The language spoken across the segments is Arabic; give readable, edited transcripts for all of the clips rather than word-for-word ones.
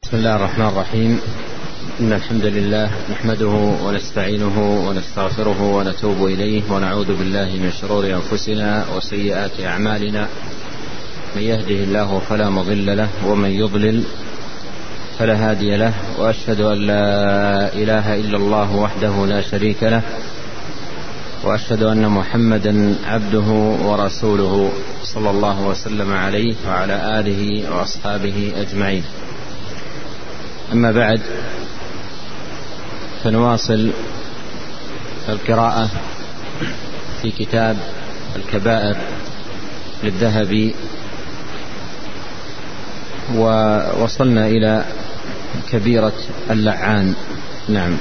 بسم الله الرحمن الرحيم. إن الحمد لله نحمده ونستعينه ونستغفره ونتوب إليه ونعوذ بالله من شرور أنفسنا وسيئات أعمالنا. من يهده الله فلا مضل له ومن يضلل فلا هادي له، وأشهد أن لا إله إلا الله وحده لا شريك له، وأشهد أن محمدا عبده ورسوله صلى الله وسلم عليه وعلى آله وأصحابه أجمعين. أما بعد، فنواصل القراءة في كتاب الكبائر للذهبي، ووصلنا إلى كبيرة اللعان. نعم.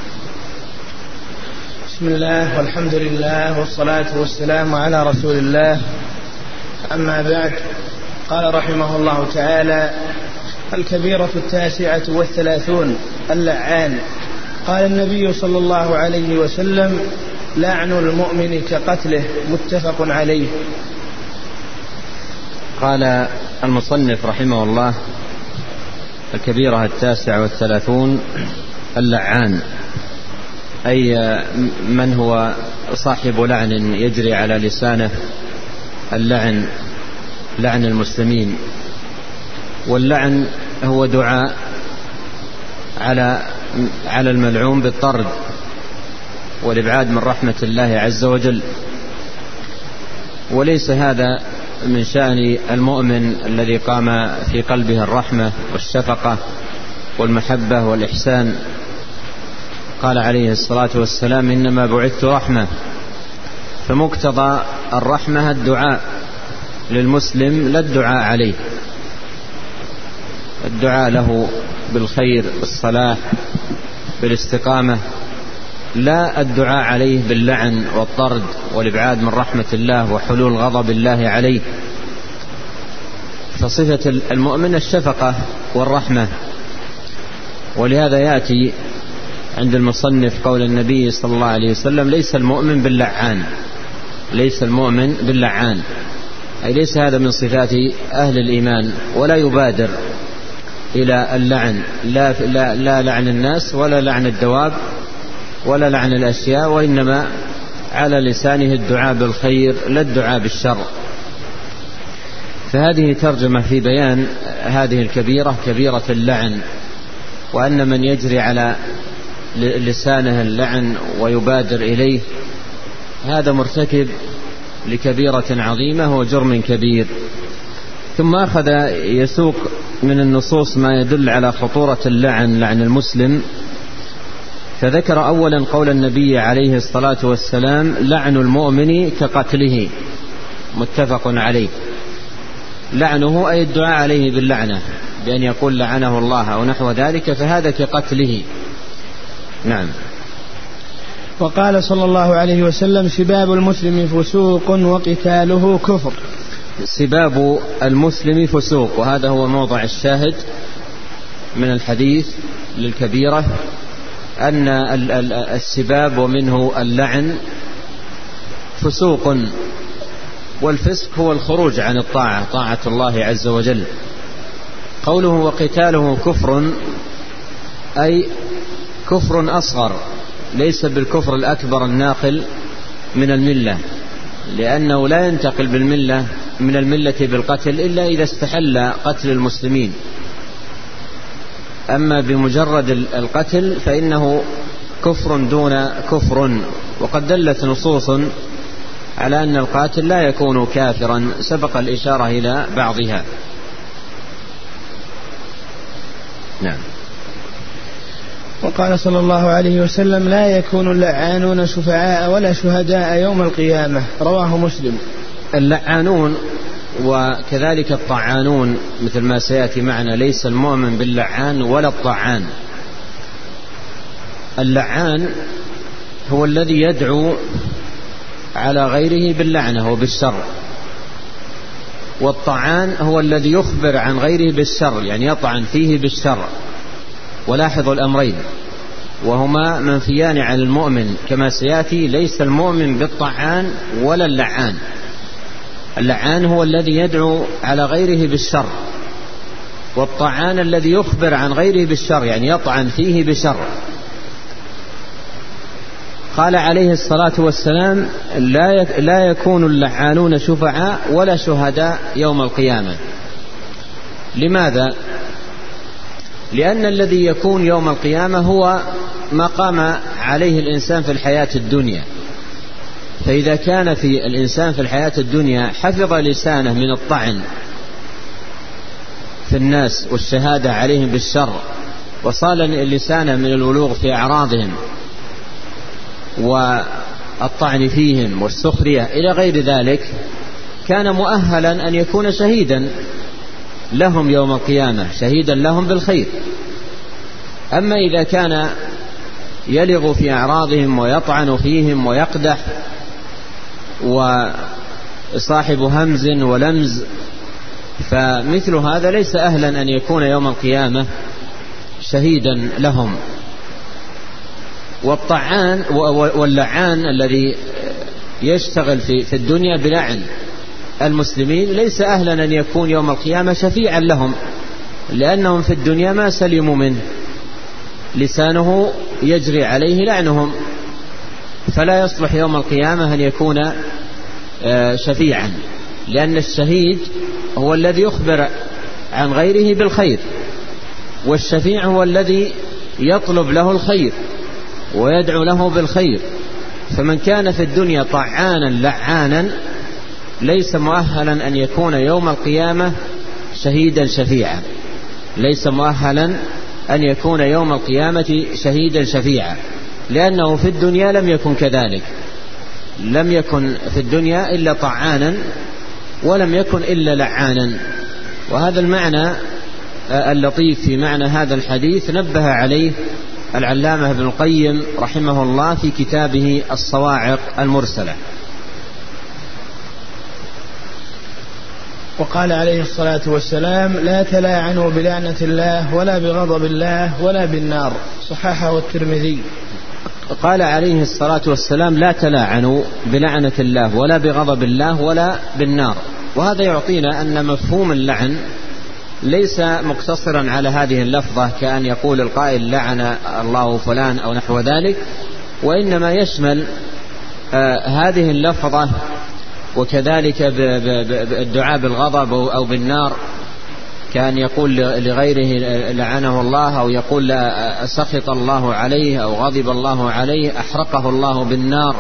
بسم الله والحمد لله والصلاة والسلام على رسول الله. أما بعد، قال رحمه الله تعالى: الكبيرة 39 اللعان. قال النبي صلى الله عليه وسلم: لعن المؤمن كقتله، متفق عليه. قال المصنف رحمه الله: الكبيرة 39 اللعان، أي من هو صاحب لعن يجري على لسانه اللعن، لعن المسلمين. واللعن هو دعاء على الملعون بالطرد والإبعاد من رحمة الله عز وجل، وليس هذا من شأن المؤمن الذي قام في قلبه الرحمة والشفقة والمحبة والإحسان. قال عليه الصلاة والسلام: إنما بعثت رحمة. فمقتضى الرحمة الدعاء للمسلم، لا الدعاء عليه، الدعاء له بالخير بالصلاح بالاستقامة، لا الدعاء عليه باللعن والطرد والإبعاد من رحمة الله وحلول غضب الله عليه. فصفة المؤمن الشفقة والرحمة، ولهذا يأتي عند المصنف قول النبي صلى الله عليه وسلم: ليس المؤمن باللعان، ليس المؤمن باللعان، أي ليس هذا من صفات أهل الإيمان، ولا يبادر إلى اللعن، لا لعن الناس ولا لعن الدواب ولا لعن الأشياء، وإنما على لسانه الدعاء بالخير لا الدعاء بالشر. فهذه ترجمة في بيان هذه الكبيرة، كبيرة اللعن، وأن من يجري على لسانه اللعن ويبادر إليه هذا مرتكب لكبيرة عظيمة وجرم كبير. ثم أخذ يسوق من النصوص ما يدل على خطورة اللعن، لعن المسلم. فذكر أولا قول النبي عليه الصلاة والسلام: لعن المؤمن كقتله، متفق عليه. لعنه أي الدعاء عليه باللعنة، بأن يقول لعنه الله أو نحو ذلك، فهذا كقتله. نعم. وقال صلى الله عليه وسلم: سباب المسلم فسوق وقتاله كفر. سباب المسلم فسوق، وهذا هو موضع الشاهد من الحديث للكبيرة، أن السباب ومنه اللعن فسوق، والفسق هو الخروج عن الطاعة، طاعة الله عز وجل. قوله وقتاله كفر، أي كفر أصغر، ليس بالكفر الأكبر الناقل من الملة، لأنه لا ينتقل بالملة من الملة بالقتل إلا إذا استحل قتل المسلمين. أما بمجرد القتل فإنه كفر دون كفر، وقد دلت نصوص على أن القاتل لا يكون كافرا، سبق الإشارة إلى بعضها. نعم. وقال صلى الله عليه وسلم: لا يكون اللعانون شفعاء ولا شهداء يوم القيامة، رواه مسلم. اللعانون وكذلك الطعانون مثل ما سيأتي معنا، ليس المؤمن باللعان ولا الطعان. اللعان هو الذي يدعو على غيره باللعنة وبالشر، والطعان هو الذي يخبر عن غيره بالشر، يعني يطعن فيه بالشر. ولاحظوا الأمرين وهما منفيان عن المؤمن كما سيأتي، ليس المؤمن بالطعان ولا اللعان. اللعان هو الذي يدعو على غيره بالشر، والطعان الذي يخبر عن غيره بالشر، يعني يطعن فيه بشر. قال عليه الصلاة والسلام: لا يكون اللعانون شفعاء ولا شهداء يوم القيامة. لماذا؟ لأن الذي يكون يوم القيامة هو ما قام عليه الإنسان في الحياة الدنيا. فإذا كان في الإنسان في الحياة الدنيا حفظ لسانه من الطعن في الناس والشهادة عليهم بالشر، وصال لسانه من الولوغ في أعراضهم والطعن فيهم والسخرية إلى غير ذلك، كان مؤهلا أن يكون شهيدا لهم يوم القيامة، شهيدا لهم بالخير. أما إذا كان يلغ في أعراضهم ويطعن فيهم ويقدح وصاحب همز ولمز، فمثل هذا ليس أهلا أن يكون يوم القيامة شهيدا لهم. والطعان واللعان الذي يشتغل في الدنيا بلعن المسلمين ليس أهلا أن يكون يوم القيامة شفيعا لهم، لأنهم في الدنيا ما سلموا منه، لسانه يجري عليه لعنهم، فلا يصلح يوم القيامة أن يكون شفيعا، لأن الشهيد هو الذي يخبر عن غيره بالخير، والشفيع هو الذي يطلب له الخير ويدعو له بالخير. فمن كان في الدنيا طعانا لعانا ليس مؤهلا أن يكون يوم القيامة شهيدا شفيعا، ليس مؤهلا أن يكون يوم القيامة شهيدا شفيعا، لأنه في الدنيا لم يكن كذلك، لم يكن في الدنيا إلا طعانا ولم يكن إلا لعانا. وهذا المعنى اللطيف في معنى هذا الحديث نبه عليه العلامة ابن القيم رحمه الله في كتابه الصواعق المرسلة. وقال عليه الصلاة والسلام: لا تلاعنوا بلعنة الله ولا بغضب الله ولا بالنار، صححه الترمذي. قال عليه الصلاة والسلام: لا تلاعنوا بلعنة الله ولا بغضب الله ولا بالنار. وهذا يعطينا أن مفهوم اللعن ليس مقتصرا على هذه اللفظة كأن يقول القائل لعن الله فلان أو نحو ذلك، وإنما يشمل هذه اللفظة، وكذلك بالدعاء بالغضب أو بالنار، كان يقول لغيره لعنه الله، أو يقول سخط الله عليه أو غضب الله عليه، أحرقه الله بالنار،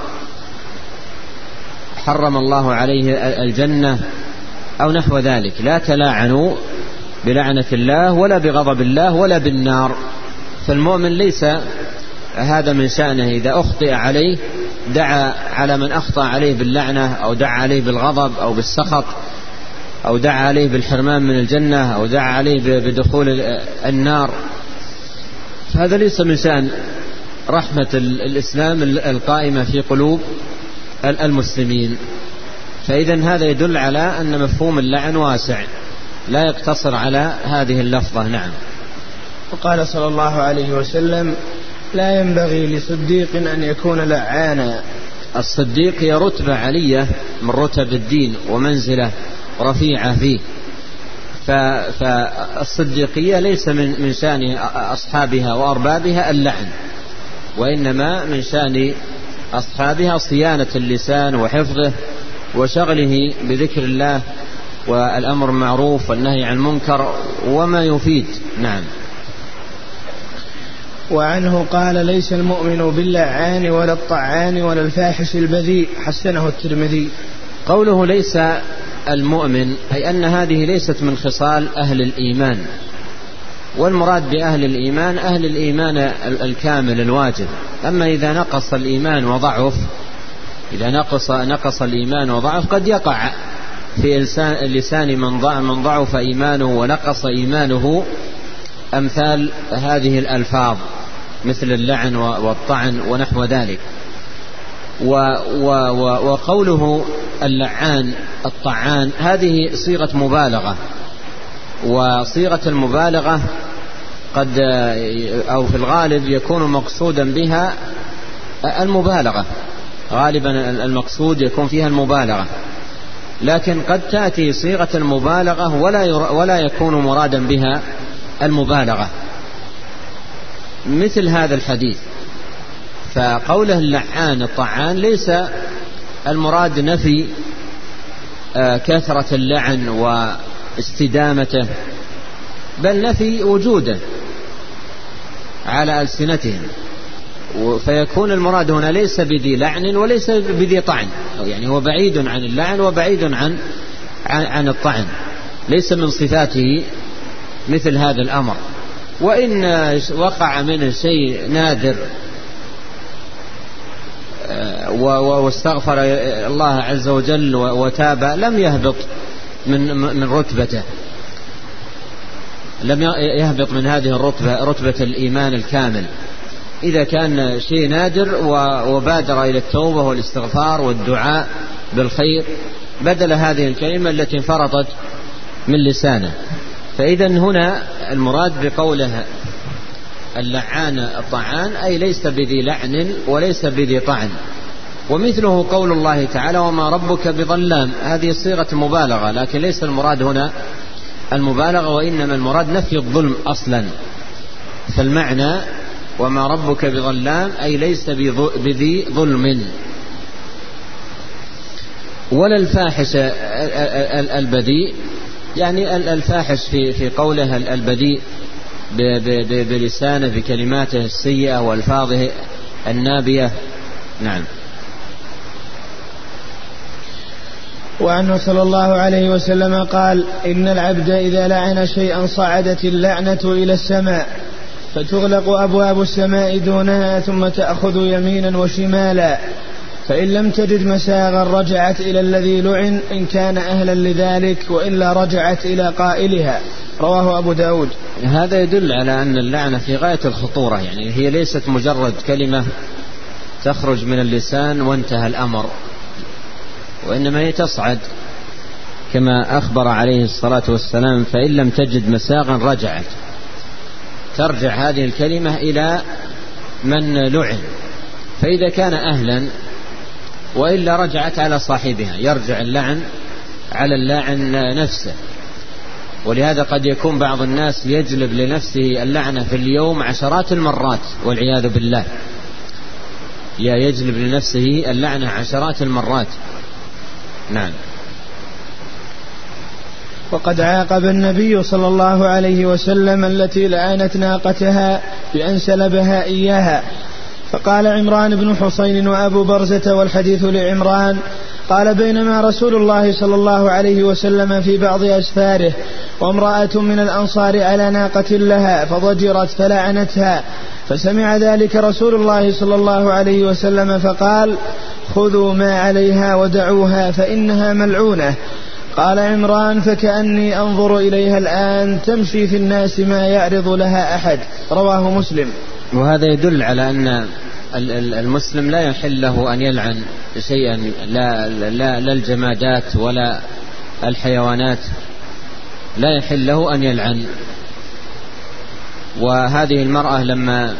حرم الله عليه الجنة أو نحو ذلك. لا تلاعنوا بلعنة الله ولا بغضب الله ولا بالنار. فالمؤمن ليس هذا من شأنه إذا أخطئ عليه دعا على من أخطأ عليه باللعنة، أو دعا عليه بالغضب أو بالسخط، أو دعا عليه بالحرمان من الجنة، أو دعا عليه بدخول النار. فهذا ليس من شأن رحمة الإسلام القائمة في قلوب المسلمين. فإذن هذا يدل على أن مفهوم اللعن واسع لا يقتصر على هذه اللفظة. نعم. وقال صلى الله عليه وسلم: لا ينبغي لصديق أن يكون لعانا. الصديق هي رتبة علية من رتب الدين ومنزلة رفيعة فيه، فالصديقية ليس من شأن أصحابها وأربابها اللعن، وإنما من شأن أصحابها صيانة اللسان وحفظه وشغله بذكر الله والأمر بالمعروف والنهي عن المنكر وما يفيد. نعم. وعنه قال: ليس المؤمن باللعان ولا الطعان ولا الفاحش البذيء، حسنه الترمذي. قوله ليس المؤمن أي أن هذه ليست من خصال أهل الإيمان، والمراد بأهل الإيمان أهل الإيمان الكامل الواجب. أما إذا نقص الإيمان وضعف، إذا نقص الإيمان وضعف قد يقع في لسان من ضعف إيمانه ونقص إيمانه أمثال هذه الألفاظ مثل اللعن والطعن ونحو ذلك. وقوله اللعان الطعان هذه صيغة مبالغة، وصيغة المبالغة قد أو في الغالب يكون مقصودا بها المبالغة، غالبا المقصود يكون فيها المبالغة. لكن قد تأتي صيغة المبالغة ولا يكون مرادا بها المبالغة، مثل هذا الحديث. فقوله اللعان الطعان ليس المراد نفي كثرة اللعن واستدامته، بل نفي وجوده على ألسنتهم، فيكون المراد هنا ليس بذي لعن وليس بذي طعن، يعني هو بعيد عن اللعن وبعيد عن الطعن، ليس من صفاته مثل هذا الأمر. وإن وقع منه شيء نادر واستغفر الله عز وجل وتاب لم يهبط من رتبته، لم يهبط من هذه الرتبة، رتبة الإيمان الكامل، إذا كان شيء نادر وبادر إلى التوبة والاستغفار والدعاء بالخير بدل هذه الكلمة التي انفرطت من لسانه. فإذا هنا المراد بقوله اللعان الطعان أي ليس بذي لعن وليس بذي طعن. ومثله قول الله تعالى وما ربك بظلام، هذه صيغة مبالغة، لكن ليس المراد هنا المبالغة، وإنما المراد نفي الظلم أصلا. فالمعنى وما ربك بظلام أي ليس بذي ظلم. ولا الفاحش البذيء، يعني الفاحش في قوله البذيء بلسانه بكلماته السيئة والفاظه النابية. نعم. وعنه صلى الله عليه وسلم قال إن العبد إذا لعن شيئا صعدت اللعنة إلى السماء فتغلق أبواب السماء دونها ثم تأخذ يمينا وشمالا، فإن لم تجد مساغا رجعت إلى الذي لعن إن كان أهلا لذلك، وإلا رجعت إلى قائلها. رواه أبو داود. هذا يدل على أن اللعنة في غاية الخطورة، يعني هي ليست مجرد كلمة تخرج من اللسان وانتهى الأمر، وإنما هي تصعد كما أخبر عليه الصلاة والسلام فإن لم تجد مساغا رجعت، ترجع هذه الكلمة إلى من لعن، فإذا كان أهلا وإلا رجعت على صاحبها، يرجع اللعن على اللاعن نفسه. ولهذا قد يكون بعض الناس يجلب لنفسه اللعنة في اليوم عشرات المرات والعياذ بالله، يجلب لنفسه اللعنة عشرات المرات. نعم. وقد عاقب النبي صلى الله عليه وسلم التي لعنت ناقتها بأن سلبها إياها، فقال عمران بن حصين وأبو برزة والحديث لعمران قال بينما رسول الله صلى الله عليه وسلم في بعض أسفاره وامرأة من الأنصار على ناقة لها فضجرت فلعنتها، فسمع ذلك رسول الله صلى الله عليه وسلم فقال خذوا ما عليها ودعوها فإنها ملعونة. قال عمران فكأني أنظر إليها الآن تمشي في الناس ما يعرض لها أحد. رواه مسلم. وهذا يدل على أن المسلم لا يحل له أن يلعن شيئا، لا الجمادات ولا الحيوانات، لا يحل له أن يلعن. وهذه المرأة لما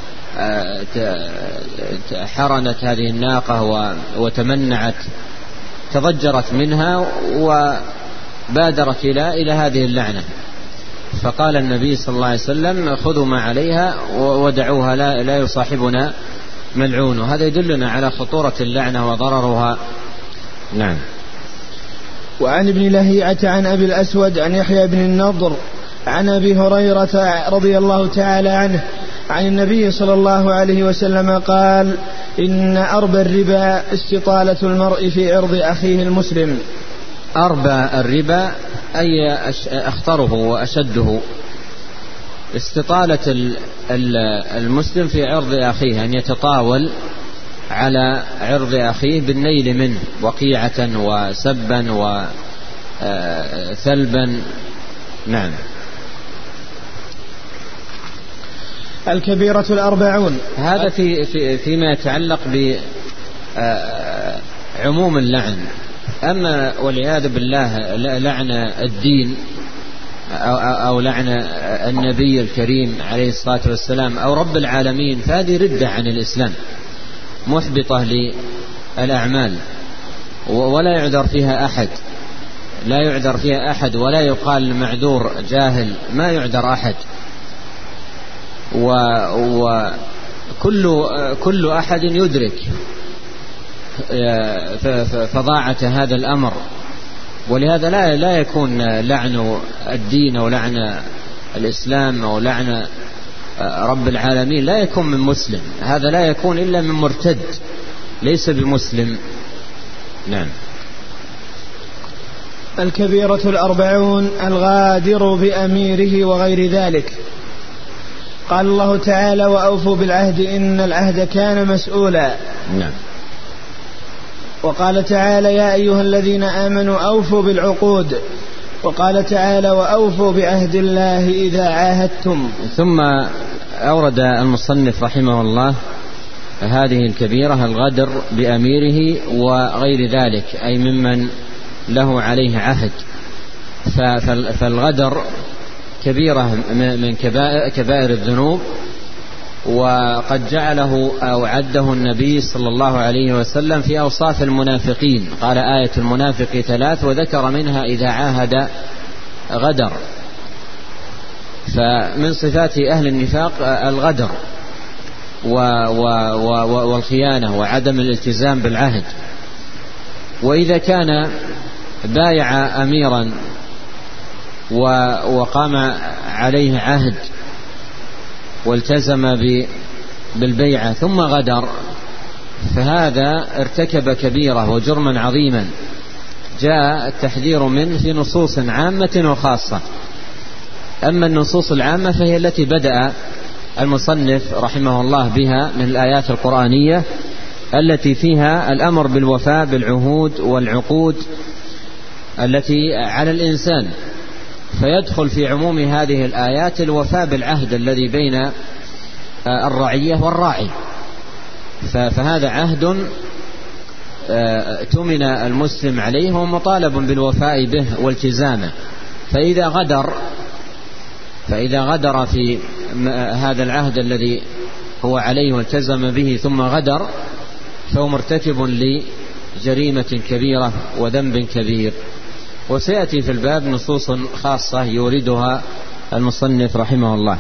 حرنت هذه الناقة وتمنعت تضجرت منها وبادرت إلى هذه اللعنة، فقال النبي صلى الله عليه وسلم خذوا ما عليها ودعوها لا يصاحبنا ملعون. وهذا يدلنا على خطورة اللعنة وضررها. نعم. وعن ابن لهيعة عن أبي الأسود عن يحيى بن النضر عن أبي هريرة رضي الله تعالى عنه عن النبي صلى الله عليه وسلم قال إن أربى الربا استطالة المرء في عرض أخيه المسلم. أربى الربا أي أخطره وأشده، استطالة المسلم في عرض أخيه، أن يتطاول على عرض أخيه بالنيل منه وقيعة وسبا وثلبا. نعم. الكبيرة 40. هذا فيما يتعلق بعموم اللعن. أما والعياذ بالله لعن الدين أو لعن النبي الكريم عليه الصلاة والسلام أو رب العالمين، فهذه ردة عن الإسلام محبطة للأعمال ولا يعذر فيها أحد. لا يعذر فيها أحد ولا يقال معذور جاهل، ما يعذر أحد. وكل أحد يدرك فظاعة هذا الأمر، ولهذا لا يكون لعن الدين أو لعن الإسلام أو لعن رب العالمين لا يكون من مسلم، هذا لا يكون إلا من مرتد ليس بمسلم. نعم. الكبيرة 40 الغادر بأميره وغير ذلك. قال الله تعالى: وأوفوا بالعهد إن العهد كان مسؤولا. نعم. وقال تعالى: يا أيها الذين آمنوا أوفوا بالعقود. وقال تعالى: وأوفوا بعهد الله إذا عاهدتم. ثم أورد المصنف رحمه الله هذه الكبيرة الغدر بأميره وغير ذلك، أي ممن له عليه عهد. فالغدر كبيرة من كبائر الذنوب، وقد جعله أو عده النبي صلى الله عليه وسلم في أوصاف المنافقين. قال: آية المنافق 3، وذكر منها إذا عاهد غدر. فمن صفات أهل النفاق الغدر والخيانة وعدم الالتزام بالعهد. وإذا كان بايع أميرا وقام عليه عهد والتزم بالبيعة ثم غدر، فهذا ارتكب كبيرة وجرما عظيما جاء التحذير منه في نصوص عامة وخاصة. أما النصوص العامة فهي التي بدأ المصنف رحمه الله بها من الآيات القرآنية التي فيها الأمر بالوفاء بالعهود والعقود التي على الإنسان، فيدخل في عموم هذه الآيات الوفاء بالعهد الذي بين الرعية والراعي. فهذا عهد تمن المسلم عليه ومطالب بالوفاء به والتزامه. فإذا غدر في هذا العهد الذي هو عليه والتزم به ثم غدر، فهو مرتكب لجريمة كبيرة وذنب كبير. وسيأتي في الباب نصوص خاصة يوردها المصنف رحمه الله.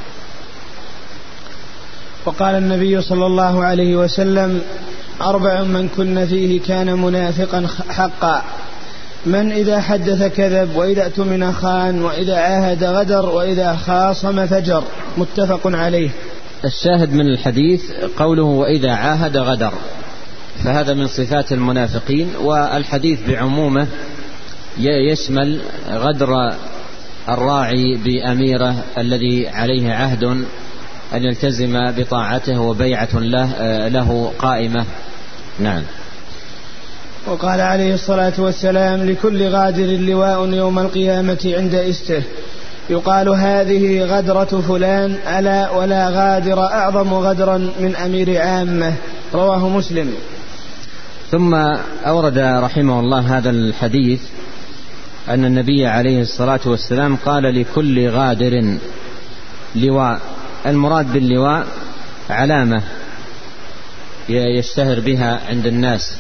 وقال النبي صلى الله عليه وسلم: 4 من كن فيه كان منافقا حقا: من إذا حدث كذب، وإذا اؤتمن خان، وإذا عاهد غدر، وإذا خاصم فجر. متفق عليه. الشاهد من الحديث قوله: وإذا عاهد غدر، فهذا من صفات المنافقين. والحديث بعمومه يشمل غدر الراعي بأميره الذي عليه عهد أن يلتزم بطاعته وبيعة له قائمة. نعم. وقال عليه الصلاة والسلام: لكل غادر لواء يوم القيامة عند إسته، يقال هذه غدرة فلان، ألا ولا غادر أعظم غدرا من أمير عامة. رواه مسلم. ثم أورد رحمه الله هذا الحديث أن النبي عليه الصلاة والسلام قال: لكل غادر لواء. المراد باللواء علامة يشتهر بها عند الناس،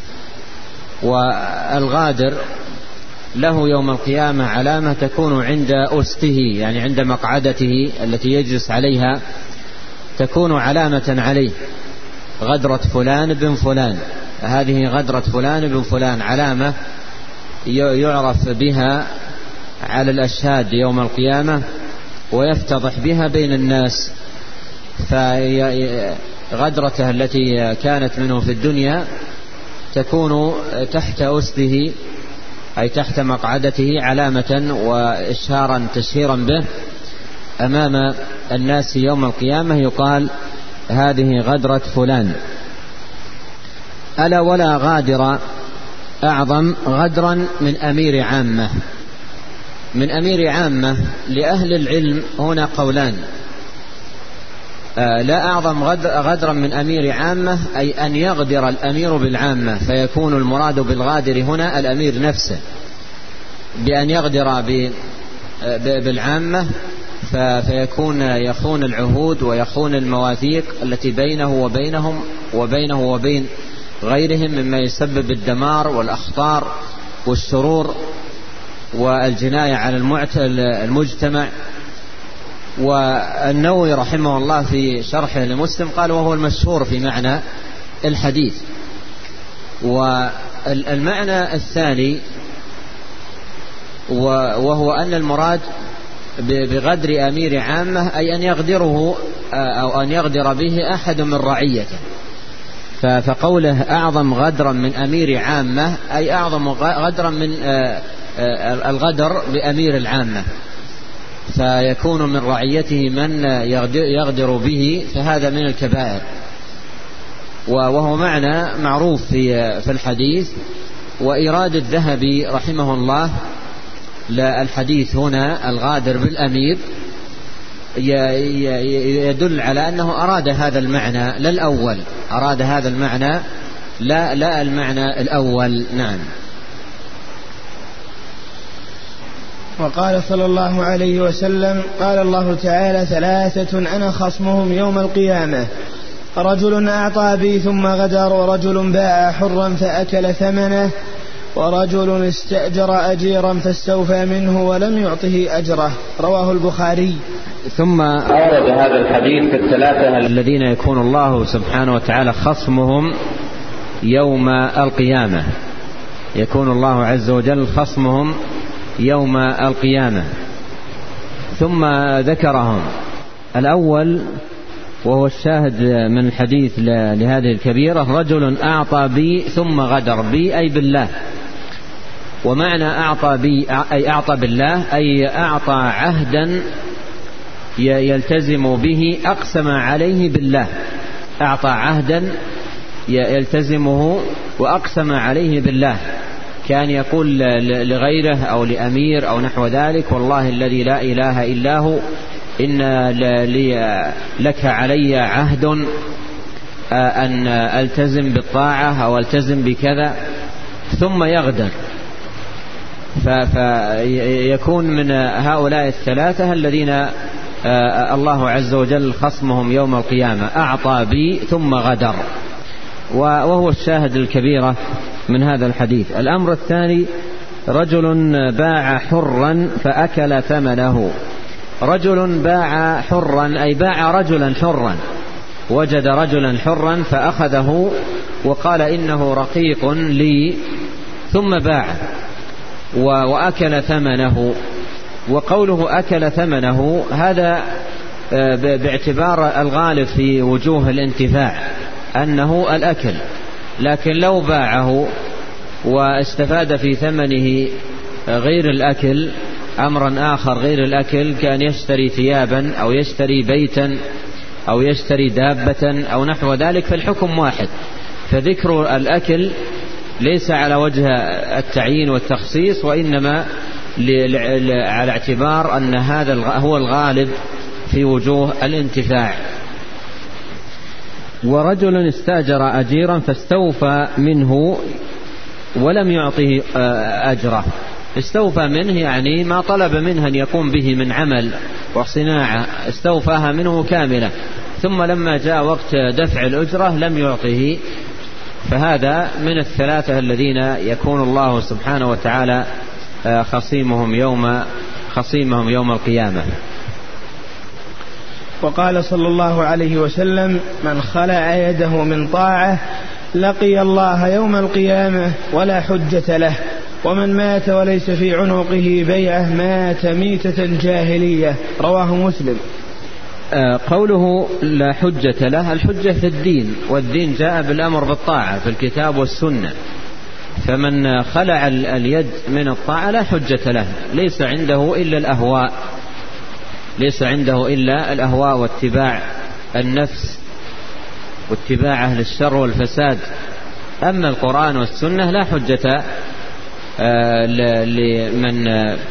والغادر له يوم القيامة علامة تكون عند أسته، يعني عند مقعدته التي يجلس عليها، تكون علامة عليه: غدرة فلان بن فلان. هذه غدرة فلان بن فلان، علامة يعرف بها على الأشهاد يوم القيامة ويفتضح بها بين الناس. فغدرته التي كانت منه في الدنيا تكون تحت أسده أي تحت مقعدته علامة وإشهارا تشهيرا به أمام الناس يوم القيامة، يقال هذه غدرة فلان. ألا ولا غادر أعظم غدرا من أمير عامة. من أمير عامة لأهل العلم هنا قولان: لا أعظم غدرا من أمير عامة أي أن يغدر الأمير بالعامة، فيكون المراد بالغادر هنا الأمير نفسه، بأن يغدر بالعامة فيكون يخون العهود ويخون المواثيق التي بينه وبين غيرهم مما يسبب الدمار والأخطار والشرور والجناية على المجتمع. والنووي رحمه الله في شرحه لمسلم قال وهو المشهور في معنى الحديث. والمعنى الثاني وهو أن المراد بغدر أمير عامة أي أن يغدره أو أن يغدر به أحد من رعيته. فقوله أعظم غدرا من أمير عامة أي أعظم غدرا من الغدر بأمير العامة، فيكون من رعيته من يغدر به، فهذا من الكبائر. وهو معنى معروف في الحديث. وإيراد الذهبي رحمه الله للحديث هنا الغادر بالأمير يدل على أنه أراد هذا المعنى لا الأول، أراد هذا المعنى لا المعنى الأول. نعم. وقال صلى الله عليه وسلم قال الله تعالى ثلاثة أنا خصمهم يوم القيامة: رجل أعطى بي ثم غدر، ورجل باع حرا فأكل ثمنه، ورجل استأجر أجيرا فاستوفى منه ولم يعطه أجره. رواه البخاري. ثم أورد هذا الحديث في الثلاثة الذين يكون الله سبحانه وتعالى خصمهم يوم القيامة، يكون الله عز وجل خصمهم يوم القيامة. ثم ذكرهم. الأول وهو الشاهد من الحديث لهذه الكبيرة: رجل أعطى بي ثم غدر بي أي بالله. ومعنى أعطى بي أي أعطى بالله أي أعطى عهدا يلتزم به، أقسم عليه بالله، أعطى عهدا يلتزمه وأقسم عليه بالله. كان يقول لغيره أو لأمير أو نحو ذلك: والله الذي لا إله إلا هو إن لك علي عهد أن ألتزم بالطاعة أو ألتزم بكذا، ثم يغدر. فيكون من هؤلاء الثلاثة الذين الله عز وجل خصمهم يوم القيامة: أعطى بي ثم غدر. وهو الشاهد الكبيرة من هذا الحديث. الأمر الثاني: رجل باع حرا فأكل ثمنه. رجل باع حرا أي باع رجلا حرا، وجد رجلا حرا فأخذه وقال إنه رقيق لي، ثم باعه وأكل ثمنه. وقوله أكل ثمنه هذا باعتبار الغالب في وجوه الانتفاع أنه الأكل، لكن لو باعه واستفاد في ثمنه غير الأكل، أمرا آخر غير الأكل، كان يشتري ثيابا أو يشتري بيتا أو يشتري دابة أو نحو ذلك، فالحكم واحد. فذكر الأكل ليس على وجه التعيين والتخصيص، وإنما على اعتبار أن هذا هو الغالب في وجوه الانتفاع. ورجل استأجر أجيرا فاستوفى منه ولم يعطه أجره. استوفى منه يعني ما طلب منه أن يقوم به من عمل وصناعة، استوفاها منه كاملة، ثم لما جاء وقت دفع الأجرة لم يعطه. فهذا من الثلاثة الذين يكون الله سبحانه وتعالى خصيمهم يوم القيامة. وقال صلى الله عليه وسلم: من خلع يده من طاعة لقي الله يوم القيامة ولا حجة له، ومن مات وليس في عنقه بيعة مات ميتة جاهلية. رواه مسلم. قوله لا حجة له، الحجة في الدين، والدين جاء بالأمر بالطاعة في الكتاب والسنة. فمن خلع اليد من الطاعة لا حجة له، ليس عنده إلا الأهواء واتباع النفس واتباع أهل الشر والفساد. أما القرآن والسنة لا حجة لمن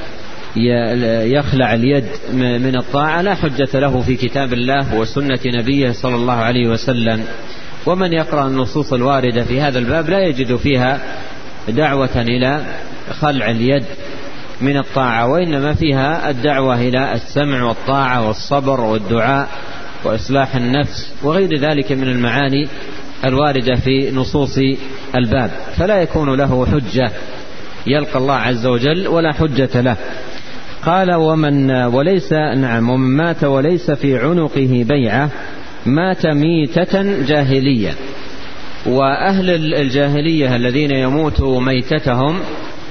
يخلع اليد من الطاعة، لا حجة له في كتاب الله وسنة نبيه صلى الله عليه وسلم. ومن يقرأ النصوص الواردة في هذا الباب لا يجد فيها دعوة إلى خلع اليد من الطاعة، وإنما فيها الدعوة إلى السمع والطاعة والصبر والدعاء وإصلاح النفس وغير ذلك من المعاني الواردة في نصوص الباب. فلا يكون له حجة يلقى الله عز وجل ولا حجة له. قال ومن مات وليس في عنقه بيعة مات ميتة جاهلية. وأهل الجاهلية الذين يموتوا ميتتهم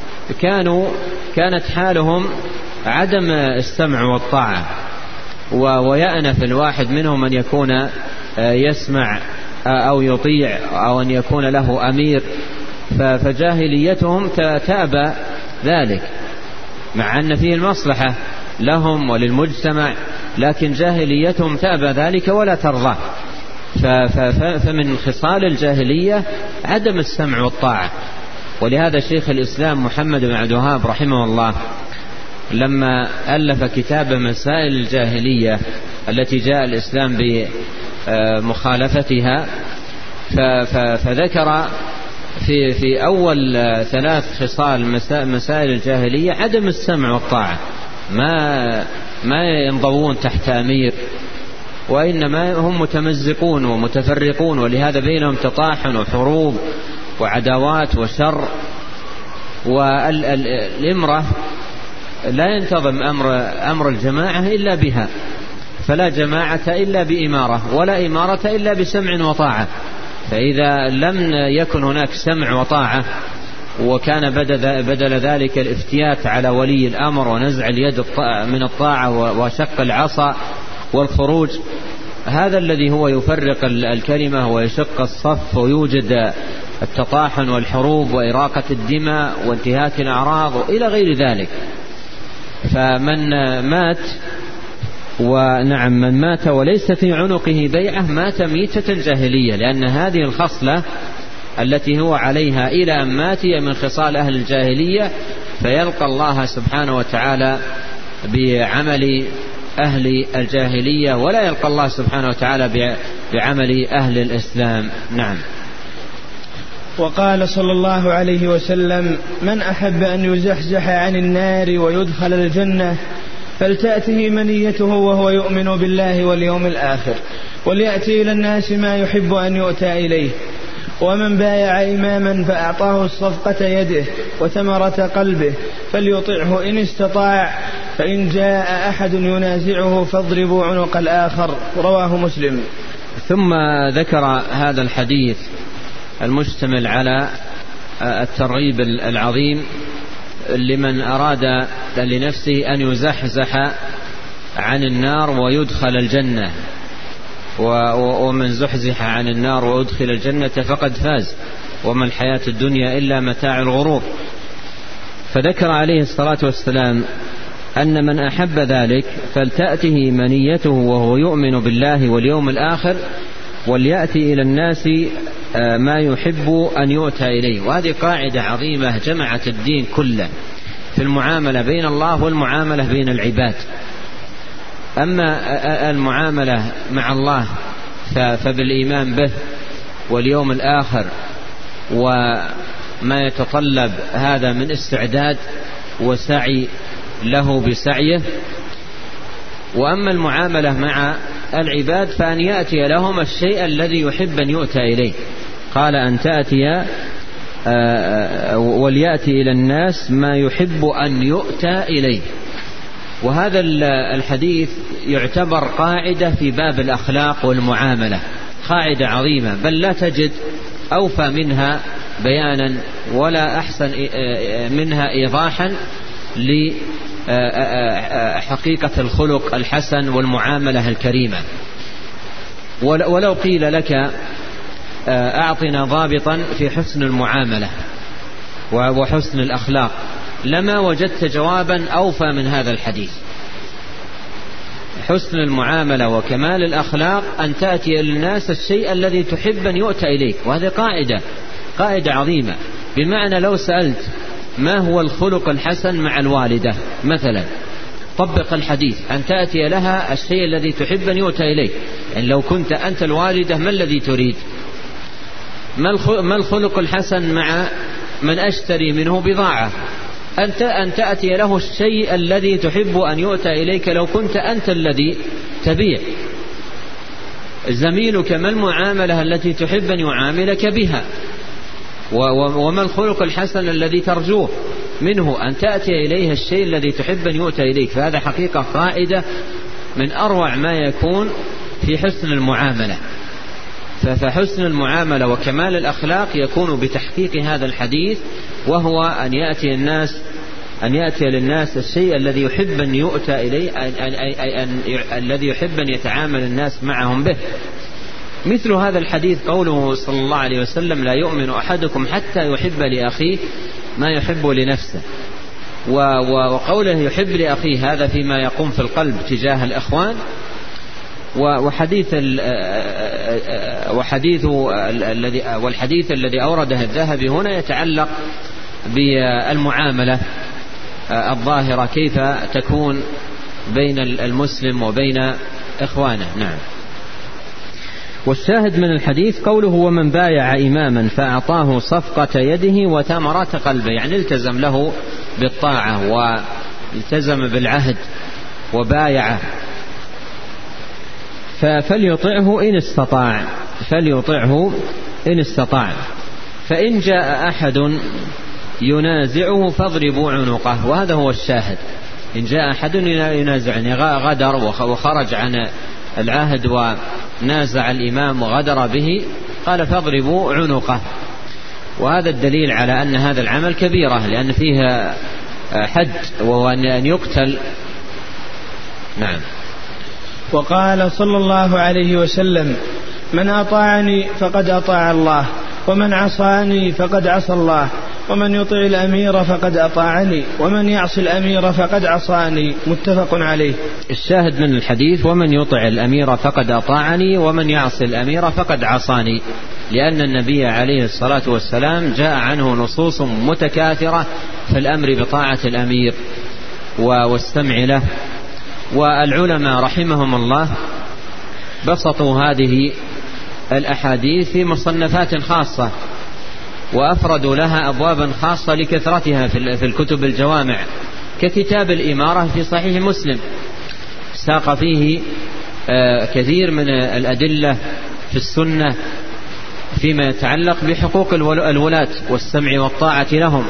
كانت حالهم عدم السمع والطاعة، ويأنف الواحد منهم أن يكون يسمع أو يطيع أو أن يكون له أمير، فجاهليتهم تأبى ذلك مع أن فيه المصلحة لهم وللمجتمع، لكن جاهليتهم تأبى ذلك ولا ترضى. فمن خصال الجاهلية عدم السمع والطاعة. ولهذا شيخ الإسلام محمد بن عبد الوهاب رحمه الله لما ألف كتاب مسائل الجاهلية التي جاء الإسلام بمخالفتها، فذكر في أول 3 خصال مسائل الجاهلية عدم السمع والطاعة، ما ينضوون تحت أمير، وإنما هم متمزقون ومتفرقون، ولهذا بينهم تطاحن وحروب وعداوات وشر. والإمرة لا ينتظم أمر الجماعة إلا بها، فلا جماعة إلا بإمارة، ولا إمارة إلا بسمع وطاعة. فإذا لم يكن هناك سمع وطاعة وكان بدل ذلك الافتيات على ولي الأمر ونزع اليد من الطاعة وشق العصا والخروج، هذا الذي هو يفرق الكلمة ويشق الصف ويوجد التطاحن والحروب وإراقة الدماء وانتهاك الأعراض وإلى غير ذلك. فمن مات وليس في عنقه بيعة مات ميتة جاهلية، لأن هذه الخصلة التي هو عليها إلى أن مات من خصال أهل الجاهلية، فيلقى الله سبحانه وتعالى بعمل أهل الجاهلية ولا يلقى الله سبحانه وتعالى بعمل أهل الإسلام. نعم. وقال صلى الله عليه وسلم: من أحب أن يزحزح عن النار ويدخل الجنة فلتأته منيته وهو يؤمن بالله واليوم الآخر، وليأتي إلى الناس ما يحب أن يؤتى إليه. ومن بايع إماما فأعطاه الصفقة يده وثمرة قلبه فليطعه إن استطاع، فإن جاء أحد ينازعه فاضربوا عنق الآخر. رواه مسلم. ثم ذكر هذا الحديث المشتمل على الترغيب العظيم لمن أراد لنفسه أن يزحزح عن النار ويدخل الجنة، ومن زحزح عن النار وأدخل الجنة فقد فاز، وما الحياة الدنيا إلا متاع الغرور. فذكر عليه الصلاة والسلام أن من أحب ذلك فلتأته منيته وهو يؤمن بالله واليوم الآخر، وليأتي إلى الناس ما يحب أن يؤتى إليه. وهذه قاعدة عظيمة جمعت الدين كله في المعاملة بين الله والمعاملة بين العباد. أما المعاملة مع الله فبالإيمان به واليوم الآخر وما يتطلب هذا من استعداد وسعي له بسعيه. وأما المعاملة مع العباد فأن يأتي لهم الشيء الذي يحب أن يؤتى إليه. قال أن تأتي وليأتي إلى الناس ما يحب أن يؤتى إليه. وهذا الحديث يعتبر قاعدة في باب الأخلاق والمعاملة، قاعدة عظيمة، بل لا تجد أوفى منها بيانا ولا أحسن منها إيضاحا لحقيقة الخلق الحسن والمعاملة الكريمة. ولو قيل لك أعطنا ضابطا في حسن المعاملة وحسن الأخلاق لما وجدت جوابا أوفى من هذا الحديث. حسن المعاملة وكمال الأخلاق أن تأتي للناس الشيء الذي تحب أن يؤتى إليك. وهذه قاعدة عظيمة. بمعنى لو سألت ما هو الخلق الحسن مع الوالدة مثلا، طبق الحديث أن تأتي لها الشيء الذي تحب أن يؤتى إليك. يعني لو كنت أنت الوالدة ما الذي تريد؟ ما الخلق الحسن مع من أشتري منه بضاعة؟ أن تأتي له الشيء الذي تحب أن يؤتى إليك لو كنت أنت الذي تبيع. زميلك ما المعاملة التي تحب أن يعاملك بها؟ وما الخلق الحسن الذي ترجوه؟ منه أن تأتي إليه الشيء الذي تحب أن يؤتى إليك. فهذا حقيقة قائدة من أروع ما يكون في حسن المعاملة. فحسن المعاملة وكمال الأخلاق يكون بتحقيق هذا الحديث، وهو أن يأتي للناس الشيء الذي يحب أن يؤتى إليه، الذي يحب أن يتعامل الناس معهم به. مثل هذا الحديث قوله صلى الله عليه وسلم: لا يؤمن أحدكم حتى يحب لأخيه ما يحب لنفسه. وقوله يحب لأخيه هذا فيما يقوم في القلب تجاه الإخوان. والحديث الذي أورده الذهبي هنا يتعلق بالمعاملة الظاهرة، كيف تكون بين المسلم وبين إخوانه. نعم. والشاهد من الحديث قوله: ومن بايع إماما فأعطاه صفقة يده وثمرة قلبه، يعني التزم له بالطاعة والتزم بالعهد وبايعه، فليطعه إن استطاع. فإن جاء أحد ينازعه فاضربوا عنقه. وهذا هو الشاهد. إن جاء أحد ينازعني، غدر وخرج عن العهد ونازع الإمام وغدر به، قال فاضربوا عنقه. وهذا الدليل على أن هذا العمل كبيرة، لأن فيها حد وأن يقتل. نعم. وقال صلى الله عليه وسلم: من أطاعني فقد أطاع الله، ومن عصاني فقد عصى الله، ومن يطع الأمير فقد أطاعني، ومن يعصي الأمير فقد عصاني. متفق عليه. الشاهد من الحديث: ومن يطع الأمير فقد أطاعني، ومن يعصي الأمير فقد عصاني، لأن النبي عليه الصلاة والسلام جاء عنه نصوص متكاثرة في الأمر بطاعة الأمير والسمع له. والعلماء رحمهم الله بسطوا هذه الأحاديث في مصنفات خاصة، وأفردوا لها أبوابا خاصة لكثرتها في الكتب الجوامع، ككتاب الإمارة في صحيح مسلم، ساق فيه كثير من الأدلة في السنة فيما يتعلق بحقوق الولاة والسمع والطاعة لهم.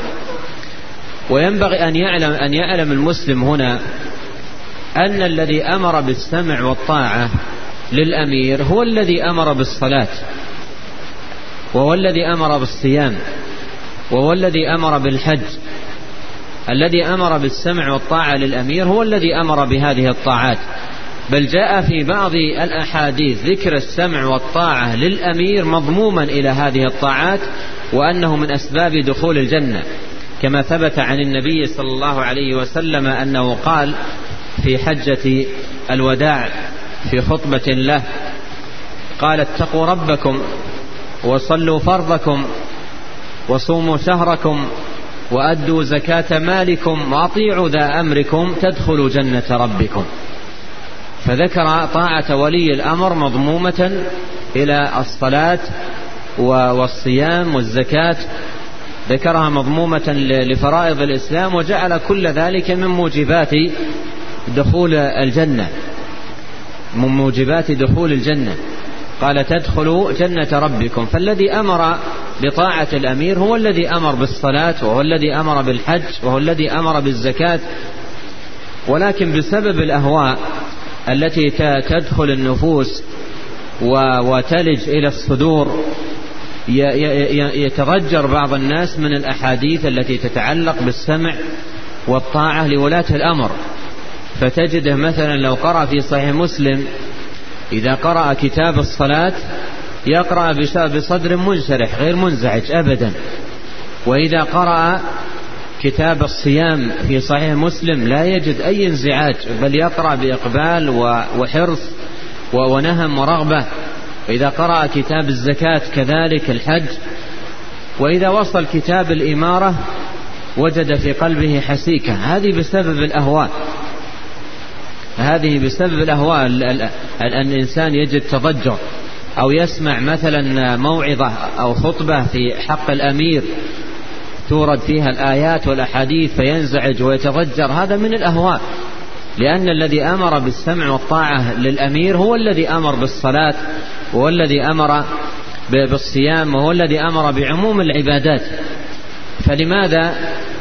وينبغي أن يعلم المسلم هنا أن الذي أمر بالسمع والطاعة للأمير هو الذي أمر بالصلاة، وهو الذي أمر بالصيام، وهو الذي أمر بالحج. الذي أمر بالسمع والطاعة للأمير هو الذي أمر بهذه الطاعات. بل جاء في بعض الأحاديث ذكر السمع والطاعة للأمير مضموما إلى هذه الطاعات، وأنه من أسباب دخول الجنة، كما ثبت عن النبي صلى الله عليه وسلم أنه قال في حجة الوداع في خطبة له، قال: اتقوا ربكم وصلوا فرضكم وصوموا شهركم وأدوا زكاة مالكم وأطيعوا ذا أمركم تدخلوا جنة ربكم. فذكر طاعة ولي الأمر مضمومة إلى الصلاة والصيام والزكاة، ذكرها مضمومة لفرائض الإسلام، وجعل كل ذلك من موجبات دخول الجنة، من موجبات دخول الجنة. قال: تدخلوا جنة ربكم. فالذي أمر بطاعة الأمير هو الذي أمر بالصلاة، وهو الذي أمر بالحج، وهو الذي أمر بالزكاة. ولكن بسبب الأهواء التي تدخل النفوس وتلج إلى الصدور يتضجر بعض الناس من الأحاديث التي تتعلق بالسمع والطاعة لولاة الأمر. فتجده مثلا لو قرأ في صحيح مسلم، إذا قرأ كتاب الصلاة يقرأ بصدر منشرح غير منزعج أبدا، وإذا قرأ كتاب الصيام في صحيح مسلم لا يجد أي انزعاج، بل يقرأ بإقبال وحرص ونهم ورغبة. وإذا قرأ كتاب الزكاة كذلك، الحج. وإذا وصل كتاب الإمارة وجد في قلبه حسيكة. هذه بسبب الأهواء، أن الإنسان يجد تضجر، أو يسمع مثلا موعظة أو خطبة في حق الأمير تورد فيها الآيات والأحاديث فينزعج ويتضجر. هذا من الأهواء، لأن الذي أمر بالسمع والطاعة للأمير هو الذي أمر بالصلاة، وهو الذي أمر بالصيام، وهو الذي أمر بعموم العبادات. فلماذا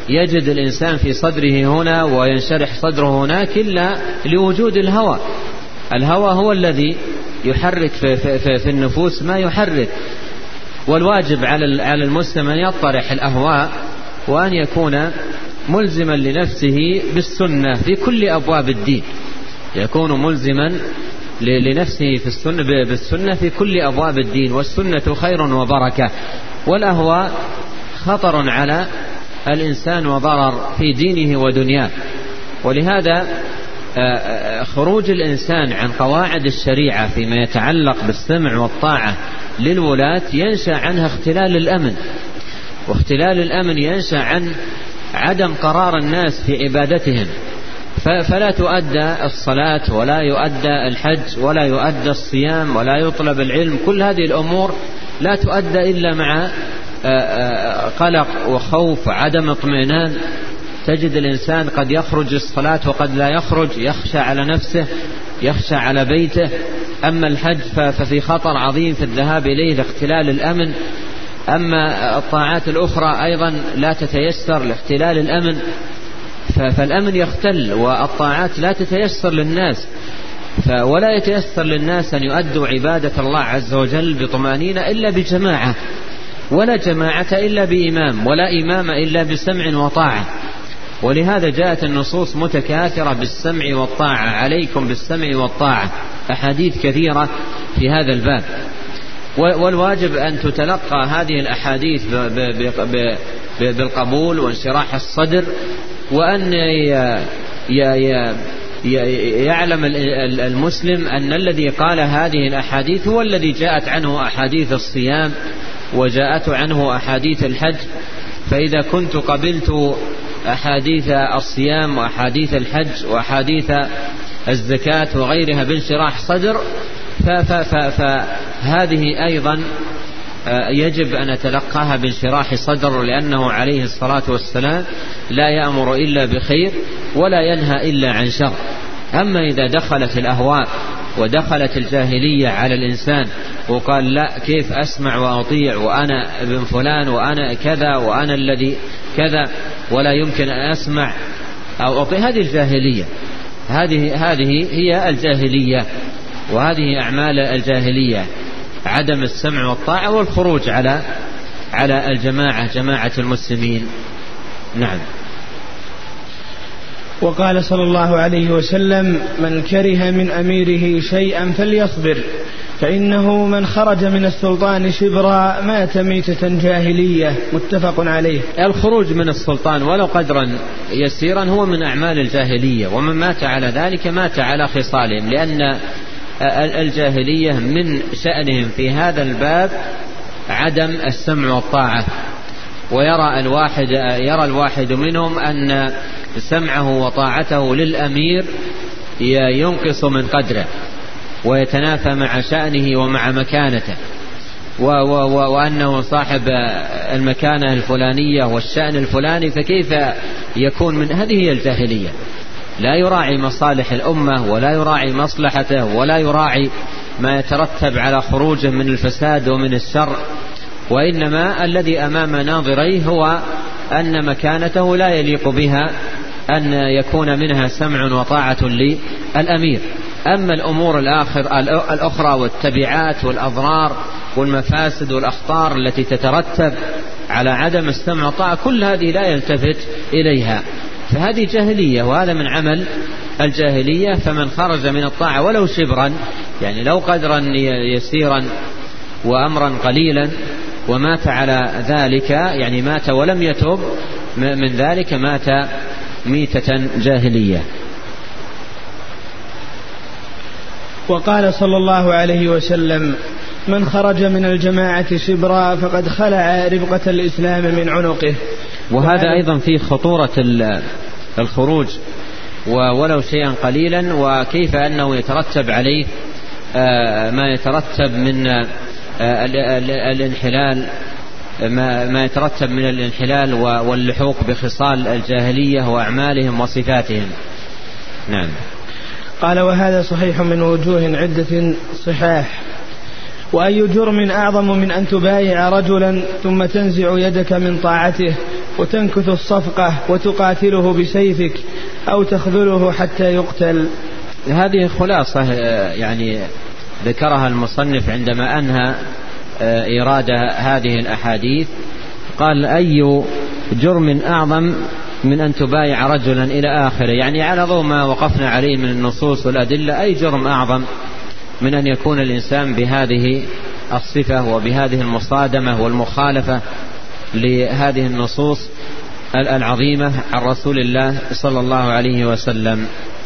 يجد الإنسان في صدره هنا وينشرح صدره هناك إلا لوجود الهوى. الهوى هو الذي يحرك في النفوس ما يحرك. والواجب على المسلم أن يطرح الأهواء وأن يكون ملزما لنفسه بالسنة في كل أبواب الدين، يكون ملزما لنفسه بالسنة في كل أبواب الدين، والسنة خير وبركة، والأهواء خطر على الإنسان وضرر في دينه ودنياه. ولهذا خروج الإنسان عن قواعد الشريعة فيما يتعلق بالسمع والطاعة للولاة ينشأ عنها اختلال الأمن، واختلال الأمن ينشأ عن عدم قرار الناس في عبادتهم، فلا تؤدى الصلاة ولا يؤدى الحج ولا يؤدى الصيام ولا يطلب العلم. كل هذه الأمور لا تؤدى إلا مع قلق وخوف وعدم اطمئنان. تجد الإنسان قد يخرج الصلاة وقد لا يخرج، يخشى على نفسه، يخشى على بيته. أما الحج ففي خطر عظيم في الذهاب إليه لاختلال الأمن. أما الطاعات الأخرى أيضا لا تتيسر لاختلال الأمن، فالأمن يختل والطاعات لا تتيسر للناس، ولا يتيسر للناس أن يؤدوا عبادة الله عز وجل بطمأنينة إلا بجماعة، ولا جماعة إلا بإمام، ولا إمام إلا بسمع وطاعة. ولهذا جاءت النصوص متكاثرة بالسمع والطاعة، عليكم بالسمع والطاعة، أحاديث كثيرة في هذا الباب. والواجب أن تتلقى هذه الأحاديث بالقبول وانشراح الصدر، وأن يعلم المسلم أن الذي قال هذه الأحاديث هو الذي جاءت عنه أحاديث الصيام وجاءت عنه أحاديث الحج. فإذا كنت قبلت أحاديث الصيام وأحاديث الحج وأحاديث الزكاة وغيرها بانشراح صدر، فهذه أيضا يجب أن نتلقاها بانشراح صدر، لأنه عليه الصلاة والسلام لا يأمر إلا بخير ولا ينهى إلا عن شر. أما إذا دخلت الأهواء ودخلت الجاهلية على الإنسان وقال لا كيف أسمع وأطيع وأنا ابن فلان وأنا كذا وأنا الذي كذا ولا يمكن أن أسمع أو أطيع، هذه الجاهلية، هذه هي الجاهلية، وهذه أعمال الجاهلية، عدم السمع والطاعة والخروج على الجماعة، جماعة المسلمين. نعم. وقال صلى الله عليه وسلم: من كره من أميره شيئا فليصبر، فإنه من خرج من السلطان شبرا مات ميتة جاهلية. متفق عليه. الخروج من السلطان ولو قدرا يسيرا هو من أعمال الجاهلية، ومن مات على ذلك مات على خصالهم، لأن الجاهلية من شأنهم في هذا الباب عدم السمع والطاعة. ويرى الواحد منهم أن سمعه وطاعته للأمير ينقص من قدره ويتنافى مع شأنه ومع مكانته، وأنه صاحب المكانة الفلانية والشأن الفلاني، فكيف يكون من هذه هي الجاهلية. لا يراعي مصالح الأمة ولا يراعي مصلحته ولا يراعي ما يترتب على خروجه من الفساد ومن الشر، وإنما الذي أمام ناظريه هو أن مكانته لا يليق بها أن يكون منها سمع وطاعة للأمير. أما الأمور الأخرى والتبعات والأضرار والمفاسد والأخطار التي تترتب على عدم السمع والطاعة كل هذه لا يلتفت إليها، فهذه جاهلية، وهذا من عمل الجاهلية. فمن خرج من الطاعة ولو شبرا، يعني لو قدرا يسيرا وأمرا قليلا، ومات على ذلك، يعني مات ولم يتوب من ذلك، مات ميتة جاهلية. وقال صلى الله عليه وسلم: من خرج من الجماعة شبرا فقد خلع ربقة الإسلام من عنقه. وهذا أيضا فيه خطورة الخروج ولو شيئا قليلا، وكيف أنه يترتب عليه ما يترتب من الانحلال، ما يترتب من الانحلال واللحوق بخصال الجاهلية وأعمالهم وصفاتهم. نعم. قال: وهذا صحيح من وجوه عدة صحاح. وأي جرم أعظم من أن تبايع رجلا ثم تنزع يدك من طاعته وتنكث الصفقة وتقاتله بسيفك أو تخذله حتى يقتل. هذه خلاصة يعني ذكرها المصنف عندما أنهى إيراد هذه الأحاديث. قال أي جرم أعظم من أن تبايع رجلا إلى آخره، يعني على ضوء ما وقفنا عليه من النصوص والأدلة، أي جرم أعظم من أن يكون الإنسان بهذه الصفة وبهذه المصادمة والمخالفة لهذه النصوص العظيمة عن رسول الله صلى الله عليه وسلم.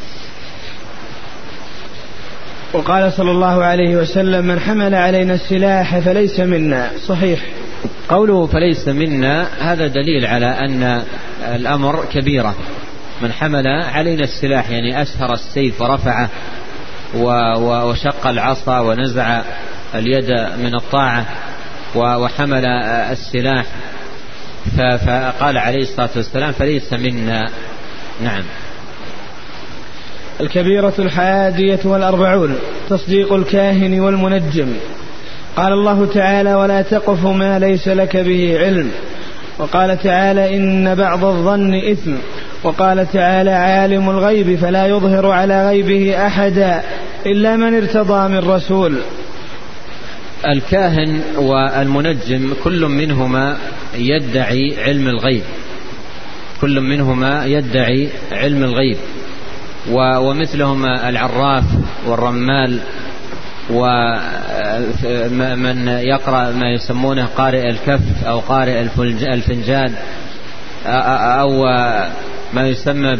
وقال صلى الله عليه وسلم: من حمل علينا السلاح فليس منا. صحيح. قوله فليس منا هذا دليل على أن الأمر كبيرة. من حمل علينا السلاح يعني أسهر السيف ورفعه وشق العصا ونزع اليد من الطاعة وحمل السلاح، فقال عليه الصلاة والسلام فليس منا. نعم. الكبيرة 41 تصديق الكاهن والمنجم. قال الله تعالى: ولا تقف ما ليس لك به علم. وقال تعالى: إن بعض الظن إثم. وقال تعالى: عالم الغيب فلا يظهر على غيبه أحدا إلا من ارتضى من رسول. الكاهن والمنجم كل منهما يدعي علم الغيب، كل منهما يدعي علم الغيب، ومثلهما العراف والرمال ومن يقرأ ما يسمونه قارئ الكف أو قارئ الفنجان أو ما يسمى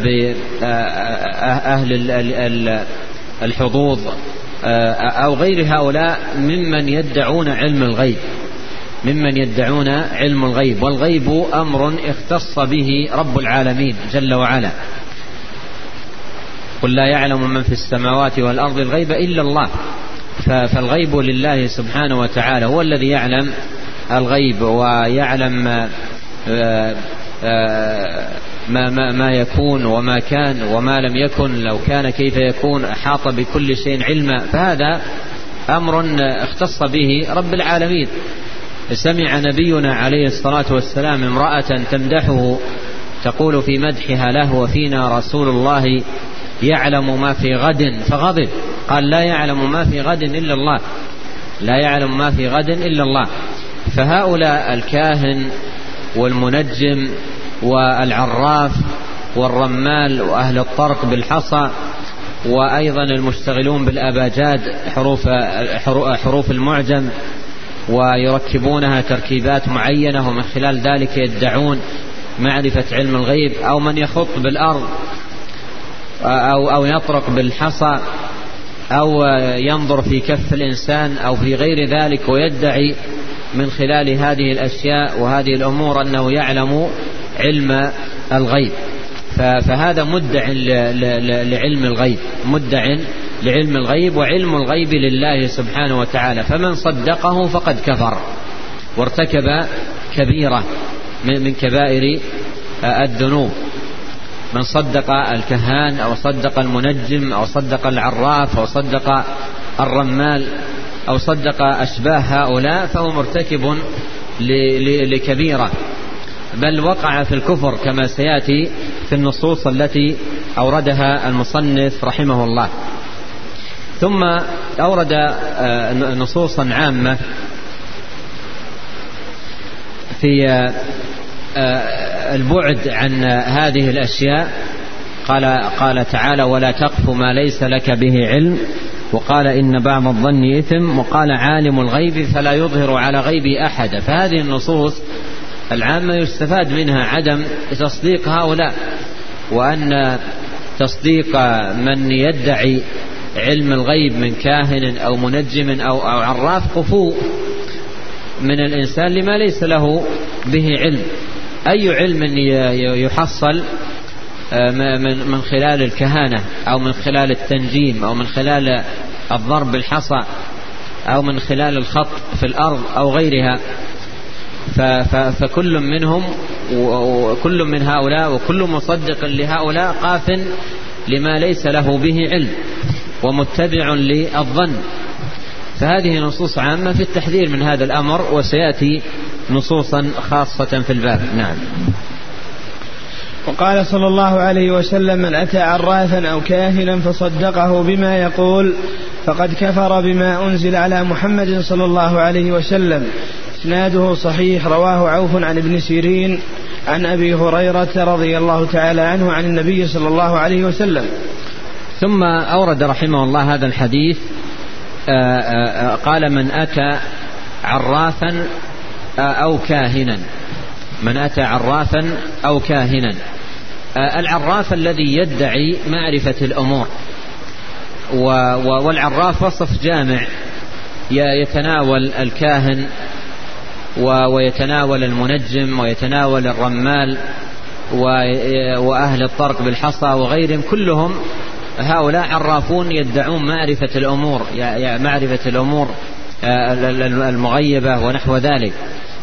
بأهل الحظوظ أو غير هؤلاء ممن يدعون علم الغيب، ممن يدعون علم الغيب. والغيب أمر اختص به رب العالمين جل وعلا. قل لا يعلم من في السماوات والأرض الغيب إلا الله. فالغيب لله سبحانه وتعالى، هو الذي يعلم الغيب ويعلم ما يكون وما كان وما لم يكن، لو كان كيف يكون، أحاط بكل شيء علما. فهذا أمر اختص به رب العالمين. سمع نبينا عليه الصلاة والسلام امرأة تمدحه تقول في مدحها له: وفينا رسول الله يعلم ما في غد، فغضب. قال: لا يعلم ما في غد إلا الله، لا يعلم ما في غد إلا الله. فهؤلاء الكاهن والمنجم والعراف والرمال وأهل الطرق بالحصى وأيضا المشتغلون بالأباجاد حروف المعجم ويركبونها تركيبات معينة، ومن خلال ذلك يدعون معرفة علم الغيب، أو من يخط بالأرض أو يطرق بالحصى أو ينظر في كف الإنسان أو في غير ذلك، ويدعي من خلال هذه الأشياء وهذه الأمور أنه يعلم علم الغيب. فهذا مدع لعلم الغيب، مدع لعلم الغيب، وعلم الغيب لله سبحانه وتعالى. فمن صدقه فقد كفر وارتكب كبيرة من كبائر الذنوب. من صدق الكهان أو صدق المنجم أو صدق العراف أو صدق الرمال أو صدق أشباه هؤلاء فهو مرتكب لكبيرة، بل وقع في الكفر كما سيأتي في النصوص التي أوردها المصنف رحمه الله. ثم أورد نصوصا عامة في البعد عن هذه الأشياء. قال تعالى: ولا تقف ما ليس لك به علم. وقال: إن بعض الظن إثم. وقال: عالم الغيب فلا يظهر على غيبه أحد. فهذه النصوص العامة يستفاد منها عدم تصديق هؤلاء، وأن تصديق من يدعي علم الغيب من كاهن أو منجم أو عراف كفو من الإنسان لما ليس له به علم. أي علم يحصل من خلال الكهانة أو من خلال التنجيم أو من خلال الضرب بالحصى أو من خلال الخط في الأرض أو غيرها، فكل منهم وكل من هؤلاء وكل مصدق لهؤلاء قاف لما ليس له به علم ومتبع للظن. فهذه نصوص عامة في التحذير من هذا الأمر، وسيأتي نصوصا خاصة في الباب. نعم. وقال صلى الله عليه وسلم: من أتى عرافا أو كاهنا فصدقه بما يقول فقد كفر بما أنزل على محمد صلى الله عليه وسلم. إسناده صحيح. رواه عوف عن ابن سيرين عن أبي هريرة رضي الله تعالى عنه عن النبي صلى الله عليه وسلم. ثم أورد رحمه الله هذا الحديث، قال: من أتى عرافا أو كاهنا. من أتى عرافا أو كاهنا. العراف الذي يدعي معرفة الأمور، والعراف وصف جامع يتناول الكاهن ويتناول المنجم ويتناول الرمال وأهل الطرق بالحصى وغيرهم، كلهم هؤلاء عرافون يدعون معرفة الأمور، معرفة الأمور المغيبة ونحو ذلك.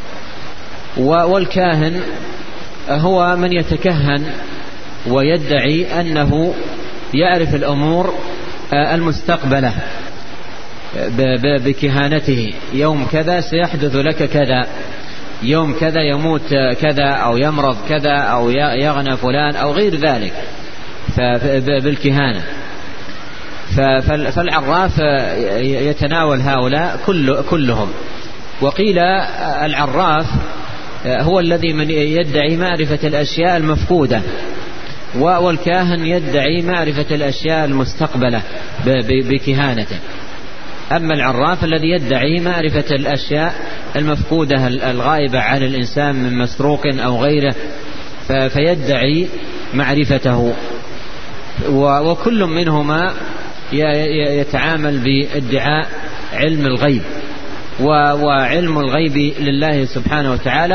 والكاهن هو من يتكهن ويدعي أنه يعرف الأمور المستقبلة بكهانته. يوم كذا سيحدث لك كذا، يوم كذا يموت كذا أو يمرض كذا أو يغنى فلان أو غير ذلك بالكهانة. فالعراف يتناول هؤلاء كلهم. وقيل العراف هو الذي من يدعي معرفة الأشياء المفقودة، والكاهن يدعي معرفة الأشياء المستقبلة بكهانته. أما العراف الذي يدعي معرفة الأشياء المفقودة الغائبة عن الإنسان من مسروق أو غيره فيدعي معرفته. وكل منهما يتعامل بادعاء علم الغيب، وعلم الغيب لله سبحانه وتعالى.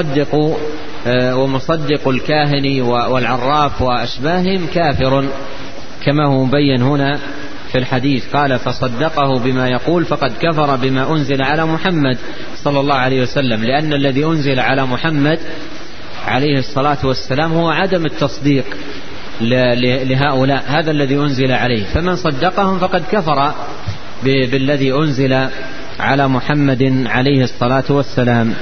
ومصدق الكاهن والعراف وأشباههم كافر، كما هو مبين هنا في الحديث. قال: فصدقه بما يقول فقد كفر بما أنزل على محمد صلى الله عليه وسلم، لأن الذي أنزل على محمد عليه الصلاة والسلام هو عدم التصديق لهؤلاء، هذا الذي أنزل عليه. فمن صدقهم فقد كفر بالذي أنزل على محمد عليه الصلاة والسلام.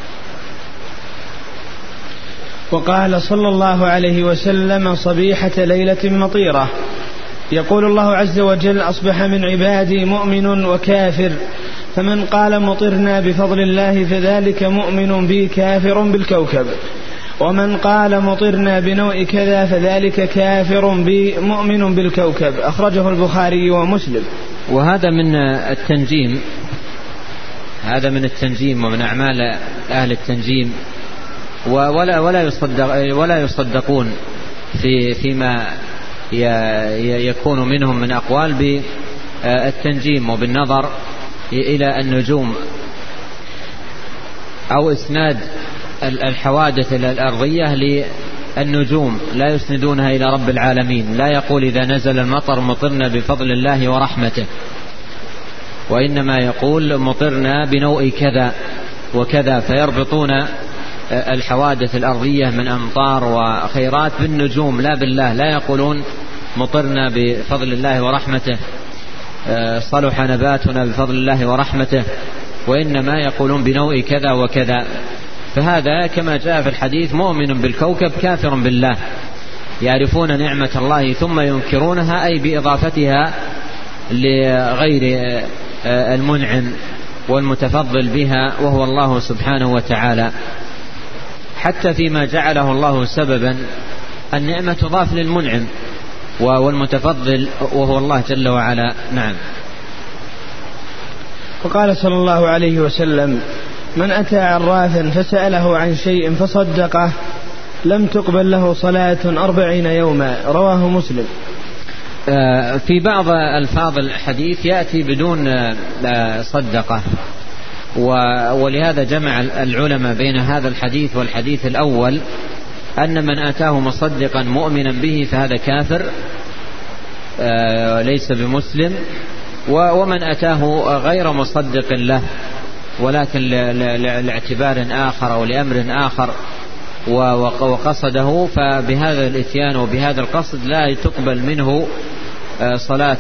وقال صلى الله عليه وسلم: صبيحة ليلة مطيرة يقول الله عز وجل: أصبح من عبادي مؤمن وكافر، فمن قال مطرنا بفضل الله فذلك مؤمن بي كافر بالكوكب، ومن قال مطرنا بنوء كذا فذلك كافر بي مؤمن بالكوكب. أخرجه البخاري ومسلم. وهذا من التنجيم، هذا من التنجيم ومن أعمال أهل التنجيم، ولا يصدقون فيما يكون منهم من أقوال بالتنجيم وبالنظر إلى النجوم أو إسناد الحوادث الأرضية للنجوم، لا يسندونها إلى رب العالمين. لا يقول إذا نزل المطر مطرنا بفضل الله ورحمته، وإنما يقول مطرنا بنوء كذا وكذا، فيربطون الحوادث الأرضية من أمطار وخيرات بالنجوم لا بالله. لا يقولون مطرنا بفضل الله ورحمته، صلح نباتنا بفضل الله ورحمته، وإنما يقولون بنوء كذا وكذا. فهذا كما جاء في الحديث مؤمن بالكوكب كافر بالله، يعرفون نعمة الله ثم ينكرونها، أي بإضافتها لغير المنعم والمتفضل بها وهو الله سبحانه وتعالى، حتى فيما جعله الله سببا النعمة تضاف للمنعم والمتفضل وهو الله جل وعلا. نعم. وقال صلى الله عليه وسلم: من أتى عرافا فسأله عن شيء فصدقه لم تقبل له صلاة 40 يوما. رواه مسلم. في بعض ألفاظ الحديث يأتي بدون صدقة، ولهذا جمع العلماء بين هذا الحديث والحديث الأول، أن من أتاه مصدقا مؤمنا به فهذا كافر ليس بمسلم، ومن أتاه غير مصدق له ولكن لاعتبار آخر أو لأمر آخر وقصده، فبهذا الإتيان وبهذا القصد لا تقبل منه صلاة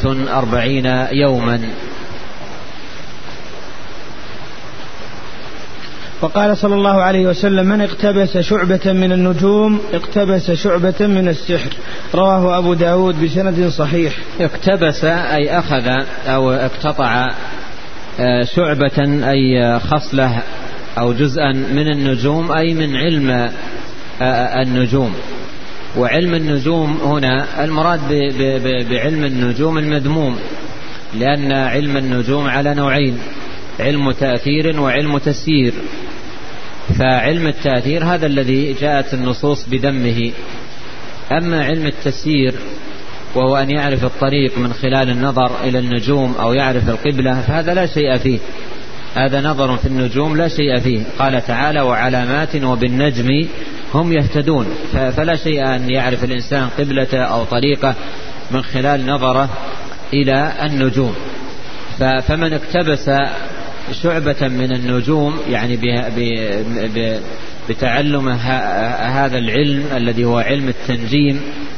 40 يوما. وقال صلى الله عليه وسلم: من اقتبس شعبة من النجوم اقتبس شعبة من السحر. رواه أبو داود بسند صحيح. اقتبس أي أخذ أو اقتطع شعبة أي خصلة أو جزءا من النجوم، أي من علم النجوم. وعلم النجوم هنا المراد بعلم النجوم المذموم، لأن علم النجوم على نوعين: علم تأثير وعلم تسيير. فعلم التأثير هذا الذي جاءت النصوص بذمه. أما علم التسيير وهو أن يعرف الطريق من خلال النظر إلى النجوم أو يعرف القبلة، فهذا لا شيء فيه، هذا نظر في النجوم لا شيء فيه. قال تعالى: وعلامات وبالنجم هم يهتدون. فلا شيء أن يعرف الإنسان قبلته أو طريقه من خلال نظره إلى النجوم. فمن اقتبس شعبة من النجوم يعني بتعلم هذا العلم الذي هو علم التنجيم،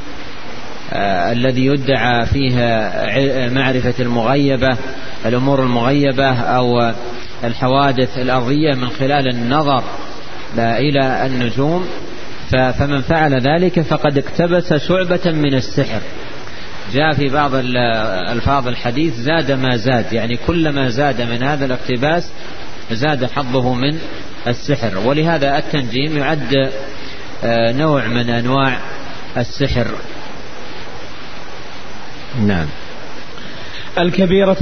الذي يدعى فيه معرفة المغيبة، الأمور المغيبة أو الحوادث الأرضية من خلال النظر إلى النجوم، فمن فعل ذلك فقد اقتبس شعبة من السحر. جاء في بعض الفاظ الحديث: زاد ما زاد، يعني كلما زاد من هذا الاقتباس زاد حظه من السحر. ولهذا التنجيم يعد نوع من أنواع السحر. نعم. الكبيرة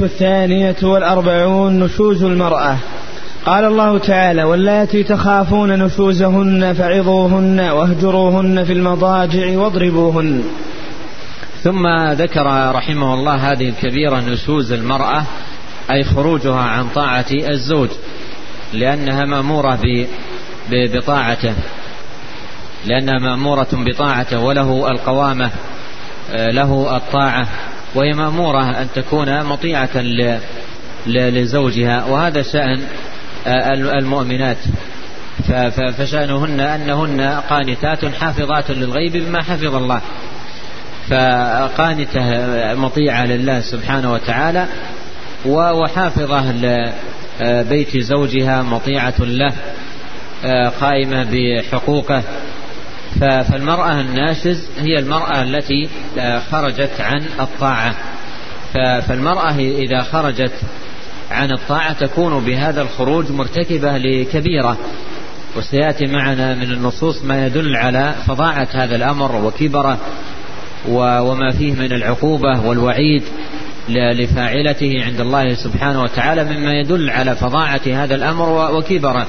42 نشوز المرأة. قال الله تعالى: واللاتي تخافون نشوزهن فعظوهن واهجروهن في المضاجع واضربوهن. ثم ذكر رحمه الله هذه الكبيرة نشوز المرأة، أي خروجها عن طاعة الزوج، لأنها مأمورة بطاعته، لأنها مأمورة بطاعته وله القوامة، له الطاعة، وهي مأمورة أن تكون مطيعة لزوجها. وهذا شأن المؤمنات، فشأنهن أنهن قانتات حافظات للغيب بما حفظ الله، فقانتة مطيعة لله سبحانه وتعالى، وحافظة لبيت زوجها، مطيعة له، قائمة بحقوقه. فالمرأة الناشز هي المرأة التي خرجت عن الطاعة. فالمرأة إذا خرجت عن الطاعة تكون بهذا الخروج مرتكبة لكبيرة، وسيأتي معنا من النصوص ما يدل على فظاعة هذا الأمر وكبره وما فيه من العقوبة والوعيد لفاعلته عند الله سبحانه وتعالى، مما يدل على فظاعة هذا الأمر وكبره.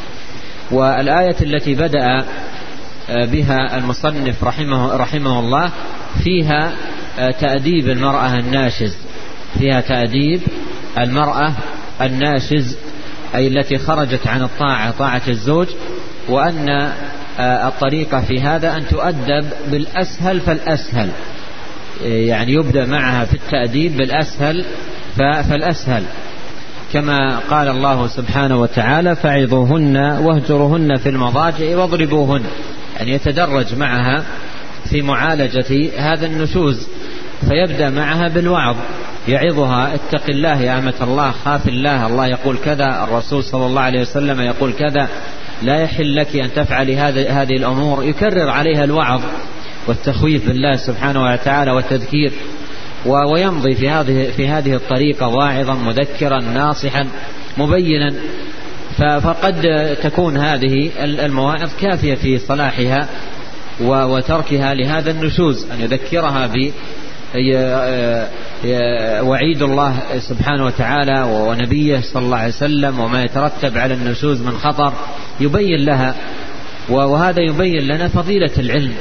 والآية التي بدأ بها المصنف رحمه الله فيها تأديب المرأة الناشز، فيها تأديب المرأة الناشز، أي التي خرجت عن الطاعة، طاعة الزوج، وأن الطريقة في هذا أن تؤدب بالأسهل فالأسهل، يعني يبدأ معها في التأديب بالأسهل فالأسهل، كما قال الله سبحانه وتعالى: فعظوهن واهجروهن في المضاجع واضربوهن، يعني يتدرج معها في معالجة هذا النشوز، فيبدأ معها بالوعظ، يعظها: اتق الله يا أمة الله، خاف الله، الله يقول كذا، الرسول صلى الله عليه وسلم يقول كذا، لا يحل لك أن تفعلي هذه الأمور. يكرر عليها الوعظ والتخويف بالله سبحانه وتعالى والتذكير، ويمضي في هذه الطريقة واعظا مذكرا ناصحا مبينا. فقد تكون هذه المواعظ كافية في صلاحها وتركها لهذا النشوز، أن يذكرها وعيد الله سبحانه وتعالى ونبيه صلى الله عليه وسلم وما يترتب على النشوز من خطر، يبين لها. وهذا يبين لنا فضيلة العلم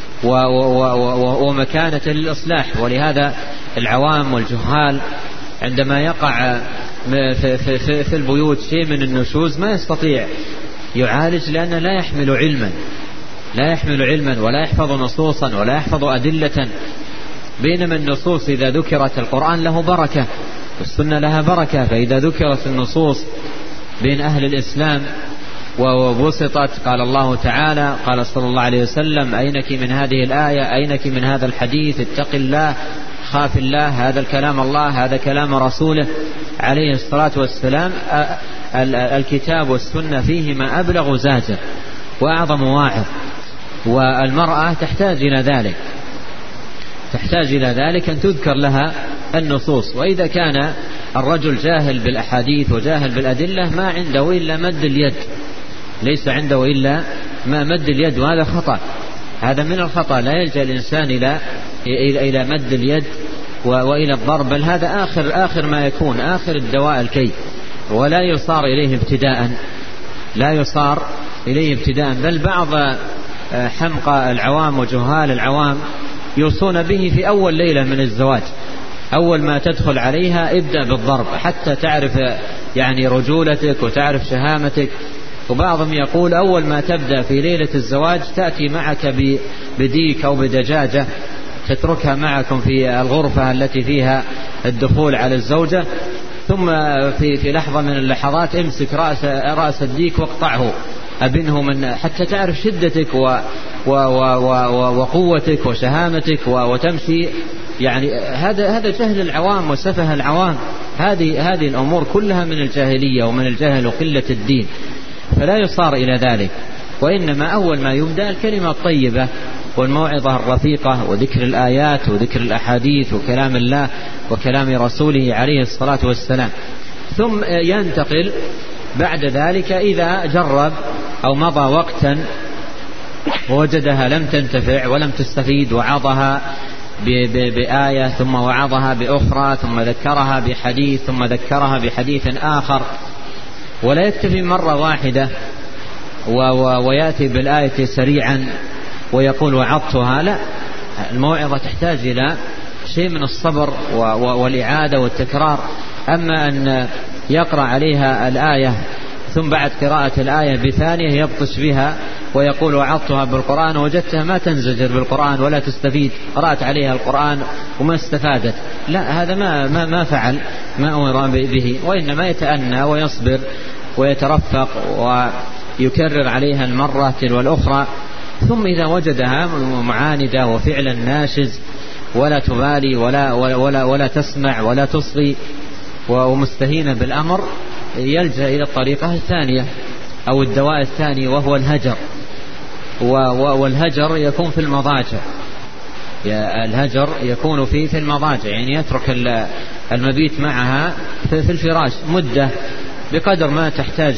ومكانة الإصلاح. ولهذا العوام والجهال عندما يقع في البيوت شيء من النشوز ما يستطيع يعالج، لأنه لا يحمل علما ولا يحفظ نصوصا ولا يحفظ أدلة. بينما النصوص إذا ذكرت، القرآن له بركة والسنة لها بركة، فإذا ذكرت النصوص بين أهل الإسلام وبسطت، قال الله تعالى، قال صلى الله عليه وسلم: أينك من هذه الآية، أينك من هذا الحديث، اتق الله، خاف الله، هذا الكلام الله، هذا كلام رسوله عليه الصلاة والسلام، الكتاب والسنة فيهما أبلغ زاجر وأعظم واعظ، والمرأة تحتاج إلى ذلك أن تذكر لها النصوص. وإذا كان الرجل جاهل بالأحاديث وجاهل بالأدلة ما عنده إلا مد اليد، ليس عنده إلا ما مد اليد، وهذا خطأ، هذا من الخطأ. لا يلجأ الإنسان إلى مد اليد وإلى الضرب، بل هذا آخر ما يكون، آخر الدواء الكي، ولا يصار إليه ابتداء، بل بعض حمقى العوام وجهال العوام يوصون به في أول ليلة من الزواج، أول ما تدخل عليها ابدأ بالضرب حتى تعرف يعني رجولتك وتعرف شهامتك. وبعضهم يقول أول ما تبدأ في ليلة الزواج تأتي معك بديك أو بدجاجة تتركها معكم في الغرفة التي فيها الدخول على الزوجة، ثم في لحظة من اللحظات امسك رأس الديك واقطعه، أبنه من حتى تعرف شدتك وقوتك وشهامتك وتمشي. يعني هذا جهل العوام وسفه العوام، هذه الأمور كلها من الجاهلية ومن الجهل وقلة الدين، فلا يصار إلى ذلك. وإنما أول ما يبدأ الكلمة الطيبة والموعظة الرفيقة وذكر الآيات وذكر الأحاديث وكلام الله وكلام رسوله عليه الصلاة والسلام، ثم ينتقل بعد ذلك إذا جرب أو مضى وقتا ووجدها لم تنتفع ولم تستفيد، وعظها بآية ثم وعظها بأخرى ثم ذكرها بحديث ثم ذكرها بحديث آخر، ولا يكتفي مرة واحدة ويأتي بالآية سريعا ويقول وعظتها، لا، الموعظة تحتاج إلى شيء من الصبر والإعادة والتكرار. أما أن يقرأ عليها الآية ثم بعد قراءة الآية بثانية يبطش بها ويقول وعظتها بالقرآن وجدتها ما تنزجر بالقرآن ولا تستفيد، قرأت عليها القرآن وما استفادت، لا، هذا ما فعل ما أمر به، وإنما يتأنى ويصبر ويترفق ويكرر عليها المرة تلو الأخرى. ثم إذا وجدها معاندة وفعلا ناشز ولا تبالي ولا تسمع ولا تصغي ومستهينة بالأمر، يلجأ إلى الطريقة الثانية أو الدواء الثاني، وهو الهجر. والهجر يكون في المضاجع، الهجر يكون في المضاجع، يعني يترك المبيت معها في الفراش مدة بقدر ما تحتاج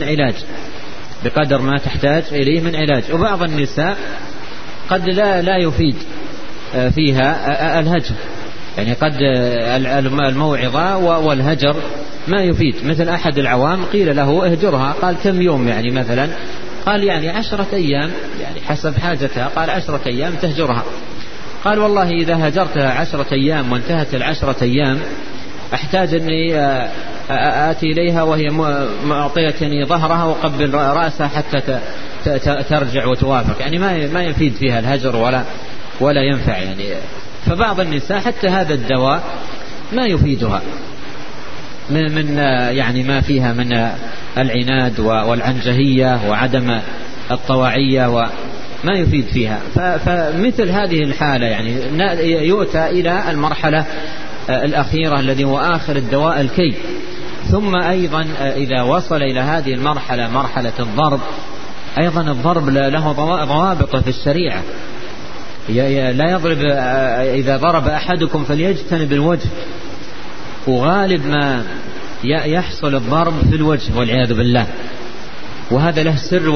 إليه من علاج، وبعض النساء قد لا يفيد فيها الهجر، يعني قد الموعظة والهجر ما يفيد. مثل أحد العوام قيل له اهجرها، قال كم يوم يعني مثلا؟ قال يعني 10 أيام، يعني حسب حاجتها، قال 10 أيام تهجرها. قال والله إذا هجرتها 10 أيام وانتهت 10 أيام أحتاج أني آتي إليها وهي معطيتني ظهرها وقبل رأسها حتى ترجع وتوافق، يعني ما يفيد فيها الهجر ولا ينفع يعني. فبعض النساء حتى هذا الدواء ما يفيدها من يعني ما فيها من العناد والعنجهية وعدم الطواعية وما يفيد فيها. فمثل هذه الحالة يعني يؤتى إلى المرحلة الأخيرة الذي هو آخر الدواء الكي. ثم أيضا إذا وصل إلى هذه المرحلة، مرحلة الضرب، أيضا الضرب له ضوابط في الشريعة. لا يضرب، إذا ضرب أحدكم فليجتنب الوجه، وغالب ما يحصل الضرب في الوجه والعياذ بالله، وهذا له سر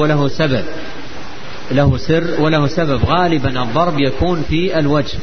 وله سبب. غالبا الضرب يكون في الوجه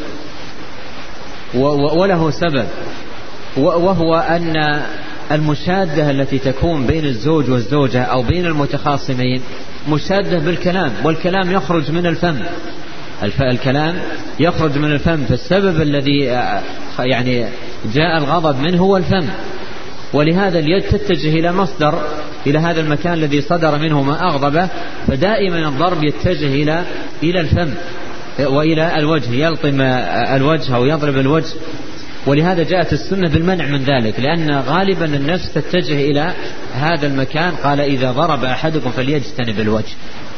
وله سبب، وهو أن المشادة التي تكون بين الزوج والزوجة أو بين المتخاصمين مشادة بالكلام، والكلام يخرج من الفم، الكلام يخرج من الفم، فالسبب الذي يعني جاء الغضب منه هو الفم، ولهذا اليد تتجه إلى مصدر، إلى هذا المكان الذي صدر منه ما أغضبه، فدائما الضرب يتجه إلى الفم وإلى الوجه، يلطم الوجه أو يضرب الوجه. ولهذا جاءت السنة بالمنع من ذلك، لأن غالبا النفس تتجه إلى هذا المكان. قال إذا ضرب أحدكم فليجتنب الوجه،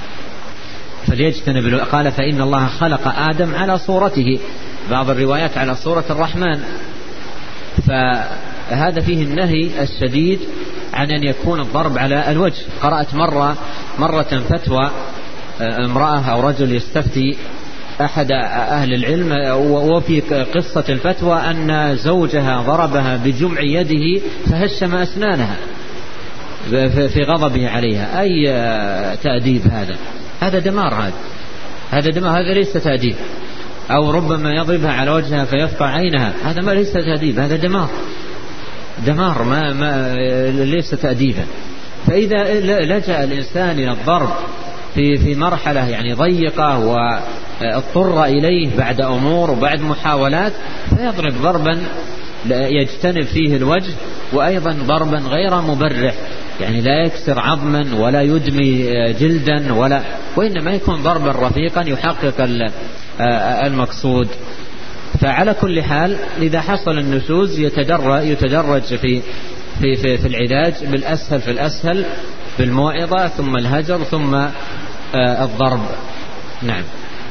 قال فإن الله خلق آدم على صورته، بعض الروايات على صورة الرحمن. فهذا فيه النهي الشديد عن أن يكون الضرب على الوجه. قرأت مرة فتوى امرأة أو رجل يستفتي أحد أهل العلم، وفي قصة الفتوى أن زوجها ضربها بجمع يده فهشم أسنانها في غضبه عليها. أي تأديب هذا؟ هذا دمار، هذا دمار، هذا ليس تأديب. أو ربما يضربها على وجهها فيفقع عينها، هذا ما ليس تأديب، هذا دمار ما ليس تأديبا. فإذا لجأ الإنسان إلى الضرب في مرحلة يعني ضيقة واضطر إليه بعد أمور وبعد محاولات، فيضرب ضربا يجتنب فيه الوجه، وأيضا ضربا غير مبرح، يعني لا يكسر عظما ولا يدمي جلدا وإنما يكون ضربا رفيقا يحقق المقصود. فعلى كل حال إذا حصل النشوز يتدرج في العلاج بالأسهل في الأسهل، بالموعظة ثم الهجر ثم الضرب. نعم.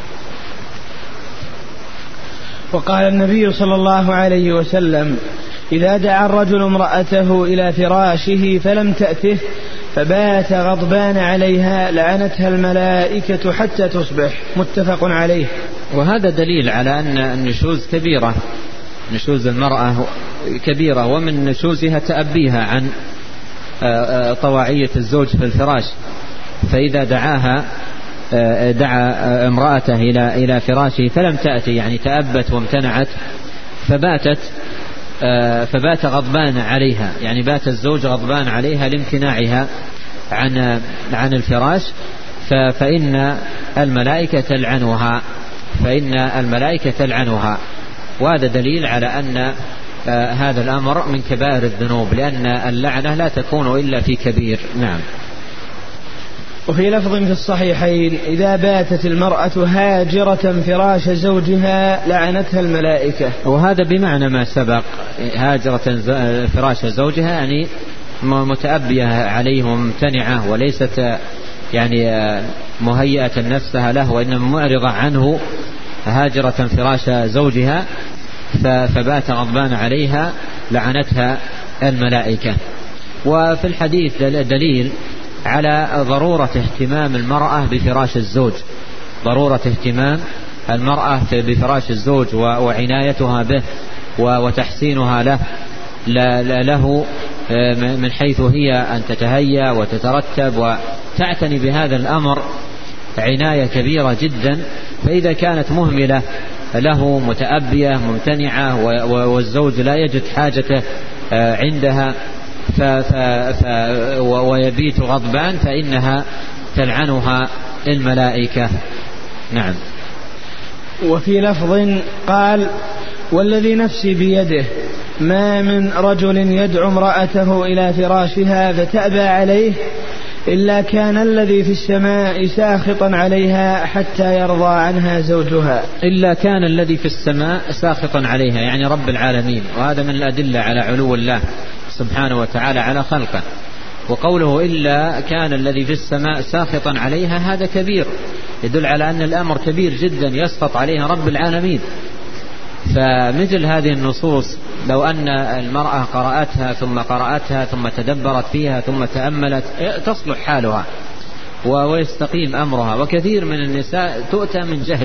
وقال النبي صلى الله عليه وسلم: إذا دعا الرجل امرأته إلى فراشه فلم تأته فبات غضبان عليها لعنتها الملائكة حتى تصبح. متفق عليه. وهذا دليل على أن النشوز كبيرة، نشوز المرأة كبيرة، ومن نشوزها تأبيها عن طواعية الزوج في الفراش. فإذا دعا امرأته إلى فراشه فلم تأتي، يعني تأبت وامتنعت، فبات غضبان عليها، يعني بات الزوج غضبان عليها لامتناعها عن الفراش، فإن الملائكة تلعنها. وهذا دليل على أن هذا الأمر من كبائر الذنوب، لأن اللعنة لا تكون إلا في كبير. نعم. وفي لفظ في الصحيحين: إذا باتت المرأة هاجرة فراش زوجها لعنتها الملائكة. وهذا بمعنى ما سبق، هاجرة فراش زوجها يعني متأبية عليه وممتنعة، وليست يعني مهيئة نفسها له، وإنما معرضة عنه، هاجرة فراش زوجها فبات غضبان عليها لعنتها الملائكة. وفي الحديث دليل على ضرورة اهتمام المرأة بفراش الزوج، ضرورة اهتمام المرأة بفراش الزوج وعنايتها به وتحسينها له من حيث هي أن تتهيأ وتترتب وتعتني بهذا الأمر عناية كبيرة جدا. فإذا كانت مهملة له، متأبية ممتنعة، والزوج لا يجد حاجته عندها ويبيت غضبان، فإنها تلعنها الملائكة. نعم. وفي لفظ قال: والذي نفسي بيده ما من رجل يدعو امرأته إلى فراشها فتأبى عليه إلا كان الذي في السماء ساخطا عليها حتى يرضى عنها زوجها. إلا كان الذي في السماء ساخطا عليها، يعني رب العالمين، وهذا من الأدلة على علو الله سبحانه وتعالى على خلقه. وقوله إلا كان الذي في السماء ساخطا عليها، هذا كبير، يدل على أن الأمر كبير جدا يسخط عليها رب العالمين. فمثل هذه النصوص لو أن المرأة قرأتها ثم تدبرت فيها ثم تأملت تصلح حالها ويستقيم أمرها. وكثير من النساء تؤتى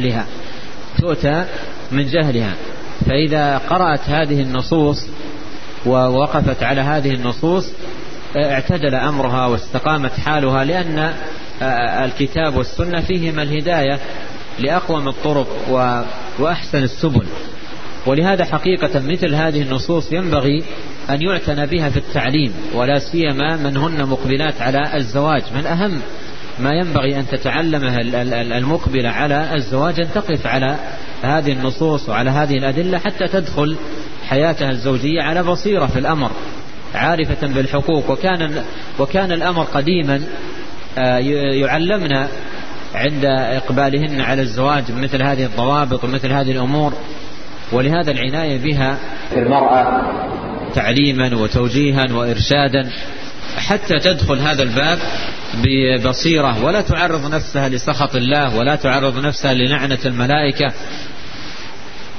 من جهلها، فإذا قرأت هذه النصوص ووقفت على هذه النصوص اعتدل أمرها واستقامت حالها، لأن الكتاب والسنة فيهما الهداية لأقوم الطرق وأحسن السبل. ولهذا حقيقة مثل هذه النصوص ينبغي أن يعتنى بها في التعليم، ولا سيما من هن مقبلات على الزواج. من أهم ما ينبغي أن تتعلمه المقبلة على الزواج أن تقف على هذه النصوص وعلى هذه الأدلة حتى تدخل حياتها الزوجية على بصيرة في الأمر، عارفة بالحقوق. وكان الأمر قديما يعلمنا عند إقبالهن على الزواج مثل هذه الضوابط ومثل هذه الأمور. ولهذا العناية بها في المرأة تعليما وتوجيها وإرشادا حتى تدخل هذا الباب ببصيرة، ولا تعرض نفسها لسخط الله، ولا تعرض نفسها للعنة الملائكة،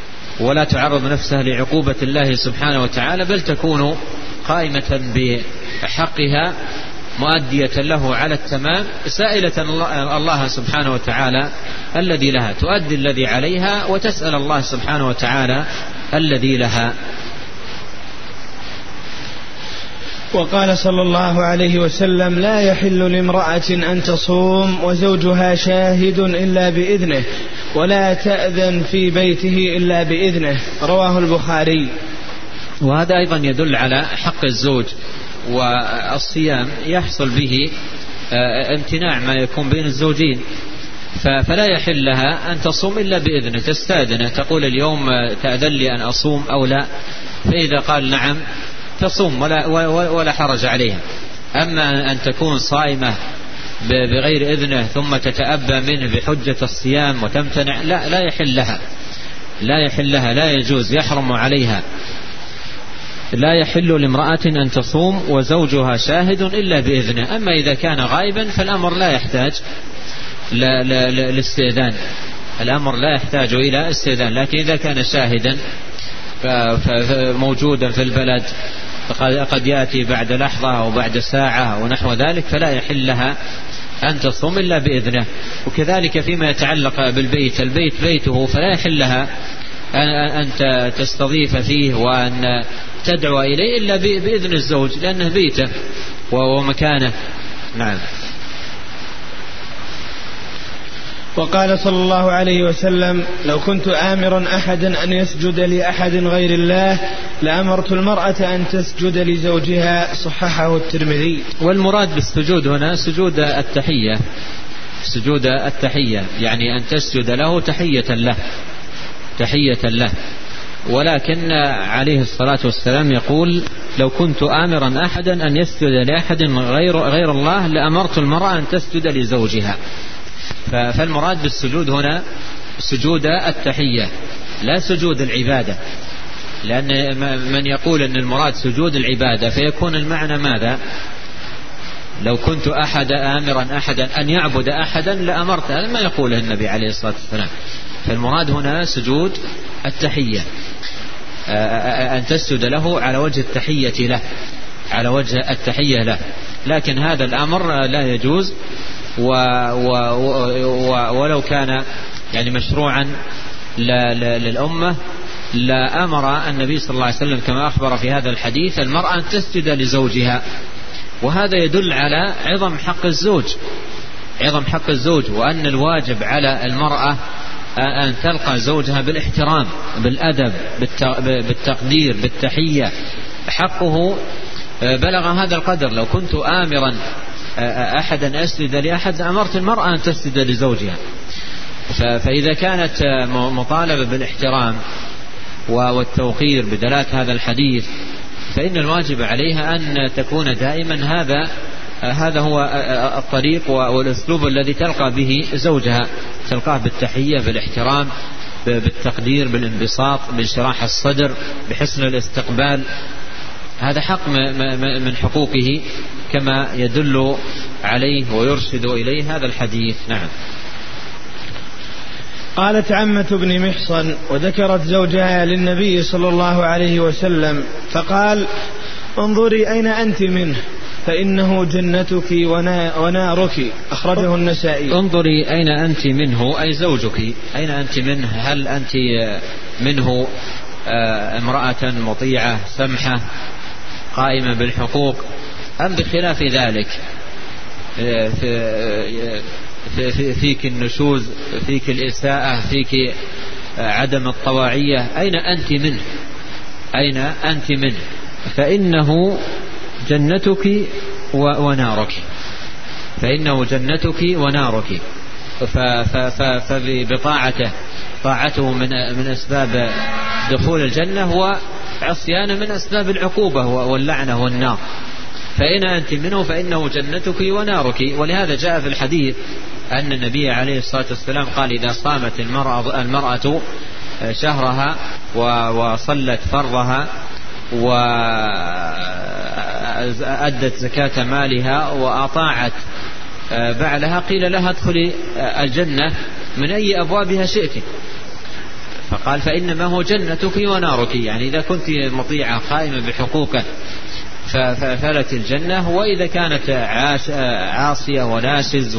ولا تعرض نفسها لعقوبة الله سبحانه وتعالى، بل تكون قائمة حقها مؤدية له على التمام، سائلة الله سبحانه وتعالى الذي لها، تؤدي الذي عليها وتسأل الله سبحانه وتعالى الذي لها. وقال صلى الله عليه وسلم: لا يحل لامرأة أن تصوم وزوجها شاهد إلا بإذنه، ولا تأذن في بيته إلا بإذنه. رواه البخاري. وهذا أيضا يدل على حق الزوج، والصيام يحصل به امتناع ما يكون بين الزوجين، فلا يحل لها أن تصوم إلا بإذنه، تستأذنه، تقول اليوم تأذن لي أن أصوم أو لا، فإذا قال نعم تصوم ولا حرج عليها. أما أن تكون صائمة بغير إذنه ثم تتأبى منه بحجة الصيام وتمتنع، لا يحل لها، لا يحل لها، لا يجوز، يحرم عليها. لا يحل لامرأة أن تصوم وزوجها شاهد إلا بإذنه. أما إذا كان غائبا فالأمر لا يحتاج للاستئذان، الأمر لا يحتاج إلى استئذان. لكن إذا كان شاهدا موجودا في البلد قد يأتي بعد لحظة أو بعد ساعة ونحو ذلك، فلا يحل لها أن تصوم إلا بإذنه. وكذلك فيما يتعلق بالبيت، البيت بيته، فلا يحل لها أن تستضيف فيه وأن تدعو إليه إلا بإذن الزوج، لأنه بيته ومكانه. نعم. وقال صلى الله عليه وسلم: لو كنت آمرا أحدا أن يسجد لأحد غير الله لأمرت المرأة أن تسجد لزوجها. صححه الترمذي. والمراد بالسجود هنا سجود التحية، سجود التحية، يعني أن تسجد له تحية له. ولكن عليه الصلاة والسلام يقول: لو كنت آمرا أحدا أن يسجد لأحد غير الله لأمرت المرأة أن تسجد لزوجها. فالمراد بالسجود هنا سجود التحية لا سجود العبادة، لأن من يقول أن المراد سجود العبادة فيكون المعنى ماذا؟ لو كنت آمرا أحدا أن يعبد أحدا لأمرت، هذا ما يقوله النبي عليه الصلاة والسلام. فالمراد هنا سجود التحية، أن تسجد له على وجه التحية له، على وجه التحية له. لكن هذا الأمر لا يجوز، ولو كان يعني مشروعا للأمة لا أمر النبي صلى الله عليه وسلم كما أخبر في هذا الحديث المرأة أن تسجد لزوجها. وهذا يدل على عظم حق الزوج، وأن الواجب على المرأة أن تلقى زوجها بالاحترام، بالأدب، بالتقدير، بالتحية. حقه بلغ هذا القدر. لو كنت آمرا أحدا أسجد لأحد أمرت المرأة أن تسجد لزوجها. فإذا كانت مطالبة بالاحترام والتوقير بدلالة هذا الحديث، فإن الواجب عليها أن تكون دائما هذا هو الطريق والأسلوب الذي تلقى به زوجها، تلقاه بالتحية، بالاحترام، بالتقدير، بالانبساط، بانشراح الصدر، بحسن الاستقبال. هذا حق من حقوقه كما يدل عليه ويرشد إليه هذا الحديث. نعم. قالت عمة بن محصن وذكرت زوجها للنبي صلى الله عليه وسلم فقال: انظري أين أنت منه فإنه جنتك ونارك. أخرجه النسائي. انظري أين أنت منه أي زوجك، أين أنت منه؟ هل أنت منه امرأة مطيعة سمحة قائمة بالحقوق، أم بخلاف ذلك فيك النشوز، فيك الإساءة، فيك عدم الطواعية؟ أين أنت منه؟ أين أنت منه؟ فإنه جنتك ونارك، فإنه جنتك ونارك. طاعته من أسباب دخول الجنة، هو عصيانه من أسباب العقوبة واللعنة والنار. فإن أنت منه فإنه جنتك ونارك. ولهذا جاء في الحديث أن النبي عليه الصلاة والسلام قال: إذا صامت المرأة شهرها وصلت فرضها وأدت زكاة مالها وأطاعت بعلها قيل لها ادخلي الجنة من أي أبوابها شئت. فقال: فإنما هو جنتك ونارك، يعني إذا كنت مطيعة قائمة بحقوقه فلت الجنة. وإذا كانت عاصية وناشز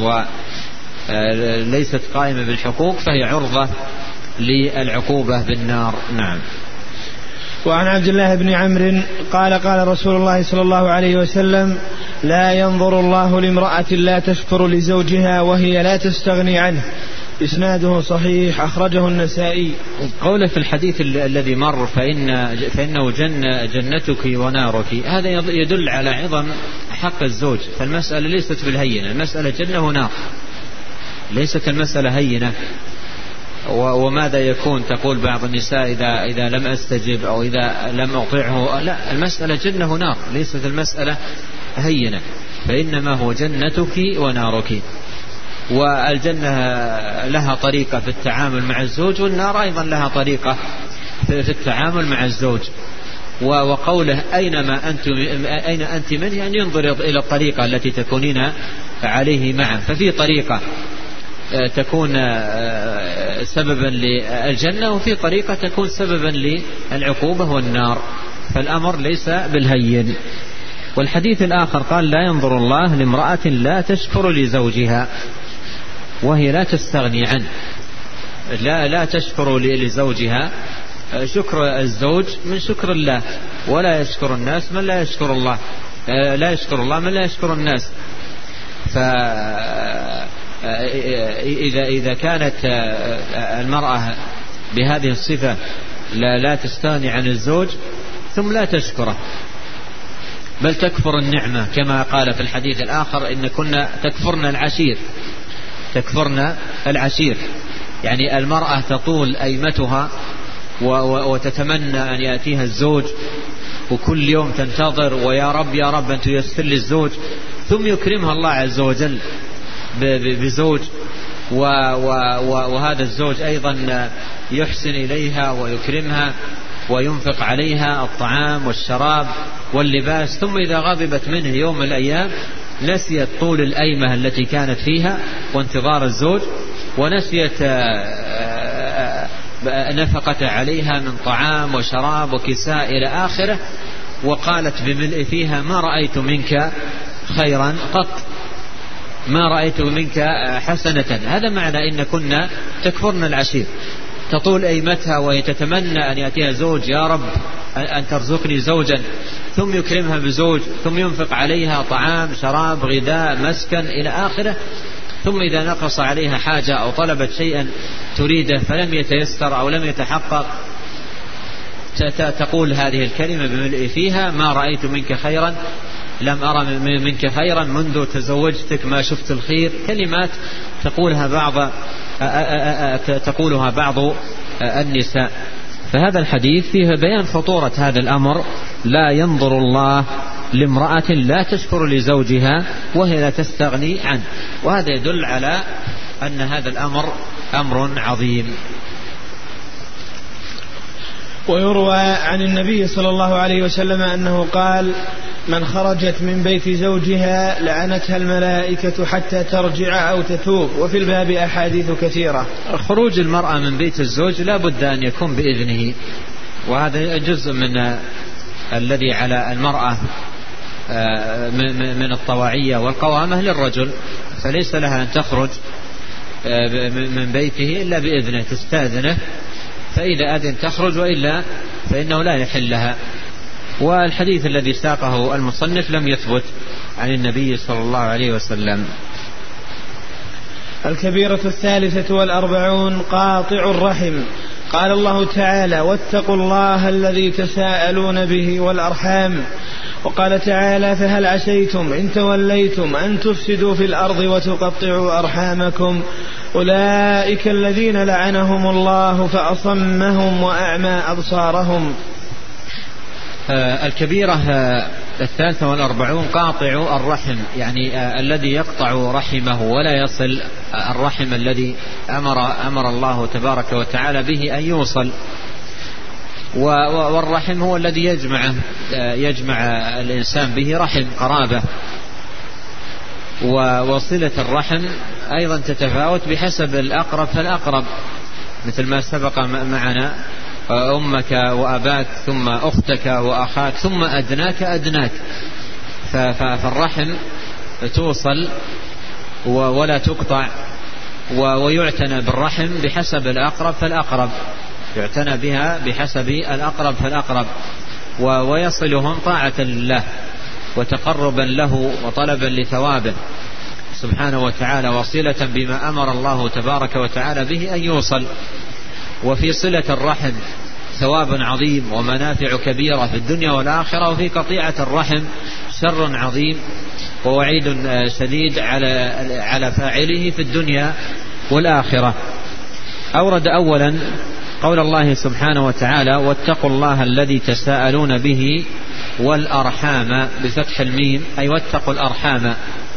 وليست قائمة بالحقوق فهي عرضة للعقوبة بالنار. نعم. وعن عبد الله بن عمرو قال قال رسول الله صلى الله عليه وسلم: لا ينظر الله لامرأة لا تشكر لزوجها وهي لا تستغني عنه. إسناده صحيح، أخرجه النسائي. قوله في الحديث الذي مر فإنه جنتك ونارك، هذا يدل على عظم حق الزوج. فالمسألة ليست بالهينة، المسألة جنة ونار، ليست المسألة هينة. وماذا يكون تقول بعض النساء إذا لم أستجب أو إذا لم أطيعه؟ لا، المسألة جنة ونار، ليست المسألة هينة، فإنما هو جنتك ونارك. والجنة لها طريقة في التعامل مع الزوج، والنار أيضا لها طريقة في التعامل مع الزوج. وقوله أين أنت منه، يعني ينظر إلى الطريقة التي تكونين عليه معه. ففي طريقة تكون سببا للجنة، وفي طريقة تكون سببا للعقوبة والنار، فالأمر ليس بالهين. والحديث الآخر قال: لا ينظر الله لامرأة لا تشكر لزوجها وهي لا تستغني عنه. لا تشكر لزوجها. شكر الزوج من شكر الله، ولا يشكر الناس من لا يشكر الله، لا يشكر الله من لا يشكر الناس. إذا كانت المرأة بهذه الصفة لا تستغني عن الزوج ثم لا تشكره، بل تكفر النعمة، كما قال في الحديث الآخر: إن كنا تكفرن العشير. يعني المرأة تطول أيمتها وتتمنى أن يأتيها الزوج، وكل يوم تنتظر ويا رب أن تيسر للزوج، ثم يكرمها الله عز وجل بزوج، وهذا الزوج أيضا يحسن إليها ويكرمها وينفق عليها الطعام والشراب واللباس. ثم إذا غضبت منه يوم من الأيام نسيت طول الأيمة التي كانت فيها وانتظار الزوج، ونسيت نفقة عليها من طعام وشراب وكساء إلى آخره، وقالت بملء فيها: ما رأيت منك خيرا قط، ما رأيت منك حسنة. هذا معنى إن كنا تكفرن العشير. تطول أيمتها وهي تتمنى أن يأتيها زوج: يا رب أن ترزقني زوجا، ثم يكرمها بزوج، ثم ينفق عليها طعام شراب غذاء مسكن إلى آخره. ثم إذا نقص عليها حاجة أو طلبت شيئا تريده فلم يتيسر أو لم يتحقق تقول هذه الكلمة بملء فيها: ما رأيت منك خيرا، لم أرى منك خيرا منذ تزوجتك، ما شفت الخير. كلمات تقولها بعض النساء. فهذا الحديث فيه بيان خطورة هذا الأمر: لا ينظر الله لامرأة لا تشكر لزوجها وهي لا تستغني عنه. وهذا يدل على أن هذا الأمر أمر عظيم. ويروى عن النبي صلى الله عليه وسلم أنه قال: من خرجت من بيت زوجها لعنتها الملائكة حتى ترجع أو تتوب. وفي الباب أحاديث كثيرة. خروج المرأة من بيت الزوج لا بد أن يكون بإذنه، وهذا جزء من الذي على المرأة من الطواعية والقوامة للرجل، فليس لها أن تخرج من بيته إلا بإذنه، تستأذنه، فإذا أذن تخرج، وإلا فإنه لا يحل لها. والحديث الذي ساقه المصنف لم يثبت عن النبي صلى الله عليه وسلم. الكبيرة 43 قاطع الرحم. قال الله تعالى: واتقوا الله الذي تساءلون به والأرحام. وقال تعالى: فهل عسيتم إن توليتم أن تفسدوا في الأرض وتقطعوا أرحامكم أولئك الذين لعنهم الله فأصمهم وأعمى أبصارهم. الكبيرة 43 قاطع الرحم، يعني الذي يقطع رحمه ولا يصل الرحم الذي أمر الله تبارك وتعالى به أن يوصل. والرحم هو الذي يجمع الإنسان به رحم قرابة. وصلة الرحم أيضا تتفاوت بحسب الأقرب فالأقرب، مثل ما سبق معنا أمك وأباك ثم أختك وأخاك ثم أدناك. فالرحم توصل ولا تقطع، ويعتنى بالرحم بحسب الأقرب فالأقرب، يعتنى بها بحسب الأقرب فالأقرب، ويصلهم طاعة لله وتقربا له وطلبا لثوابه سبحانه وتعالى، وصلة بما أمر الله تبارك وتعالى به أن يوصل. وفي صلة الرحم ثواب عظيم ومنافع كبيرة في الدنيا والآخرة، وفي قطيعة الرحم شر عظيم ووعيد شديد على فاعله في الدنيا والآخرة. أورد أولا قول الله سبحانه وتعالى: واتقوا الله الذي تساءلون به والأرحام، بفتح الميم، أي واتقوا الأرحام.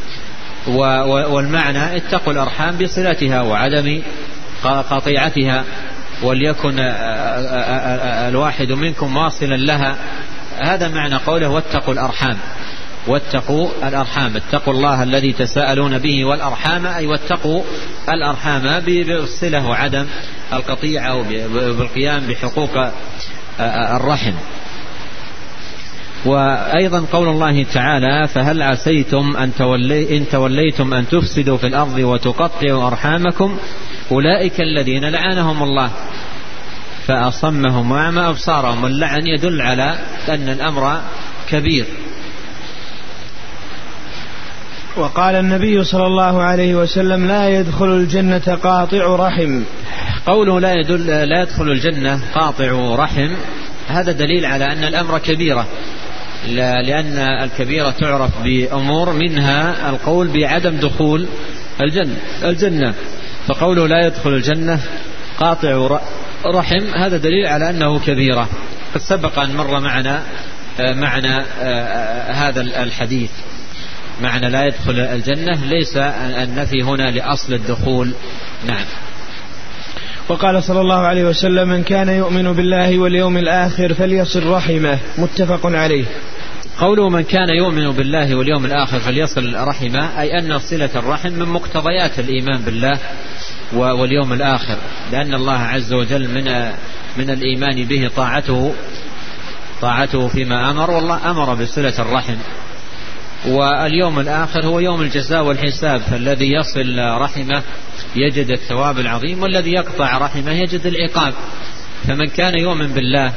والمعنى اتقوا الأرحام بصلتها وعدم قطيعتها، وليكن الواحد منكم واصلا لها. هذا معنى قوله واتقوا الأرحام. واتقوا الأرحام، اتقوا الله الذي تساءلون به والأرحام، أي واتقوا الأرحام بالصلة وعدم القطيعة وبالقيام بحقوق الرحم. وأيضا قول الله تعالى: فهل عسيتم إن توليتم أن تفسدوا في الأرض وتقطعوا أرحامكم أولئك الذين لعنهم الله فأصمهم وأعمى أبصارهم. واللعن يدل على أن الأمر كبير. وقال النبي صلى الله عليه وسلم: لا يدخل الجنة قاطع رحم. قوله لا يدخل الجنة قاطع رحم، هذا دليل على أن الأمر كبيرة، لأن الكبيرة تعرف بأمور، منها القول بعدم دخول الجنة. فقوله لا يدخل الجنة قاطع رحم هذا دليل على أنه كبيرة. قد سبق أن مر معنا هذا الحديث، معنى لا يدخل الجنة ليس النفي هنا لأصل الدخول. نعم. وقال صلى الله عليه وسلم: من كان يؤمن بالله واليوم الآخر فليصل رحمه، متفق عليه. قوله من كان يؤمن بالله واليوم الآخر فليصل رحمه، أي أن صلة الرحم من مقتضيات الإيمان بالله واليوم الآخر، لأن الله عز وجل من الإيمان به طاعته فيما أمر، والله أمر بصلة الرحم. واليوم الآخر هو يوم الجزاء والحساب، فالذي يصل رحمه يجد الثواب العظيم، والذي يقطع رحمه يجد العقاب. فمن كان يؤمن بالله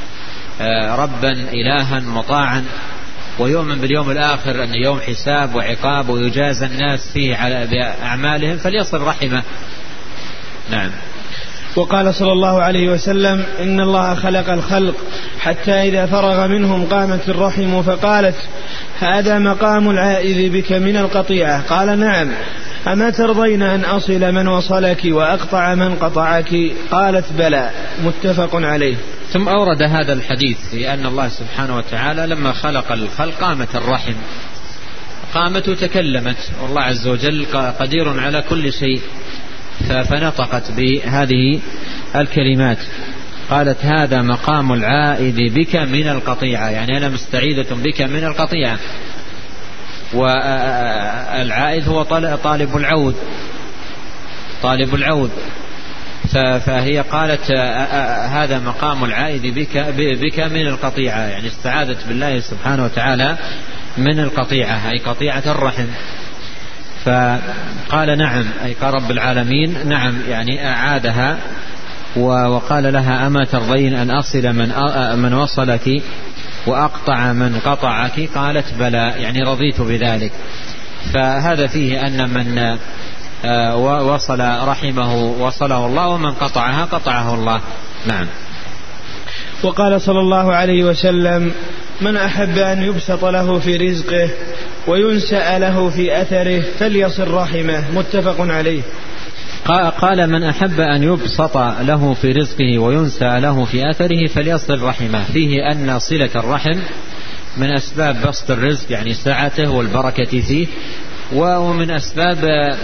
ربا إلها مطاعا، ويؤمن باليوم الآخر أن يوم حساب وعقاب ويجازى الناس فيه على أعمالهم، فليصل رحمه. نعم. وقال صلى الله عليه وسلم: إن الله خلق الخلق حتى إذا فرغ منهم قامت الرحم فقالت: هذا مقام العائذ بك من القطيعة. قال: نعم. أما ترضين أن أصل من وصلك وأقطع من قطعك؟ قالت: بلى، متفق عليه. ثم أورد هذا الحديث في أن الله سبحانه وتعالى لما خلق الخلق قامت الرحم، قامت وتكلمت، والله عز وجل قدير على كل شيء، فنطقت بهذه الكلمات. قالت: هذا مقام العائد بك من القطيعة، يعني أنا مستعيدة بك من القطيعة. والعائد هو طالب العود. فهي قالت: هذا مقام العائد بك من القطيعة، يعني استعاذت بالله سبحانه وتعالى من القطيعة، أي قطيعة الرحم. فقال: نعم، أي قال رب العالمين نعم، يعني أعادها. وقال لها: أما ترضين أن أصل من وصلك وأقطع من قطعك؟ قالت: بلى، يعني رضيت بذلك. فهذا فيه أن من وصل رحمه وصله الله، ومن قطعها قطعه الله. نعم. وقال صلى الله عليه وسلم: من أحب أن يبسط له في رزقه وينسأ له في أثره فليصل رحمه، متفق عليه. قال: من أحب أن يبسط له في رزقه وينسأ له في أثره فليصل رحمه. فيه أن صلة الرحم من أسباب بسط الرزق، يعني سعته والبركة فيه، ومن أسباب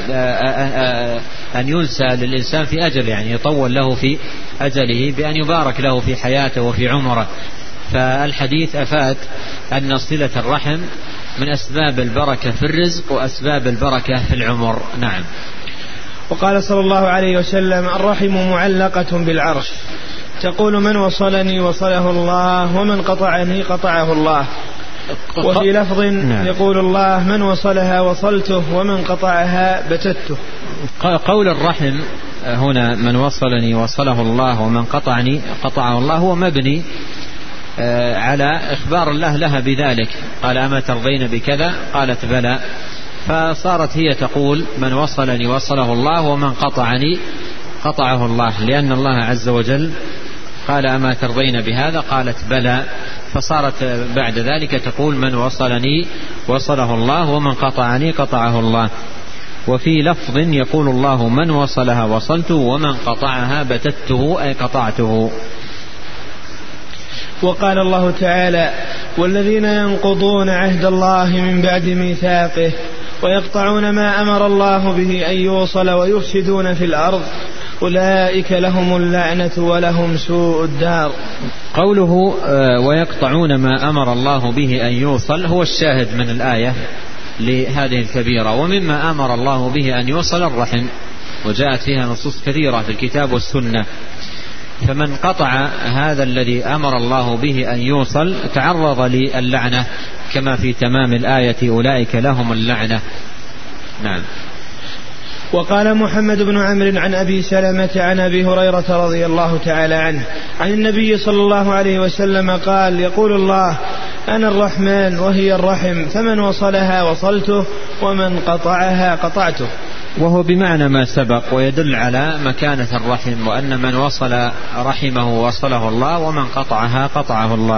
أن ينسى للإنسان في أجل، يعني يطول له في أجله بأن يبارك له في حياته وفي عمره. فالحديث أفاد أن صلة الرحم من أسباب البركة في الرزق وأسباب البركة في العمر. نعم. وقال صلى الله عليه وسلم: الرحم معلقة بالعرش، تقول من وصلني وصله الله ومن قطعني قطعه الله. وفي لفظ يقول الله من وصلها وصلته ومن قطعها بتته. قول الرحم هنا من وصلني وصله الله ومن قطعني قطعه الله هو مبني على إخبار الله لها بذلك. قال أما ترضين بكذا؟ قالت بلى. فصارت هي تقول من وصلني وصله الله ومن قطعني قطعه الله، لأن الله عز وجل قال أما ترضين بهذا؟ قالت بلى. فصارت بعد ذلك تقول من وصلني وصله الله ومن قطعني قطعه الله. وفي لفظ يقول الله من وصلها وصلته ومن قطعها بتته أي قطعته. وقال الله تعالى والذين ينقضون عهد الله من بعد ميثاقه ويقطعون ما أمر الله به أن يوصل ويفسدون في الأرض أولئك لهم اللعنة ولهم سوء الدار. قوله ويقطعون ما أمر الله به أن يوصل هو الشاهد من الآية لهذه الكبيرة. ومما أمر الله به أن يوصل الرحم، وجاءت فيها نصوص كثيرة في الكتاب والسنة. فمن قطع هذا الذي أمر الله به أن يوصل تعرض للعنة كما في تمام الآية أولئك لهم اللعنة. نعم. وقال محمد بن عمرو عن أبي سلمة عن أبي هريرة رضي الله تعالى عنه عن النبي صلى الله عليه وسلم قال يقول الله أنا الرحمن وهي الرحم فمن وصلها وصلته ومن قطعها قطعته. وهو بمعنى ما سبق ويدل على مكانة الرحم، وأن من وصل رحمه وصله الله ومن قطعها قطعه الله.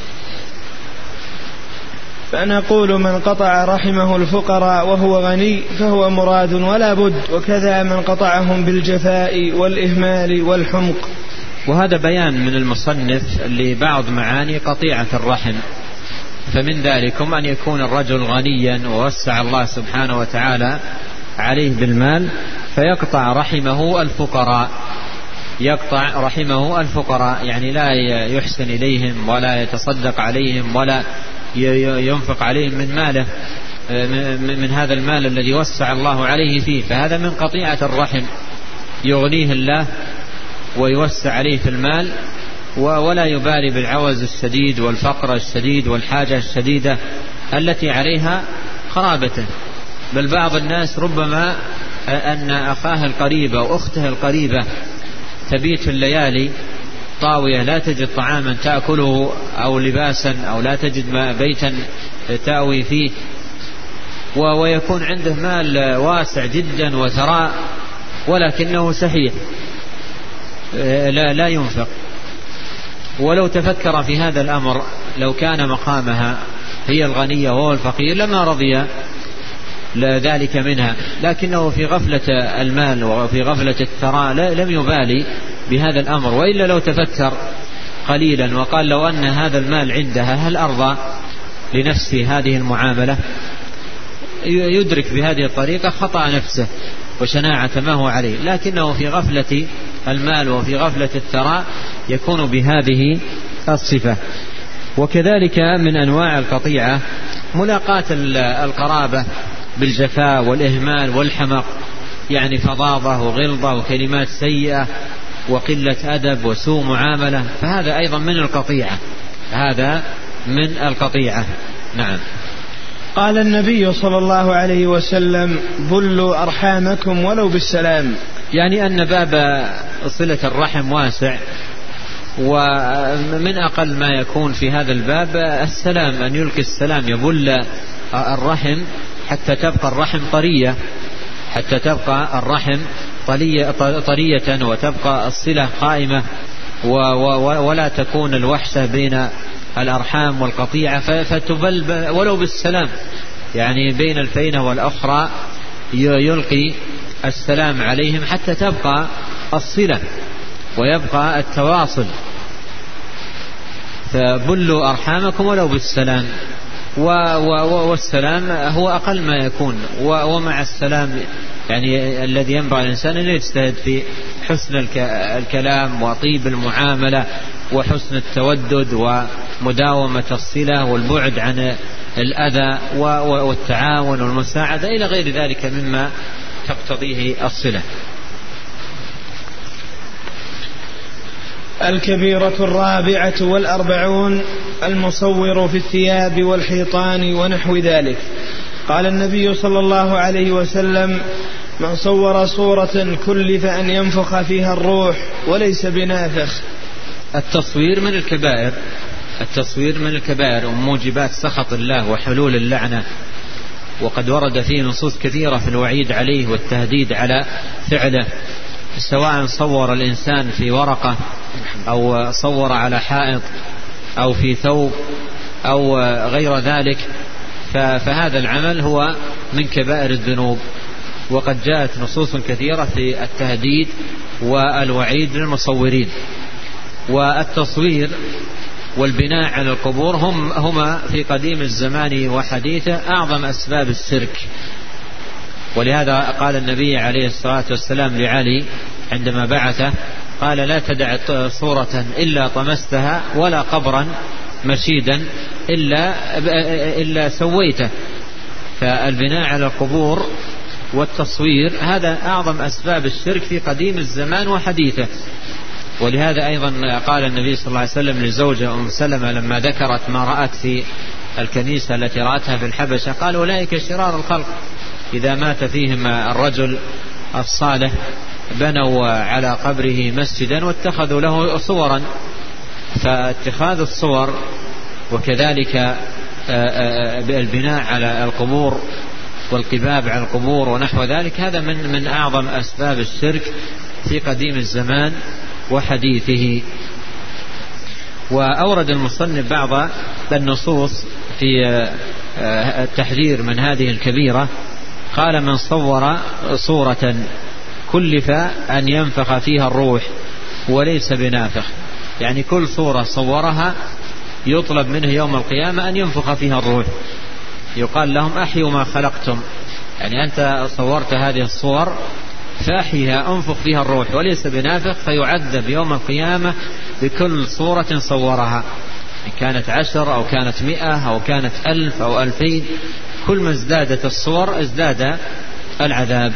فنقول من قطع رحمه الفقراء وهو غني فهو مراد ولا بد، وكذا من قطعهم بالجفاء والإهمال والحمق. وهذا بيان من المصنف لبعض معاني قطيعة الرحم. فمن ذلكم أن يكون الرجل غنيا ووسع الله سبحانه وتعالى عليه بالمال فيقطع رحمه الفقراء، يقطع رحمه الفقراء، يعني لا يحسن إليهم ولا يتصدق عليهم ولا ينفق عليهم من ماله، من هذا المال الذي وسع الله عليه فيه. فهذا من قطيعة الرحم، يغنيه الله ويوسع عليه في المال ولا يبالي بالعوز الشديد والفقر الشديد والحاجة الشديدة التي عليها قرابته. بل بعض الناس ربما أن أخاه القريبة وأخته القريبة تبيت الليالي طاوية لا تجد طعاما تأكله أو لباسا أو لا تجد بيتا تأوي فيه، ويكون عنده مال واسع جدا وثراء ولكنه سحيح لا ينفق. ولو تفكر في هذا الأمر لو كان مقامها هي الغنية وهو الفقير لما رضي ذلك منها، لكنه في غفلة المال وفي غفلة الثراء لم يبالي بهذا الأمر. وإلا لو تفكر قليلا وقال لو أن هذا المال عندها هل أرضى لنفسه هذه المعاملة؟ يدرك بهذه الطريقة خطأ نفسه وشناعة ما هو عليه، لكنه في غفلة المال وفي غفلة الثراء يكون بهذه الصفة. وكذلك من أنواع القطيعة ملاقاة القرابة بالجفاء والإهمال والحمق، يعني فظاظة وغلظة وكلمات سيئة وقلة أدب وسوء معاملة، فهذا أيضا من القطيعة، هذا من القطيعة. نعم. قال النبي صلى الله عليه وسلم بلوا أرحامكم ولو بالسلام، يعني أن باب صلة الرحم واسع، ومن أقل ما يكون في هذا الباب السلام، أن يلقي السلام يبل الرحم حتى تبقى الرحم طرية، حتى تبقى الرحم طرية وتبقى الصلة قائمة ولا تكون الوحشة بين الأرحام والقطيعة، فتبل ولو بالسلام، يعني بين الفينة والأخرى يلقي السلام عليهم حتى تبقى الصلة ويبقى التواصل. فبلوا أرحامكم ولو بالسلام، والسلام هو أقل ما يكون، ومع السلام يعني الذي ينبغي الإنسان أن يجتهد في حسن الكلام وطيب المعاملة وحسن التودد ومداومة الصلة والبعد عن الأذى والتعاون والمساعدة إلى غير ذلك مما تقتضيه الصلة. الكبيرة 44 المصور في الثياب والحيطان ونحو ذلك. قال النبي صلى الله عليه وسلم: من صور صورة كلف أن ينفخ فيها الروح وليس بنافخ. التصوير من الكبائر وموجبات سخط الله وحلول اللعنة، وقد ورد فيه نصوص كثيرة في الوعيد عليه والتهديد على فعله، سواء صور الإنسان في ورقة أو صور على حائط أو في ثوب أو غير ذلك، فهذا العمل هو من كبائر الذنوب، وقد جاءت نصوص كثيرة في التهديد والوعيد للمصورين. والتصوير والبناء على القبور هما في قديم الزمان وحديثه أعظم أسباب الشرك. ولهذا قال النبي عليه الصلاة والسلام لعلي عندما بعثه، قال: لا تدع صورة إلا طمستها ولا قبرا مشيدا إلا سويته. فالبناء على القبور والتصوير هذا أعظم أسباب الشرك في قديم الزمان وحديثه. ولهذا أيضا قال النبي صلى الله عليه وسلم لزوجة أم سلمة لما ذكرت ما رأت في الكنيسة التي رأتها في الحبشة، قال: أولئك شرار الخلق، إذا مات فيهم الرجل الصالح بنوا على قبره مسجدا واتخذوا له صورا. فاتخاذ الصور وكذلك البناء على القبور والقباب على القبور ونحو ذلك هذا من أعظم أسباب الشرك في قديم الزمان وحديثه. وأورد المصنف بعض النصوص في التحذير من هذه الكبيرة. قال: من صور صورة كلف أن ينفخ فيها الروح وليس بنافخ، يعني كل صورة صورها يطلب منه يوم القيامة أن ينفخ فيها الروح. يقال لهم: أحيوا ما خلقتم، يعني أنت صورت هذه الصور فأحيها، أنفخ فيها الروح وليس بنافخ، فيعذب يوم القيامة بكل صورة صورها، إن كانت 10 أو كانت 100 أو كانت 1000 أو 2000، كل ما ازدادت الصور ازداد العذاب.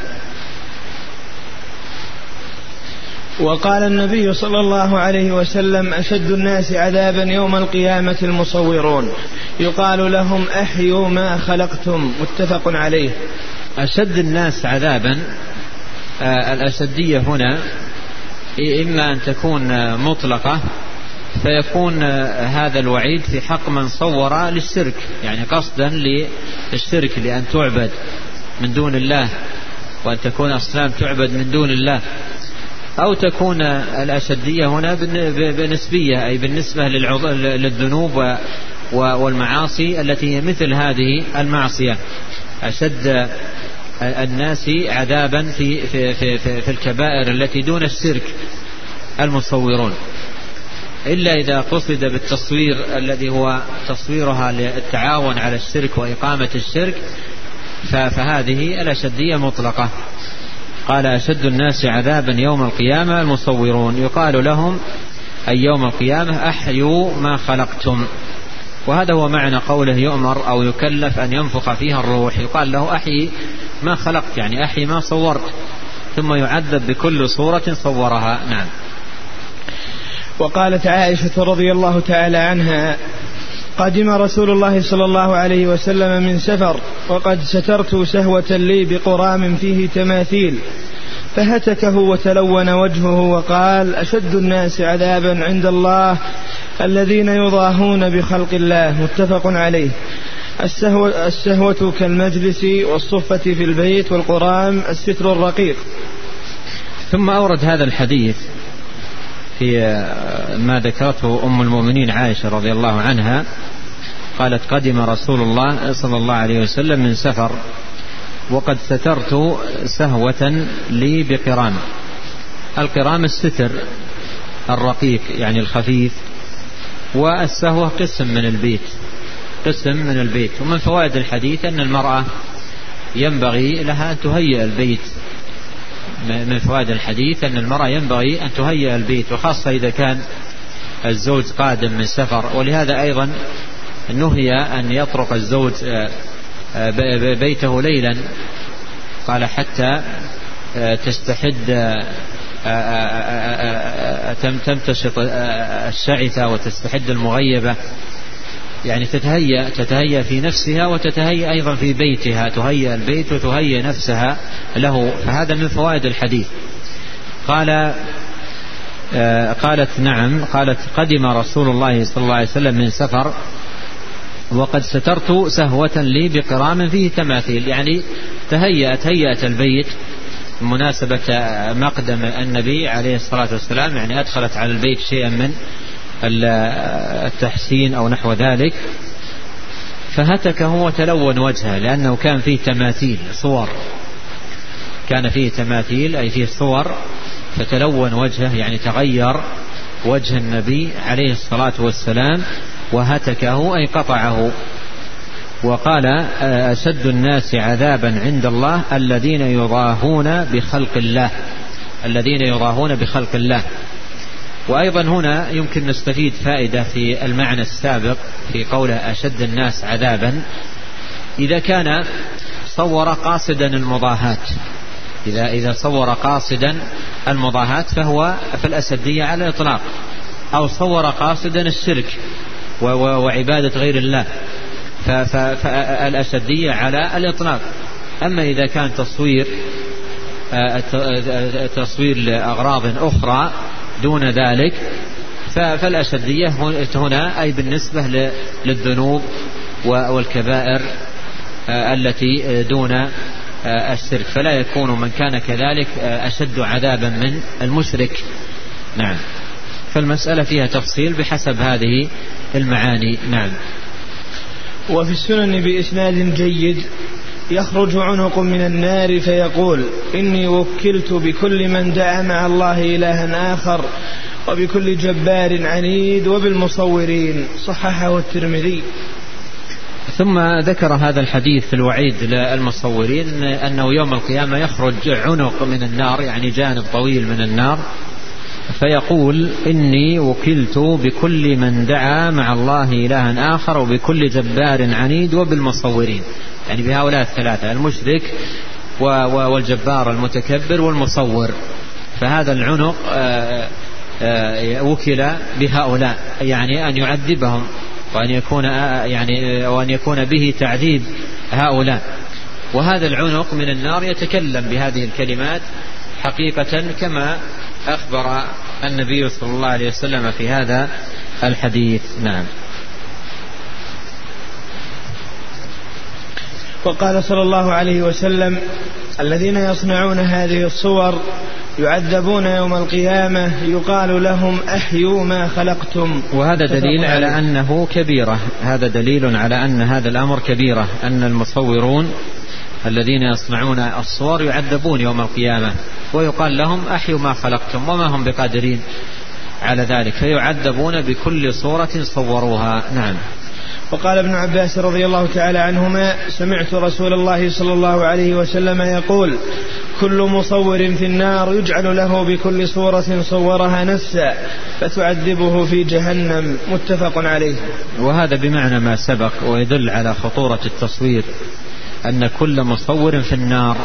وقال النبي صلى الله عليه وسلم: أشد الناس عذابا يوم القيامة المصورون، يقال لهم: أحيوا ما خلقتم. متفق عليه. أشد الناس عذابا، الأشدية هنا إما أن تكون مطلقة فيكون هذا الوعيد في حق من صور للشرك، يعني قصدا للشرك، لأن تعبد من دون الله وأن تكون أصنام تعبد من دون الله. أو تكون الأشدية هنا بنسبية، أي بالنسبة للذنوب والمعاصي التي هي مثل هذه المعصية. أشد الناس عذابا في الكبائر التي دون الشرك المصورون، إلا إذا قصد بالتصوير الذي هو تصويرها للتعاون على الشرك وإقامة الشرك، فهذه الأشدية مطلقة. قال: أشد الناس عذابا يوم القيامة المصورون، يقال لهم أي يوم القيامة: أحيوا ما خلقتم. وهذا هو معنى قوله يؤمر أو يكلف أن ينفخ فيها الروح، يقال له: أحيي ما خلقت، يعني أحيي ما صورت، ثم يعذب بكل صورة صورها. نعم. وقالت عائشة رضي الله تعالى عنها: قدم رسول الله صلى الله عليه وسلم من سفر وقد سترت سهوة لي بقرام فيه تماثيل، فهتكه وتلون وجهه وقال: أشد الناس عذابا عند الله الذين يضاهون بخلق الله. متفق عليه. السهوة كالمجلس والصفة في البيت، والقرام الستر الرقيق. ثم أورد هذا الحديث في ما ذكرته أم المؤمنين عائشة رضي الله عنها، قالت: قدم رسول الله صلى الله عليه وسلم من سفر وقد سترت سهوة لي بقرام. القرام الستر الرقيق يعني الخفيف، والسهوة قسم من البيت. ومن فوائد الحديث أن المرأة ينبغي لها أن تهيئ البيت. من فوائد الحديث أن المرأة ينبغي أن تهيئ البيت، وخاصة إذا كان الزوج قادم من سفر. ولهذا أيضا نهي أن يطرق الزوج بيته ليلا، قال: حتى تستحد تمتشط الشعثة وتستحد المغيبة، يعني تتهيأ في نفسها وتتهيأ أيضا في بيتها، تهيأ البيت وتهيأ نفسها له. فهذا من فوائد الحديث. قالت نعم، قالت قدم رسول الله صلى الله عليه وسلم من سفر وقد سترت سهوة لي بقرام فيه تماثيل، يعني هيأت البيت مناسبة مقدم النبي عليه الصلاة والسلام، يعني أدخلت على البيت شيئا من التحسين أو نحو ذلك، فهتكه وتلون وجهه لأنه كان فيه تماثيل صور، كان فيه تماثيل أي فيه صور، فتلون وجهه يعني تغير وجه النبي عليه الصلاة والسلام، وهتكه أي قطعه. وقال أشد الناس عذابا عند الله الذين يضاهون بخلق الله، الذين يضاهون بخلق الله. وأيضا هنا يمكن نستفيد فائدة في المعنى السابق في قوله أشد الناس عذابا، إذا كان صور قاصدا المضاهاة، إذا صور قاصدا المضاهاة فهو في الأسدية على الإطلاق، أو صور قاصدا الشرك وعبادة غير الله فالأسدية على الإطلاق. أما إذا كان تصوير لأغراض أخرى دون ذلك فالأسدية هنا أي بالنسبة للذنوب والكبائر التي دون الشرك، فلا يكون من كان كذلك أشد عذابا من المشرك. نعم، فالمسألة فيها تفصيل بحسب هذه المعاني. نعم. وفي السنن بإسناد جيد يخرج عنق من النار فيقول إني وكلت بكل من دعا مع الله إلها آخر وبكل جبار عنيد وبالمصورين، صححه الترمذي. ثم ذكر هذا الحديث في الوعيد للمصورين أنه يوم القيامة يخرج عنق من النار، يعني جانب طويل من النار، فيقول إني وكلت بكل من دعا مع الله إلها آخر وبكل جبار عنيد وبالمصورين، يعني بهؤلاء الثلاثة، المشرك والجبار المتكبر والمصور. فهذا العنق وكل بهؤلاء، يعني أن يعذبهم وأن يكون به تعذيب هؤلاء. وهذا العنق من النار يتكلم بهذه الكلمات حقيقة كما أخبر النبي صلى الله عليه وسلم في هذا الحديث. نعم. وقال صلى الله عليه وسلم الذين يصنعون هذه الصور يعذبون يوم القيامة يقال لهم أحيوا ما خلقتم. وهذا دليل على أنه كبيرة، هذا دليل على أن هذا الأمر كبيرة، أن المصورون الذين يصنعون الصور يعذبون يوم القيامة ويقال لهم أحيوا ما خلقتم، وما هم بقادرين على ذلك، فيعذبون بكل صورة صوروها. نعم. وقال ابن عباس رضي الله تعالى عنهما سمعت رسول الله صلى الله عليه وسلم يقول كل مصور في النار يجعل له بكل صورة صورها نفسا فتعذبه في جهنم، متفق عليه. وهذا بمعنى ما سبق، ويدل على خطورة التصوير، أن كل مصور في النار،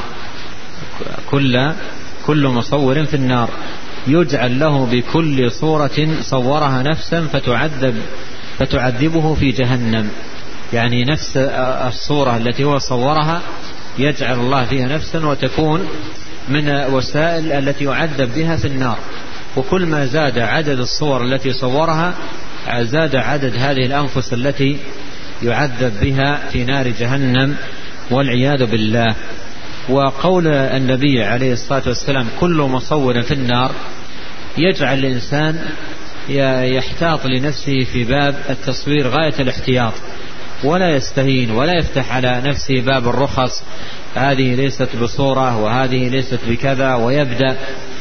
كل مصور في النار يجعل له بكل صورة صورها نفسا فتعذبه في جهنم، يعني نفس الصورة التي هو صورها يجعل الله فيها نفسا وتكون من وسائل التي يعذب بها في النار. وكل ما زاد عدد الصور التي صورها زاد عدد هذه الأنفس التي يعذب بها في نار جهنم والعياذ بالله. وقول النبي عليه الصلاة والسلام كل مصور في النار يجعل الإنسان يحتاط لنفسه في باب التصوير غاية الاحتياط، ولا يستهين ولا يفتح على نفسه باب الرخص، هذه ليست بصورة وهذه ليست بكذا، ويبدأ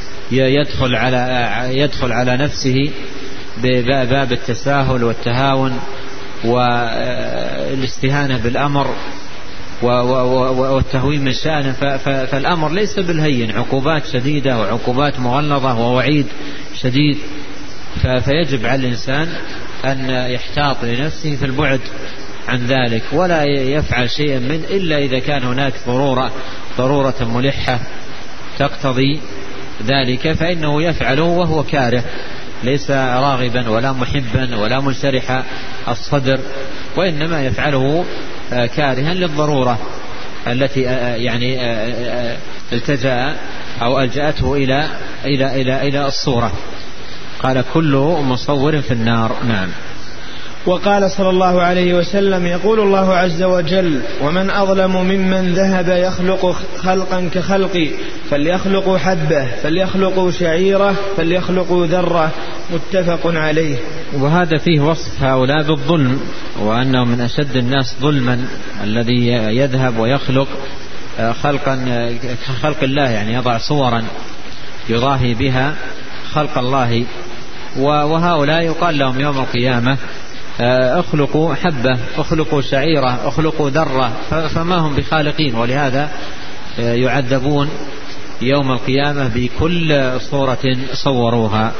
يدخل على نفسه بباب التساهل والتهاون والاستهانة بالأمر والتهوين من شأنه. فالأمر ليس بالهين، عقوبات شديدة وعقوبات مغلظة ووعيد شديد، فيجب على الإنسان أن يحتاط لنفسه في البعد عن ذلك، ولا يفعل شيئا إلا إذا كان هناك ضرورة ملحة تقتضي ذلك فإنه يفعله وهو كاره، ليس راغبا ولا محبا ولا منشرح الصدر، وإنما يفعله كارها للضرورة التي يعني التجأ أو ألجأته إلى الصورة. قال كل مصور في النار. نعم. وقال صلى الله عليه وسلم: يقول الله عز وجل: ومن أظلم ممن ذهب يخلق خلقا كخلقي، فليخلقوا حبة، فليخلقوا شعيرة، فليخلقوا ذرة. متفق عليه. وهذا فيه وصف هؤلاء بالظلم، وأنه من أشد الناس ظلما الذي يذهب ويخلق خلقا كخلق الله، يعني يضع صورا يضاهي بها خلق الله. وهؤلاء يقال لهم يوم القيامة: اخلقوا حبة، اخلقوا شعيرة، اخلقوا ذرة، فما هم بخالقين، ولهذا يعذبون يوم القيامة بكل صورة صوروها.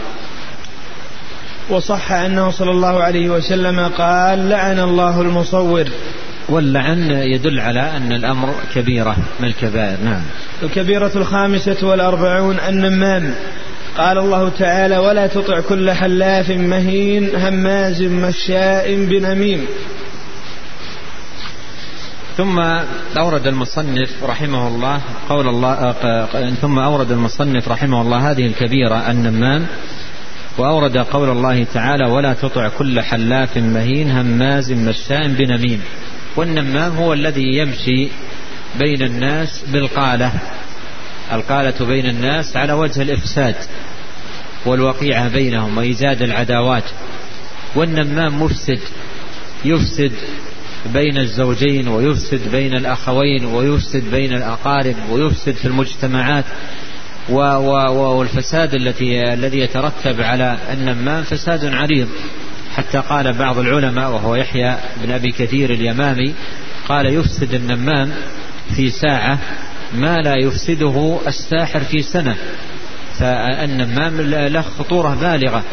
وصح أنه صلى الله عليه وسلم قال: لعن الله المصور. واللعن يدل على أن الأمر كبيرة من الكبائر. نعم. الكبيرة 45 النمام. قال الله تعالى: ولا تطع كل حلاف مهين هماز مشاء بنميم. ثم أورد المصنف رحمه الله هذه الكبيرة النمام، وأورد قول الله تعالى: ولا تطع كل حلاف مهين هماز مشاء بنميم. والنمام هو الذي يمشي بين الناس بالقالة، القالة بين الناس على وجه الإفساد والوقيعة بينهم وإيجاد العداوات. والنمام مفسد، يفسد بين الزوجين، ويفسد بين الأخوين، ويفسد بين الأقارب، ويفسد في المجتمعات. والفساد الذي يترتب على النمام فساد عريض، حتى قال بعض العلماء وهو يحيى بن أبي كثير اليمامي قال: يفسد النمام في ساعة ما لا يفسده الساحر في سنة. فالنمام له خطورة بالغة،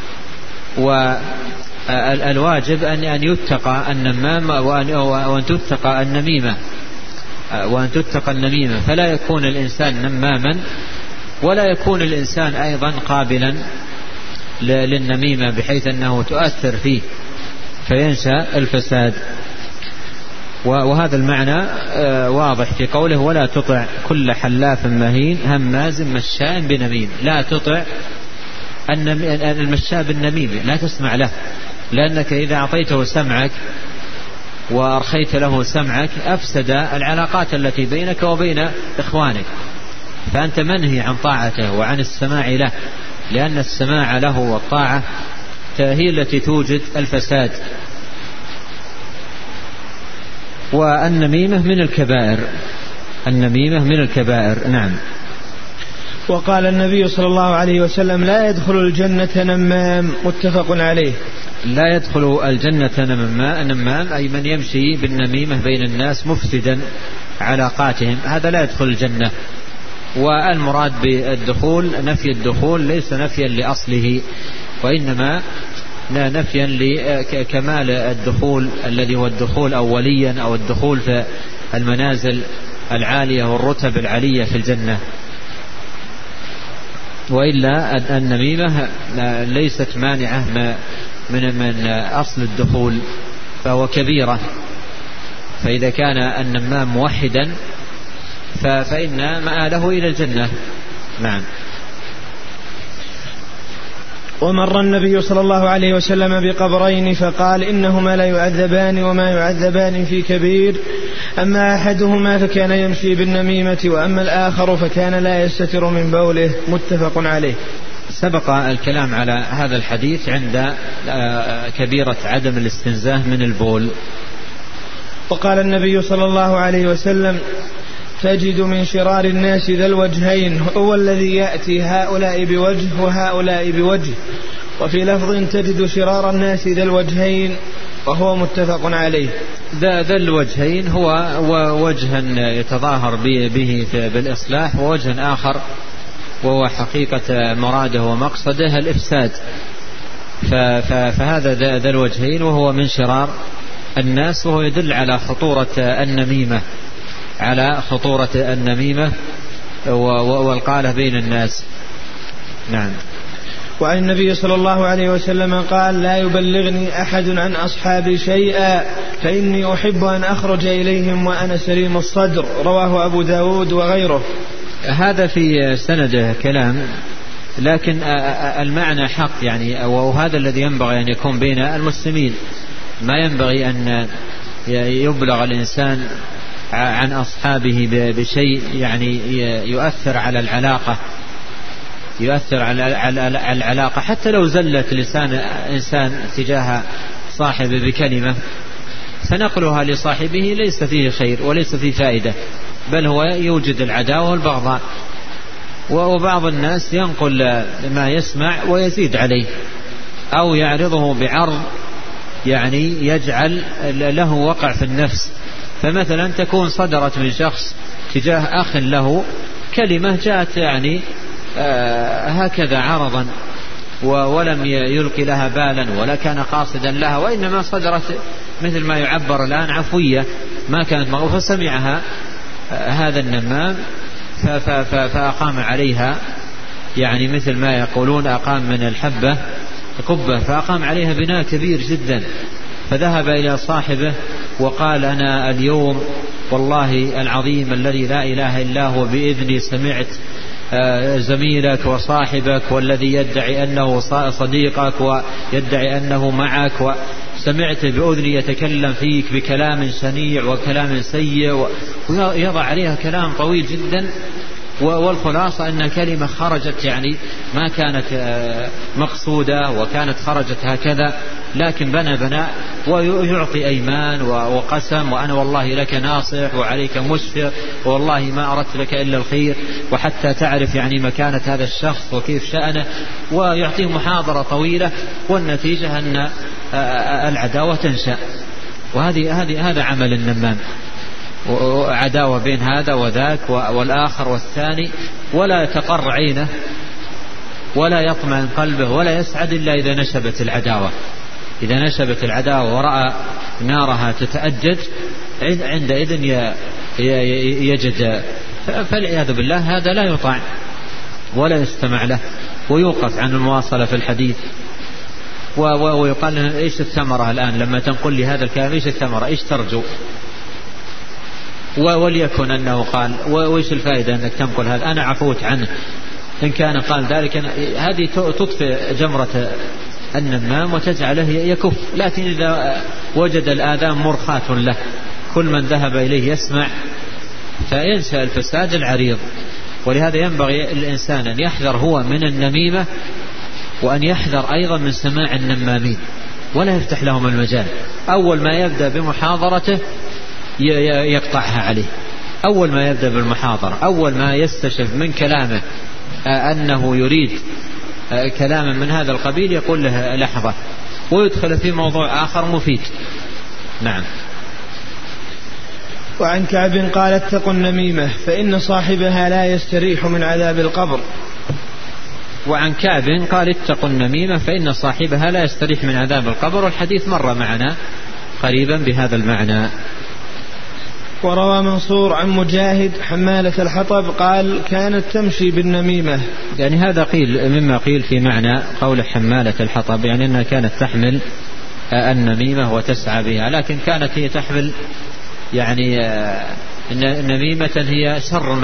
والواجب أن يتقى النمام وأن تتقى النميمة، فلا يكون الإنسان نماما، ولا يكون الإنسان أيضا قابلا للنميمة بحيث أنه تؤثر فيه فينشأ الفساد. وهذا المعنى واضح في قوله: ولا تطع كل حلاف مهين هماز مشاء بنميم. لا تطع المشاء بالنميم، لا تسمع له، لأنك إذا أعطيته سمعك وأرخيت له سمعك أفسد العلاقات التي بينك وبين إخوانك، فأنت منهي عن طاعته وعن السماع له، لأن السماع له والطاعة هي التي توجد الفساد. والنميمة من الكبائر. نعم. وقال النبي صلى الله عليه وسلم: لا يدخل الجنة نمام. متفق عليه. لا يدخل الجنة نمام أي من يمشي بالنميمة بين الناس مفسدا علاقاتهم، هذا لا يدخل الجنة. والمراد بالدخول نفي الدخول ليس نفيا لأصله، وإنما نفيا لكمال الدخول الذي هو الدخول أوليا، أو الدخول في المنازل العالية والرتب العالية في الجنة. وإلا النميمة ليست مانعة من أصل الدخول، فهو كبيرة. فإذا كان النمام موحدا فإن مآله إلى الجنة. نعم. ومر النبي صلى الله عليه وسلم بقبرين فقال: إنهما لا يعذبان وما يعذبان في كبير، أما أحدهما فكان يمشي بالنميمة، وأما الآخر فكان لا يستتر من بوله. متفق عليه. سبق الكلام على هذا الحديث عند كبيرة عدم الاستنزاه من البول. وقال النبي صلى الله عليه وسلم: تجد من شرار الناس ذا الوجهين، هو الذي يأتي هؤلاء بوجه وهؤلاء بوجه. وفي لفظ: تجد شرار الناس ذا الوجهين، وهو متفق عليه. ذا الوجهين هو وجها يتظاهر به بالإصلاح، ووجه آخر وهو حقيقة مراده ومقصده الإفساد. فهذا ذا الوجهين وهو من شرار الناس، وهو يدل على خطورة النميمة والقالة بين الناس. نعم. وعن النبي صلى الله عليه وسلم قال: لا يبلغني أحد عن أصحابي شيئا فإني أحب أن أخرج إليهم وأنا سليم الصدر. رواه أبو داود وغيره. هذا في سنده كلام، لكن المعنى حق يعني، وهذا الذي ينبغي أن يكون بين المسلمين. ما ينبغي أن يبلغ الإنسان عن أصحابه بشيء يعني يؤثر على العلاقة، يؤثر على العلاقة، حتى لو زلت لسان إنسان تجاه صاحبه بكلمة، فنقلها لصاحبه ليس فيه خير وليس فيه فائدة، بل هو يوجد العداوة والبغضاء. وبعض الناس ينقل ما يسمع ويزيد عليه، أو يعرضه بعرض يعني يجعل له وقع في النفس. فمثلا تكون صدرت من شخص تجاه أخ له كلمة جاءت يعني هكذا عرضا، ولم يلقي لها بالا ولا كان قاصدا لها، وإنما صدرت مثل ما يعبر الآن عفوية، ما كانت مغفوة، فسمعها هذا النمام فأقام عليها، يعني مثل ما يقولون أقام من الحبة قبة، فأقام عليها بناء كبير جدا. فذهب إلى صاحبه وقال: أنا اليوم والله العظيم الذي لا إله إلا هو بإذني سمعت زميلك وصاحبك والذي يدعي أنه صديقك ويدعي أنه معك، وسمعت بأذني يتكلم فيك بكلام شنيع وكلام سيء، ويضع عليها كلام طويل جدا. والخلاصة أن كلمة خرجت يعني ما كانت مقصودة، وكانت خرجت هكذا، لكن بنى ويعطي أيمان وقسم، وأنا والله لك ناصح وعليك مشفق، والله ما أردت لك إلا الخير، وحتى تعرف يعني مكانة هذا الشخص وكيف شأنه، ويعطيه محاضرة طويلة، والنتيجة أن العداوة تنشأ. هذا عمل النمام، وعداوة بين هذا وذاك والآخر والثاني، ولا تقر عينه ولا يطمئن قلبه ولا يسعد إلا إذا نشبت العداوة. إذا نشبت العداوة ورأى نارها تتأجج عندئذ يجد، فالعياذ بالله هذا لا يطاع ولا يستمع له، ويوقف عن المواصلة في الحديث. ويقال له: إيش الثمرة الآن لما تنقل لي هذا الكلام؟ إيش الثمرة؟ إيش ترجو؟ وليكن أنه قال: وإيش الفائدة أنك تنقل هذا؟ أنا عفوت عنه. إن كان قال ذلك هذه تطفئ جمرة النمام وتجعله يكف. لكن إذا وجد الآذان مرخاة له، كل من ذهب إليه يسمع، فينشأ الفساد العريض. ولهذا ينبغي الإنسان أن يحذر هو من النميمة، وأن يحذر أيضا من سماع النمامين، ولا يفتح لهم المجال. أول ما يبدأ بمحاضرته يقطعها عليه، أول ما يبدأ بالمحاضرة، أول ما يستشف من كلامه أنه يريد كلاما من هذا القبيل يقول له لحظة، ويدخل في موضوع آخر مفيد. نعم. وعن كعب قال: اتقوا النميمة فإن صاحبها لا يستريح من عذاب القبر. وعن كعب قال: اتقوا النميمة فإن صاحبها لا يستريح من عذاب القبر. والحديث مر معنا قريبا بهذا المعنى. وروى منصور عن مجاهد حمالة الحطب قال: كانت تمشي بالنميمة. يعني هذا قيل مما قيل في معنى قول حمالة الحطب، يعني أنها كانت تحمل النميمة وتسعى بها، لكن كانت هي تحمل يعني نميمة هي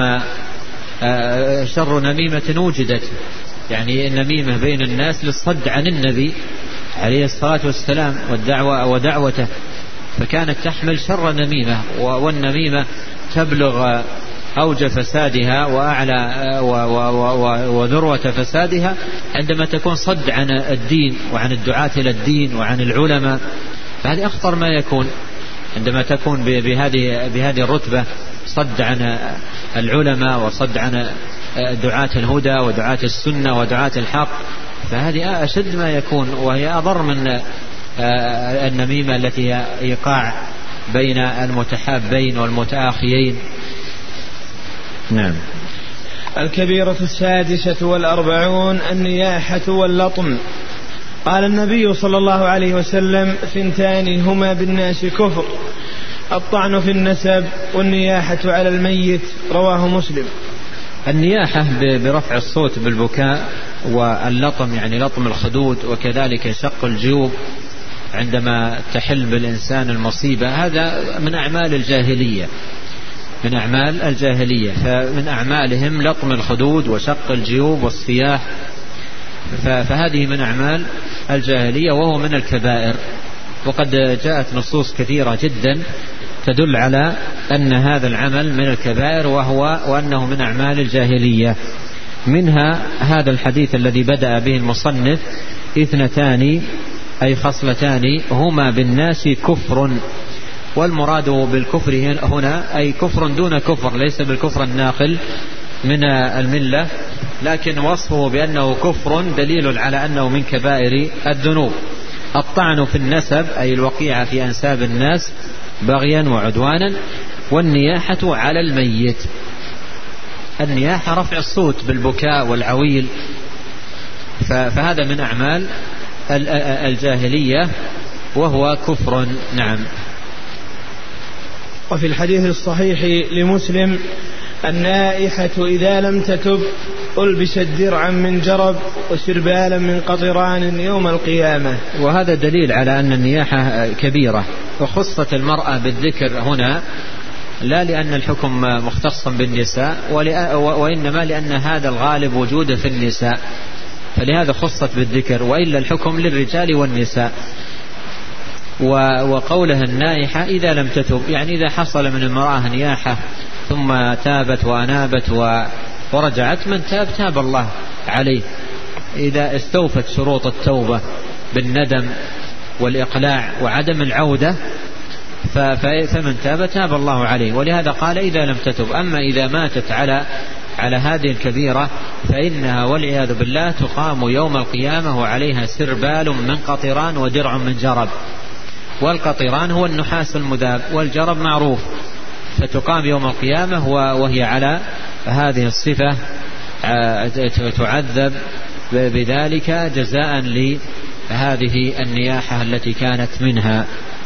شر نميمة وجدت، يعني النميمة بين الناس للصد عن النبي عليه الصلاة والسلام ودعوته، فكانت تحمل شر نميمة. والنميمة تبلغ أوج فسادها وأعلى وذروة فسادها عندما تكون صد عن الدين وعن الدعاة إلى الدين وعن العلماء. فهذه أخطر ما يكون عندما تكون بهذه الرتبة، صد عن العلماء وصد عن دعاة الهدى ودعاة السنة ودعاة الحق، فهذه أشد ما يكون، وهي أضر من النميمة التي هي إيقاع بين المتحابين والمتآخيين. نعم. الكبيرة 46 النياحة واللطم. قال النبي صلى الله عليه وسلم: 2 هما بالناس كفر: الطعن في النسب والنياحة على الميت. رواه مسلم. النياحة برفع الصوت بالبكاء واللطم، يعني لطم الخدود، وكذلك شق الجيوب عندما تحل بالإنسان المصيبة، هذا من أعمال الجاهلية، من أعمال الجاهلية. فمن أعمالهم لطم الخدود وشق الجيوب والصياح، فهذه من أعمال الجاهلية وهو من الكبائر. وقد جاءت نصوص كثيرة جدا تدل على أن هذا العمل من الكبائر وأنه من أعمال الجاهلية. منها هذا الحديث الذي بدأ به المصنف: 2 أي خصلتان هما بالناس كفر. والمراد بالكفر هنا أي كفر دون كفر، ليس بالكفر الناقل من الملة، لكن وصفه بأنه كفر دليل على أنه من كبائر الذنوب. الطعن في النسب أي الوقيعة في أنساب الناس بغيا وعدوانا، والنياحة على الميت. النياحة رفع الصوت بالبكاء والعويل، فهذا من أعمال الجاهلية وهو كفر. نعم. وفي الحديث الصحيح لمسلم: النائحة إذا لم تتب ألبست درعا من جرب وسربالا من قطران يوم القيامة. وهذا دليل على أن النياحة كبيرة، وخصت المرأة بالذكر هنا لا لأن الحكم مختص بالنساء، وإنما لأن هذا الغالب وجوده في النساء، فلهذا خصت بالذكر، وإلا الحكم للرجال والنساء. وقولها النائحة إذا لم تتب، يعني إذا حصل من المرأة نياحة ثم تابت وأنابت ورجعت، من تاب الله عليه إذا استوفت شروط التوبة بالندم والإقلاع وعدم العودة، فمن تاب الله عليه. ولهذا قال إذا لم تتب. أما إذا ماتت على هذه الكبيرة فإنها والعياذ بالله تقام يوم القيامة وعليها سربال من قطران ودرع من جرب. والقطران هو النحاس المذاب، والجرب معروف، فتقام يوم القيامة وهي على هذه الصفة، تعذب بذلك جزاء لهذه النياحة التي كانت منها.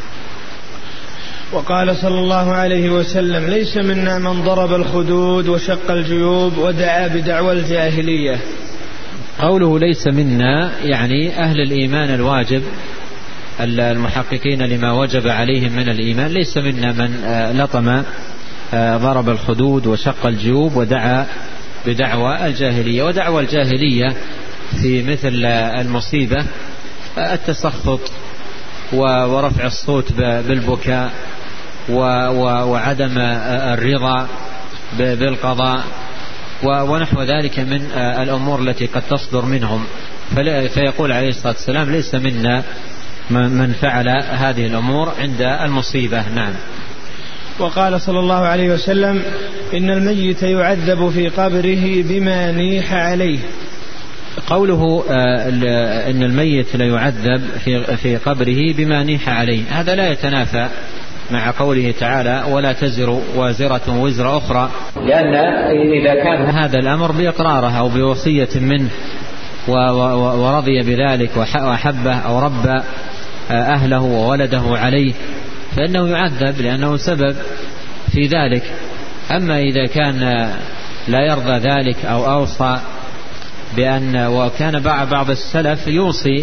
وقال صلى الله عليه وسلم: ليس منا من ضرب الخدود وشق الجيوب ودعا بدعوى الجاهلية. قوله ليس منا يعني أهل الإيمان الواجب المحققين لما وجب عليهم من الإيمان، ليس منا من لطم ضرب الخدود وشق الجيوب ودعا بدعوى الجاهلية. ودعوى الجاهلية في مثل المصيبة التسخط ورفع الصوت بالبكاء وعدم الرضا بالقضاء ونحو ذلك من الأمور التي قد تصدر منهم. فيقول عليه الصلاة والسلام: ليس منا من فعل هذه الأمور عند المصيبة. نعم. وقال صلى الله عليه وسلم: إن الميت يعذب في قبره بما نيح عليه. قوله إن الميت لا يعذب في قبره بما نيح عليه، هذا لا يتنافى مع قوله تعالى: ولا تزر وازرة وزر أخرى، لأن إذا كان هذا الأمر بإقراره أو بوصية منه ورضي بذلك وحبه أو ربى أهله وولده عليه، فإنه يعذب لأنه سبب في ذلك. أما إذا كان لا يرضى ذلك أو أوصى وكان بعض السلف يوصي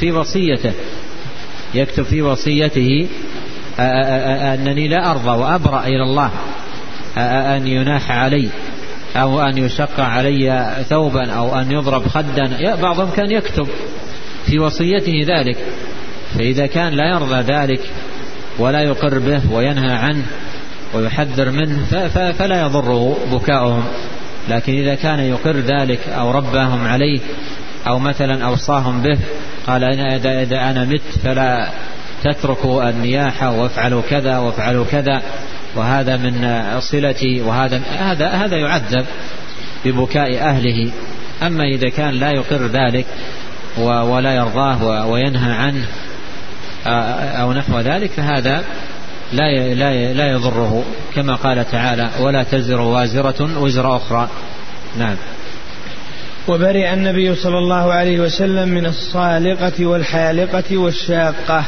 يكتب في وصيته أنني لا أرضى وأبرأ إلى الله أن يناح علي أو أن يشق علي ثوبا أو أن يضرب خدا. بعضهم كان يكتب في وصيته ذلك، فإذا كان لا يرضى ذلك ولا يقر به وينهى عنه ويحذر منه فلا يضره بكاؤهم. لكن إذا كان يقر ذلك أو رباهم عليه أو مثلا أوصاهم به، قال: إذا أنا مت فلا تتركوا النياحة وافعلوا كذا وافعلوا كذا، وهذا من صلتي، هذا يعذب ببكاء أهله. أما إذا كان لا يقر ذلك ولا يرضاه وينهى عنه أو نحو ذلك فهذا لا يضره، كما قال تعالى: ولا تزر وازرة وزر أخرى. نعم. وبرئ النبي صلى الله عليه وسلم من الصالقة والحالقة والشاقة.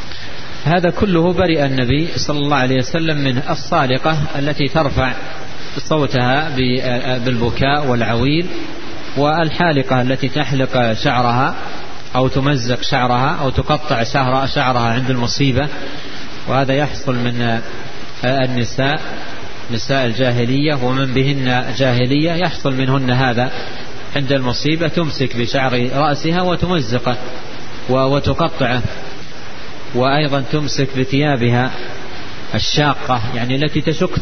هذا كله برئ النبي صلى الله عليه وسلم من الصالقة التي ترفع صوتها بالبكاء والعويل، والحالقة التي تحلق شعرها أو تمزق شعرها أو تقطع شعرها عند المصيبة. وهذا يحصل من النساء، نساء الجاهلية ومن بهن جاهلية، يحصل منهن هذا عند المصيبة، تمسك بشعر رأسها وتمزقه وتقطعه. وأيضا تمسك بثيابها الشاقة، يعني التي تشق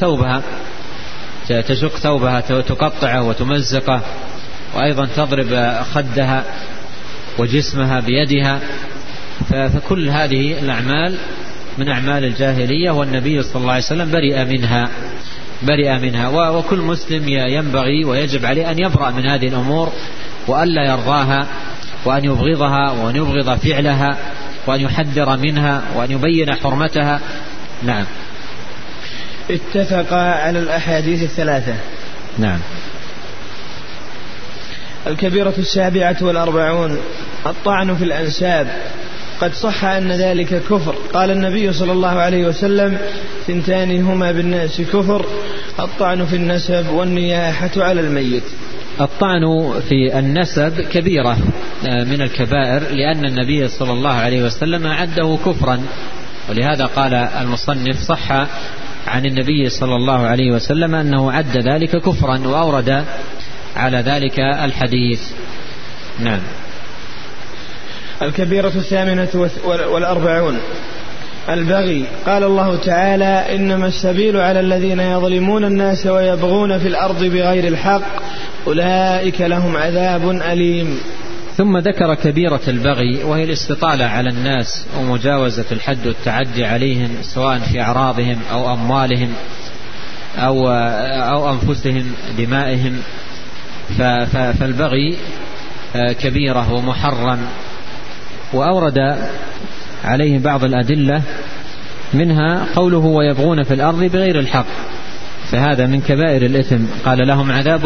ثوبها تقطعه وتمزقه. وأيضا تضرب خدها وجسمها بيدها. فكل هذه الأعمال من أعمال الجاهلية، والنبي صلى الله عليه وسلم برئ منها. وكل مسلم ينبغي ويجب عليه أن يبرأ من هذه الأمور، وألا يرضاها، وأن يبغضها، وأن يبغض فعلها، وأن يحذر منها، وأن يبين حرمتها. نعم. اتفق على الأحاديث الثلاثة. نعم. الكبيرة 47 الطعن في الأنساب. قد صح أن ذلك كفر. قال النبي صلى الله عليه وسلم: 2 هما بالناس كفر: الطعن في النسب والنياحة على الميت. الطعن في النسب كبيرة من الكبائر، لأن النبي صلى الله عليه وسلم عده كفرا، ولهذا قال المصنف: صح عن النبي صلى الله عليه وسلم أنه عد ذلك كفرا، وأورد على ذلك الحديث. نعم. الكبيرة 48 البغي. قال الله تعالى: إنما السبيل على الذين يظلمون الناس ويبغون في الأرض بغير الحق أولئك لهم عذاب أليم. ثم ذكر كبيرة البغي، وهي الاستطالة على الناس ومجاوزة الحد والتعدي عليهم، سواء في أعراضهم أو أموالهم أو أنفسهم دمائهم. فالبغي كبيرة ومحرم، وأورد عليه بعض الأدلة، منها قوله: ويبغون في الأرض بغير الحق، فهذا من كبائر الإثم. قال: لهم عذاب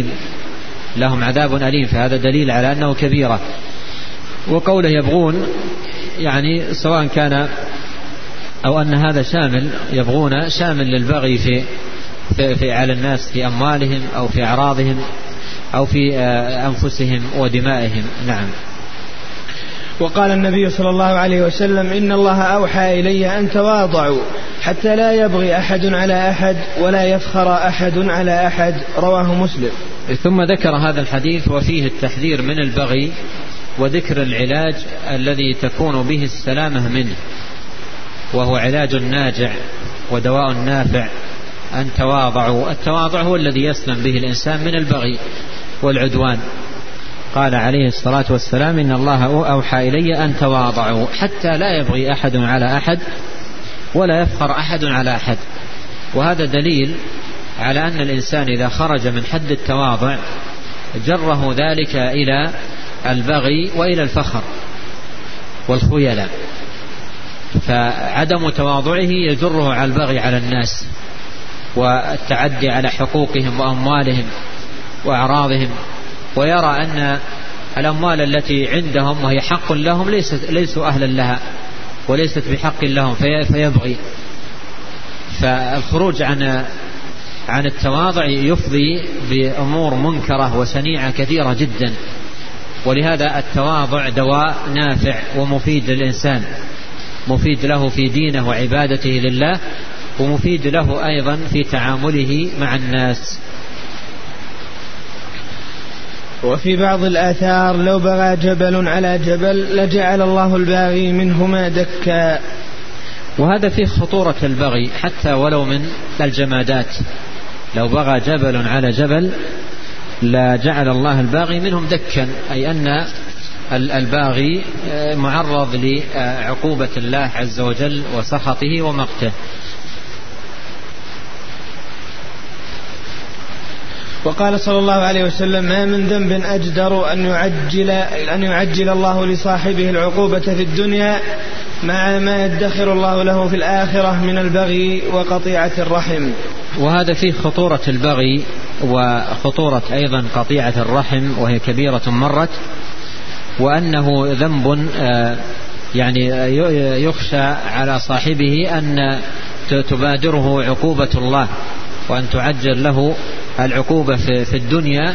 أليم، فهذا دليل على أنه كبيرة. وقوله يبغون يعني سواء كان أو أن هذا شامل، يبغون شامل للبغي في على الناس في أموالهم أو في أعراضهم أو في أنفسهم ودمائهم. نعم. وقال النبي صلى الله عليه وسلم: إن الله أوحى إلي أن تواضعوا حتى لا يبغي أحد على أحد ولا يفخر أحد على أحد. رواه مسلم. ثم ذكر هذا الحديث وفيه التحذير من البغي، وذكر العلاج الذي تكون به السلامة منه، وهو علاج ناجع ودواء نافع. أن تواضعوا، التواضع هو الذي يسلم به الإنسان من البغي والعدوان. قال عليه الصلاة والسلام: إن الله أوحى إلي أن تواضعوا حتى لا يبغي أحد على أحد ولا يفخر أحد على أحد. وهذا دليل على أن الإنسان إذا خرج من حد التواضع جره ذلك إلى البغي وإلى الفخر والخيلاء، فعدم تواضعه يجره على البغي على الناس والتعدي على حقوقهم وأموالهم وأعراضهم، ويرى أن الأموال التي عندهم وهي حق لهم ليسوا أهلا لها وليست بحق لهم فيبغي. فالخروج عن التواضع يفضي بأمور منكرة وشنيعة كثيرة جدا. ولهذا التواضع دواء نافع ومفيد للإنسان، مفيد له في دينه وعبادته لله، ومفيد له أيضا في تعامله مع الناس. وفي بعض الآثار: لو بغى جبل على جبل لجعل الله الباغي منهما دكا. وهذا فيه خطورة البغي حتى ولو من الجمادات. لو بغى جبل على جبل لجعل الله الباغي منهم دكا، أي أن الباغي معرض لعقوبة الله عز وجل وسخطه ومقته. وقال صلى الله عليه وسلم: ما من ذنب أجدر أن يعجل الله لصاحبه العقوبة في الدنيا مع ما يدخر الله له في الآخرة من البغي وقطيعة الرحم. وهذا فيه خطورة البغي وخطورة أيضا قطيعة الرحم، وهي كبيرة مرت، وأنه ذنب يعني يخشى على صاحبه أن تبادره عقوبة الله وأن تعجل له العقوبة في الدنيا،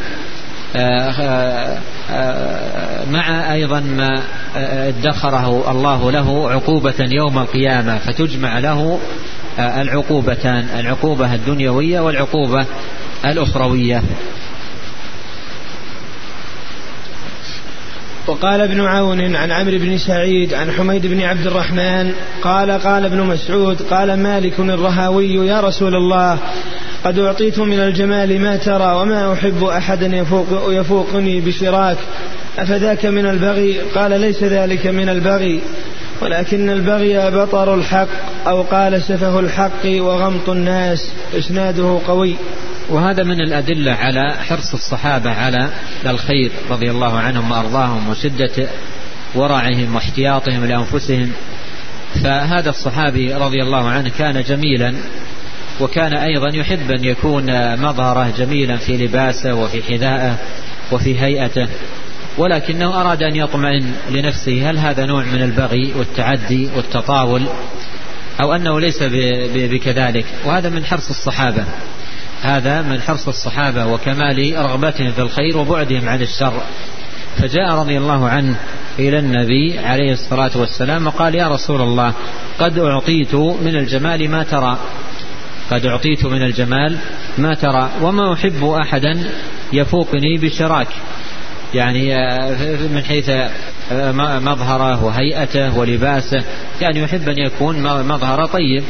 مع أيضا ما ادخره الله له عقوبة يوم القيامة، فتجمع له العقوبتان، العقوبة الدنيوية والعقوبة الأخروية. وقال ابن عون عن عمرو بن سعيد عن حميد بن عبد الرحمن قال ابن مسعود قال مالك الرهاوي يا رسول الله قد أعطيت من الجمال ما ترى وما أحب أحدا يفوقني بشراك، أفذاك من البغي؟ قال ليس ذلك من البغي، ولكن البغي بطر الحق، أو قال سفه الحق وغمط الناس. إسناده قوي. وهذا من الأدلة على حرص الصحابة على الخير رضي الله عنهم وأرضاهم، وشدة ورعهم واحتياطهم لأنفسهم. فهذا الصحابي رضي الله عنه كان جميلا، وكان أيضا يحب أن يكون مظهره جميلا في لباسه وفي حذائه وفي هيئته، ولكنه أراد أن يطمئن لنفسه هل هذا نوع من البغي والتعدي والتطاول أو أنه ليس بكذلك. وهذا من حرص الصحابة، هذا من حرص الصحابة وكمال رغبتهم في الخير وبعدهم عن الشر. فجاء رضي الله عنه إلى النبي عليه الصلاة والسلام وقال يا رسول الله قد أعطيت من الجمال ما ترى، قد أعطيت من الجمال ما ترى وما أحب أحدا يفوقني بشراك، يعني من حيث مظهره وهيئته ولباسه، يعني يحب أن يكون مظهره طيب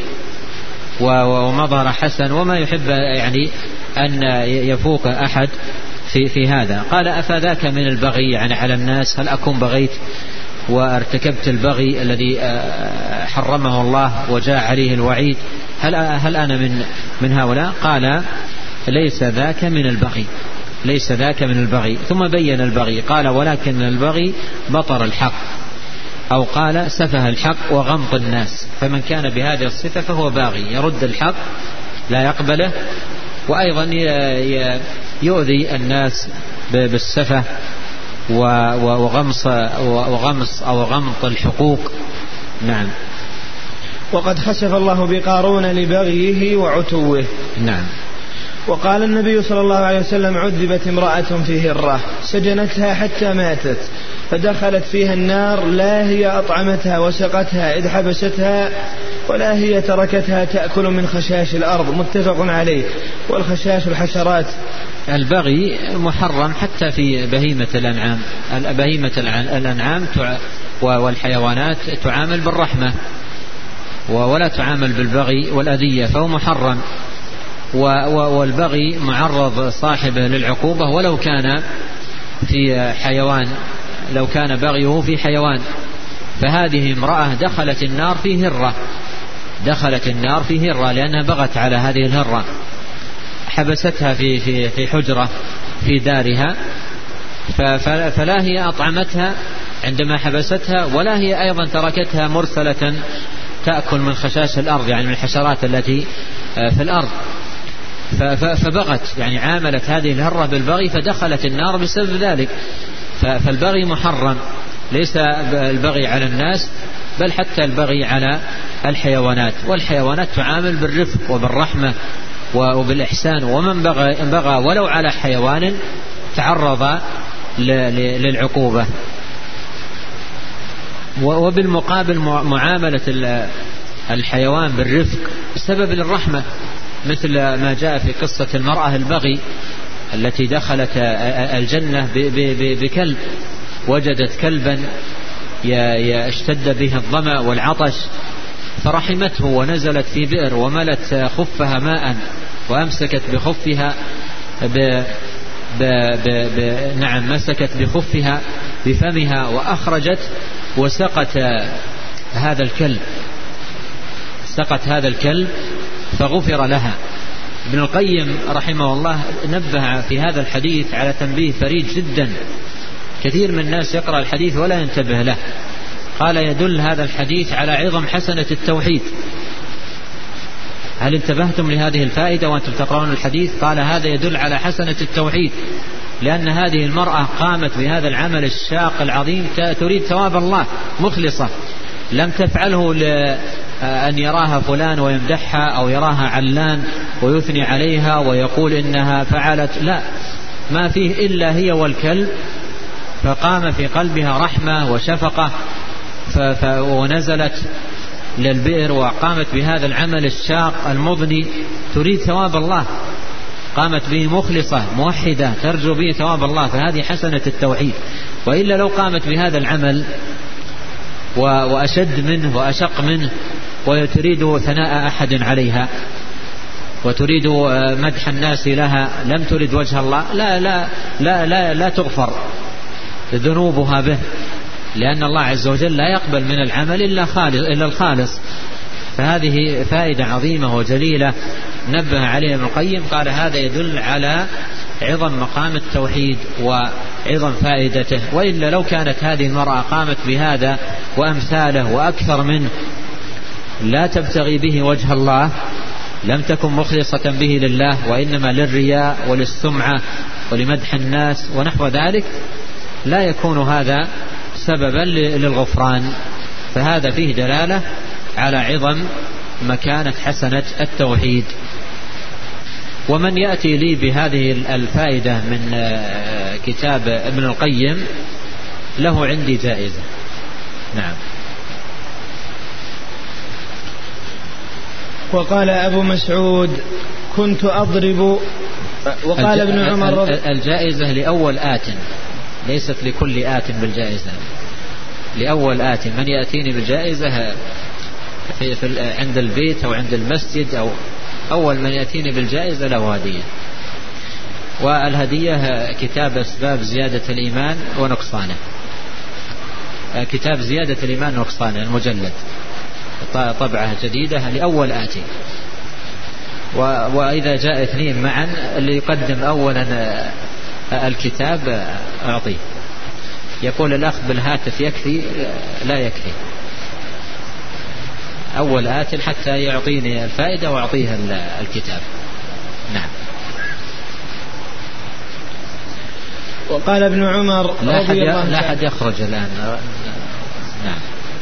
ومظهر حسن، وما يحب يعني أن يفوق أحد في هذا. قال أفذاك من البغي يعني على الناس؟ هل أكون بغيت وارتكبت البغي الذي حرمه الله وجاء عليه الوعيد؟ هل أنا من هؤلاء؟ قال ليس ذاك من البغي، ليس ذاك من البغي. ثم بين البغي قال ولكن البغي بطر الحق، أو قال سفه الحق وغمط الناس. فمن كان بهذه الصفة فهو باغي، يرد الحق لا يقبله، وأيضا يؤذي الناس بالسفه وغمص أو غمط الحقوق. نعم. وقد خسف الله بقارون لبغيه وعتوه. نعم. وقال النبي صلى الله عليه وسلم عذبت امرأة في هرة سجنتها حتى ماتت، فدخلت فيها النار، لا هي أطعمتها وسقتها إذ حبستها، ولا هي تركتها تأكل من خشاش الأرض. متفق عليه. والخشاش الحشرات. البغي محرم حتى في بهيمة الأنعام، بهيمة الأنعام والحيوانات تعامل بالرحمة ولا تعامل بالبغي والأذية، فهو محرم. والبغي معرض صاحبه للعقوبة ولو كان في حيوان، لو كان بغيه في حيوان. فهذه امرأة دخلت النار في هرة، دخلت النار في هرة لأنها بغت على هذه الهرة، حبستها في حجرة في دارها، فلا هي أطعمتها عندما حبستها، ولا هي أيضا تركتها مرسلة تأكل من خشاش الأرض، يعني من الحشرات التي في الأرض. فبغت، يعني عاملت هذه الهرة بالبغي فدخلت النار بسبب ذلك. فالبغي محرم، ليس البغي على الناس بل حتى البغي على الحيوانات. والحيوانات تعامل بالرفق وبالرحمة وبالإحسان، ومن بغى ولو على حيوان تعرض للعقوبة. وبالمقابل معاملة الحيوان بالرفق سبب للرحمة، مثل ما جاء في قصة المرأة البغي التي دخلت الجنة بكلب، وجدت كلبا اشتد به الظمأ والعطش فرحمته ونزلت في بئر وملت خفها ماء وأمسكت بخفها نعم مسكت بخفها بفمها وأخرجت وسقت هذا الكلب، سقت هذا الكلب فغفر لها. ابن القيم رحمه الله نبه في هذا الحديث على تنبيه فريد جدا، كثير من الناس يقرأ الحديث ولا ينتبه له. قال يدل هذا الحديث على عظم حسنة التوحيد. هل انتبهتم لهذه الفائدة وأنتم تقرؤون الحديث؟ قال هذا يدل على حسنة التوحيد، لأن هذه المرأة قامت بهذا العمل الشاق العظيم تريد ثواب الله مخلصة، لم تفعله أن يراها فلان ويمدحها، أو يراها علان ويثني عليها ويقول إنها فعلت، لا، ما فيه إلا هي والكلب. فقام في قلبها رحمة وشفقة ونزلت للبئر وقامت بهذا العمل الشاق المضني تريد ثواب الله، قامت به مخلصة موحدة ترجو به ثواب الله، فهذه حسنة التوحيد. وإلا لو قامت بهذا العمل وأشد منه وأشق منه وتريد ثناء أحد عليها وتريد مدح الناس لها، لم ترد وجه الله، لا لا لا لا, لا تغفر ذنوبها به، لأن الله عز وجل لا يقبل من العمل إلا الخالص. فهذه فائدة عظيمة وجليلة نبه عليها ابن القيم، قال هذا يدل على عظم مقام التوحيد وعظم فائدته. وإلا لو كانت هذه المرأة قامت بهذا وأمثاله وأكثر منه لا تبتغي به وجه الله، لم تكن مخلصة به لله، وإنما للرياء وللسمعة ولمدح الناس ونحو ذلك، لا يكون هذا سببا للغفران. فهذا فيه دلالة على عظم مكانة حسنة التوحيد. ومن يأتي لي بهذه الفائدة من كتاب ابن القيم له عندي جائزة. نعم. وقال أبو مسعود كنت أضرب. وقال ابن عمر الجائزة لأول آت، ليست لكل آت بالجائزة، لأول آت. من يأتيني بالجائزة عند البيت أو عند المسجد، أو أول من يأتيني بالجائزة له هدية. والهدية كتاب أسباب زيادة الإيمان ونقصانه، كتاب زيادة الإيمان ونقصانه المجلد، طبعة جديدة لأول آتي. وإذا جاء اثنين معا اللي يقدم أولا الكتاب أعطيه. يقول الأخ بالهاتف يكفي، لا يكفي، أول آت حتى يعطيني الفائدة وأعطيها الكتاب. نعم. وقال ابن عمر لا أحد يخرج الآن. نعم.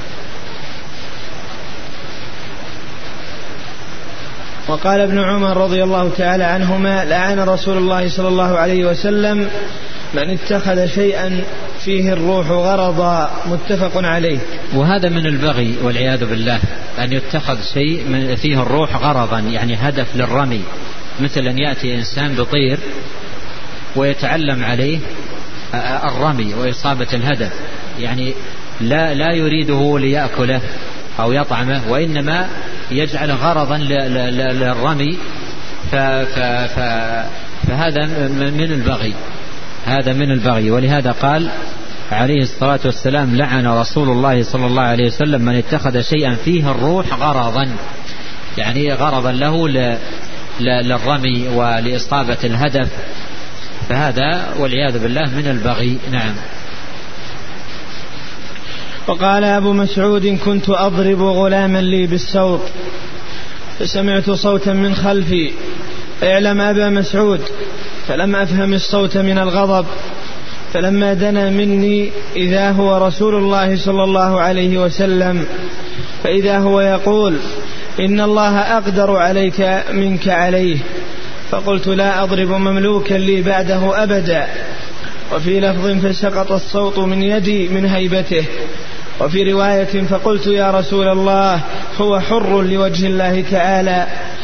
وقال ابن عمر رضي الله تعالى عنهما لعن رسول الله صلى الله عليه وسلم من اتخذ شيئا فيه الروح غرضا، متفق عليه. وهذا من البغي والعياذ بالله، أن يتخذ شيء فيه الروح غرضا، يعني هدف للرمي، مثل أن يأتي إنسان بطير ويتعلم عليه الرمي وإصابة الهدف، يعني لا يريده ليأكله أو يطعمه، وإنما يجعل غرضا للرمي، فهذا من البغي، هذا من البغي. ولهذا قال عليه الصلاة والسلام لعن رسول الله صلى الله عليه وسلم من اتخذ شيئا فيه الروح غرضا، يعني غرضا له للرمي ولإصابة الهدف، فهذا والعياذ بالله من البغي. نعم. وقال أبو مسعود كنت أضرب غلاما لي بالسوط فسمعت صوتا من خلفي اعلم أبا مسعود، فلم أفهم الصوت من الغضب، فلما دنا مني إذا هو رسول الله صلى الله عليه وسلم، فإذا هو يقول إن الله أقدر عليك منك عليه، فقلت لا أضرب مملوكا لي بعده أبدا. وفي لفظ فسقط الصوت من يدي من هيبته. وفي رواية فقلت يا رسول الله هو حر لوجه الله تعالى،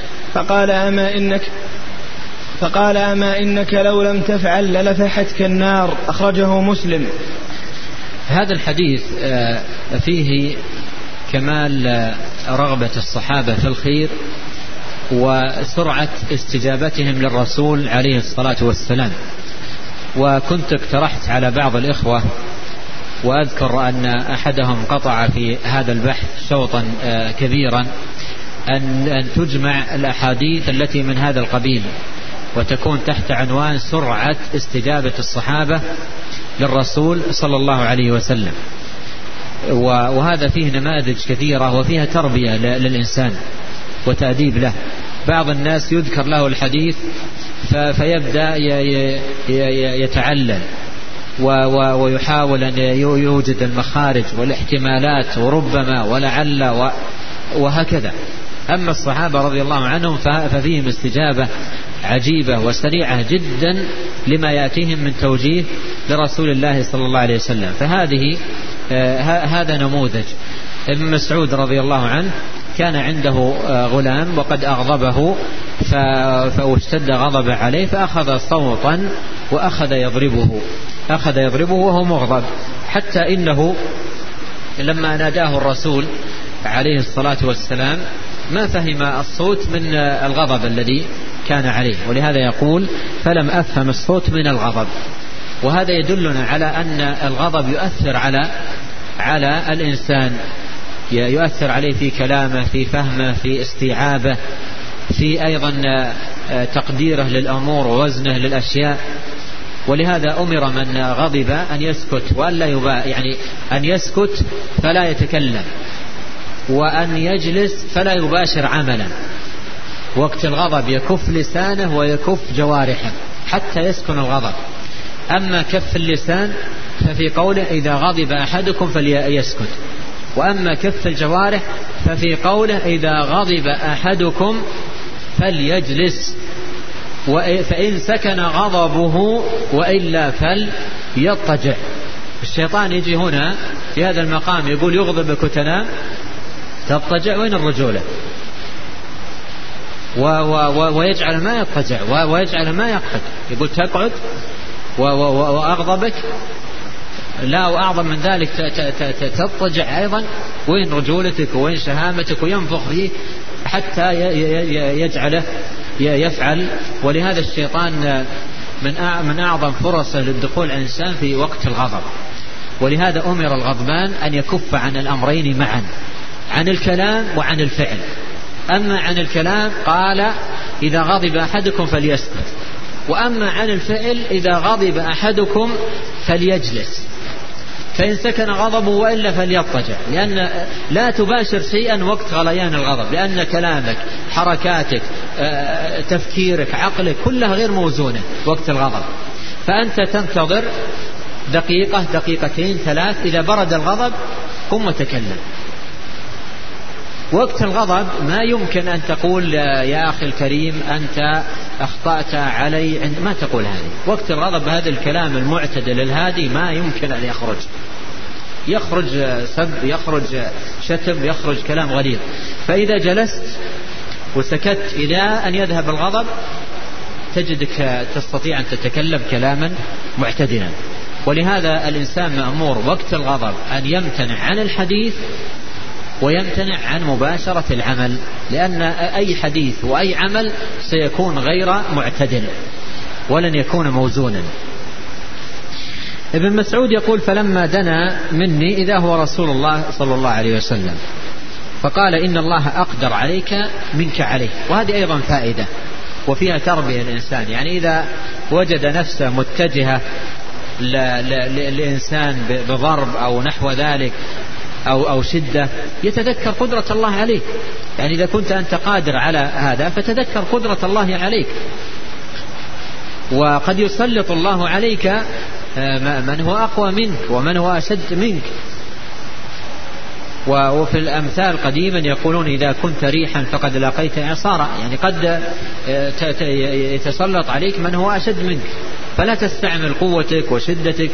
فقال أما إنك لو لم تفعل للفحتك النار، أخرجه مسلم. هذا الحديث فيه كمال رغبة الصحابة في الخير وسرعة استجابتهم للرسول عليه الصلاة والسلام. وكنت اقترحت على بعض الإخوة، وأذكر أن أحدهم قطع في هذا البحث شوطا كبيرا، أن تجمع الأحاديث التي من هذا القبيل وتكون تحت عنوان سرعة استجابة الصحابة للرسول صلى الله عليه وسلم. وهذا فيه نماذج كثيرة وفيها تربية للإنسان وتأديب له. بعض الناس يذكر له الحديث فيبدأ يتعلل ويحاول أن يوجد المخارج والاحتمالات وربما ولعل وهكذا. أما الصحابة رضي الله عنهم ففيهم استجابة عجيبة وسريعة جدا لما يأتيهم من توجيه لرسول الله صلى الله عليه وسلم. فهذه هذا نموذج. ابن مسعود رضي الله عنه كان عنده غلام وقد أغضبه فاشتد غضبه عليه فأخذ صوتا وأخذ يضربه وهو مغضب، حتى إنه لما ناداه الرسول عليه الصلاة والسلام ما فهم الصوت من الغضب الذي كان عليه، ولهذا يقول فلم أفهم الصوت من الغضب. وهذا يدلنا على أن الغضب يؤثر على الإنسان، يؤثر عليه في كلامه، في فهمه، في استيعابه، في أيضا تقديره للأمور ووزنه للأشياء. ولهذا أمر من غضب أن يسكت وألا يعني أن يسكت فلا يتكلم، وأن يجلس فلا يباشر عملا. وقت الغضب يكف لسانه ويكف جوارحه حتى يسكن الغضب. أما كف اللسان ففي قوله إذا غضب أحدكم فليسكت، وأما كف الجوارح ففي قوله إذا غضب أحدكم فليجلس فإن سكن غضبه وإلا فليضطجع. الشيطان يجي هنا في هذا المقام يقول يغضبك وتنام تضطجع، وين الرجولة؟ ويجعل ما يضطجع ويجعل ما يقعد، يقول تقعد وأغضبك لا، وأعظم من ذلك تضطجع أيضا، وين رجولتك وين شهامتك؟ وينفخ فيه حتى يجعله يفعل. ولهذا الشيطان من أعظم فرصه للدخول على الإنسان في وقت الغضب. ولهذا أمر الغضبان أن يكف عن الأمرين معا، عن الكلام وعن الفعل. أما عن الكلام قال إذا غضب أحدكم فليسكت، وأما عن الفعل إذا غضب أحدكم فليجلس فإن سكن غضبه وإلا فليضطجع. لأن لا تباشر شيئا وقت غليان الغضب، لأن كلامك، حركاتك، تفكيرك، عقلك كلها غير موزونة وقت الغضب. فأنت تنتظر دقيقة، دقيقتين، 3، إذا برد الغضب قم وتكلم. وقت الغضب ما يمكن أن تقول يا أخي الكريم أنت أخطأت علي، ما تقول هذه. وقت الغضب هذا الكلام المعتدل الهادي ما يمكن أن يخرج سب، يخرج شتم، يخرج كلام غليظ. فإذا جلست وسكت إلى أن يذهب الغضب تجدك تستطيع أن تتكلم كلاما معتدلا. ولهذا الإنسان مأمور وقت الغضب أن يمتنع عن الحديث ويمتنع عن مباشرة العمل، لأن أي حديث وأي عمل سيكون غير معتدل ولن يكون موزونا. ابن مسعود يقول فلما دنا مني إذا هو رسول الله صلى الله عليه وسلم فقال إن الله أقدر عليك منك عليه. وهذه أيضا فائدة وفيها تربية الإنسان، يعني إذا وجد نفسه متجهة للإنسان بضرب أو نحو ذلك أو شدة يتذكر قدرة الله عليك. يعني إذا كنت أنت قادر على هذا فتذكر قدرة الله عليك، وقد يسلط الله عليك من هو أقوى منك ومن هو أشد منك. وفي الأمثال قديما يقولون إذا كنت ريحا فقد لاقيت إعصارا، يعني قد يتسلط عليك من هو أشد منك، فلا تستعمل قوتك وشدتك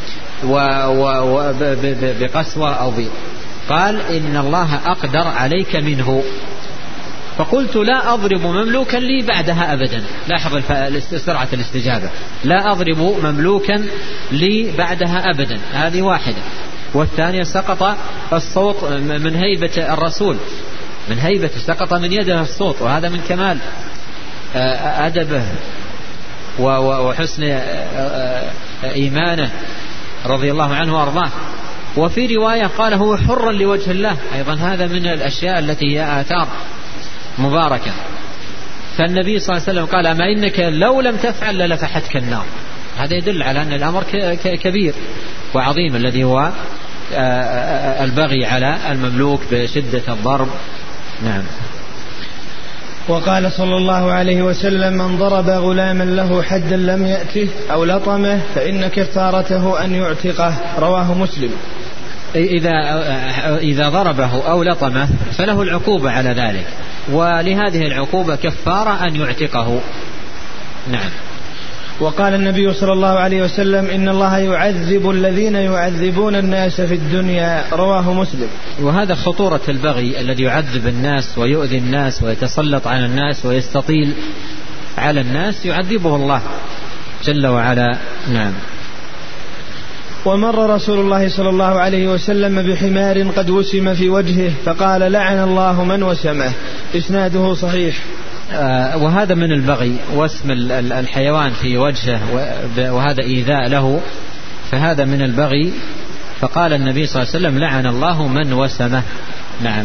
بقسوة أو قال إن الله أقدر عليك منه. فقلت لا أضرب مملوكا لي بعدها أبدا. لاحظ سرعة الاستجابة، لا أضرب مملوكا لي بعدها أبدا، هذه واحدة. والثانية سقط الصوت من هيبة الرسول، من هيبة سقط من يده الصوت، وهذا من كمال أدبه وحسن إيمانه رضي الله عنه وأرضاه. وفي رواية قال هو حر لوجه الله، أيضا هذا من الأشياء التي هي آثار مباركة. فالنبي صلى الله عليه وسلم قال أما إنك لو لم تفعل للفحتك النار. هذا يدل على أن الأمر كبير وعظيم الذي هو البغي على المملوك بشدة الضرب. نعم. وقال صلى الله عليه وسلم من ضرب غلاما له حدا لم يأته أو لطمه فإن كفارته أن يعتقه. رواه مسلم. إذا ضربه أو لطمه فله العقوبة على ذلك، ولهذه العقوبة كفارة أن يعتقه. نعم. وقال النبي صلى الله عليه وسلم إن الله يعذب الذين يعذبون الناس في الدنيا، رواه مسلم. وهذا خطورة البغي الذي يعذب الناس ويؤذي الناس ويتسلط على الناس ويستطيل على الناس، يعذبه الله جل وعلا. نعم. ومر رسول الله صلى الله عليه وسلم بحمار قد وسم في وجهه فقال لعن الله من وسمه. إسناده صحيح. وهذا من البغي، وسم الحيوان في وجهه وهذا إيذاء له، فهذا من البغي. فقال النبي صلى الله عليه وسلم لعن الله من وسمه. نعم.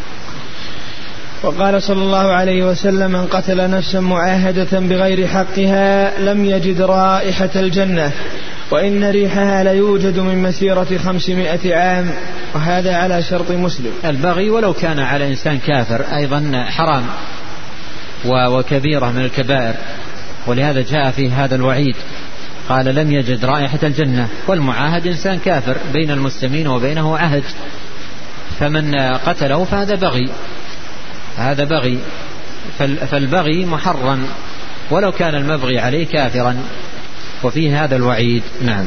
وقال صلى الله عليه وسلم من قتل نفسا معاهدة بغير حقها لم يجد رائحة الجنة، وإن ريحها ليوجد من مسيرة 500 عام، وهذا على شرط مسلم. البغي ولو كان على إنسان كافر أيضا حرام وكبيرة من الكبائر، ولهذا جاء فيه هذا الوعيد، قال لم يجد رائحة الجنة. والمعاهد إنسان كافر بين المسلمين وبينه عهد، فمن قتله فهذا بغي، هذا بغي. فالبغي محرم ولو كان المبغي عليه كافرا، وفيه هذا الوعيد. نعم.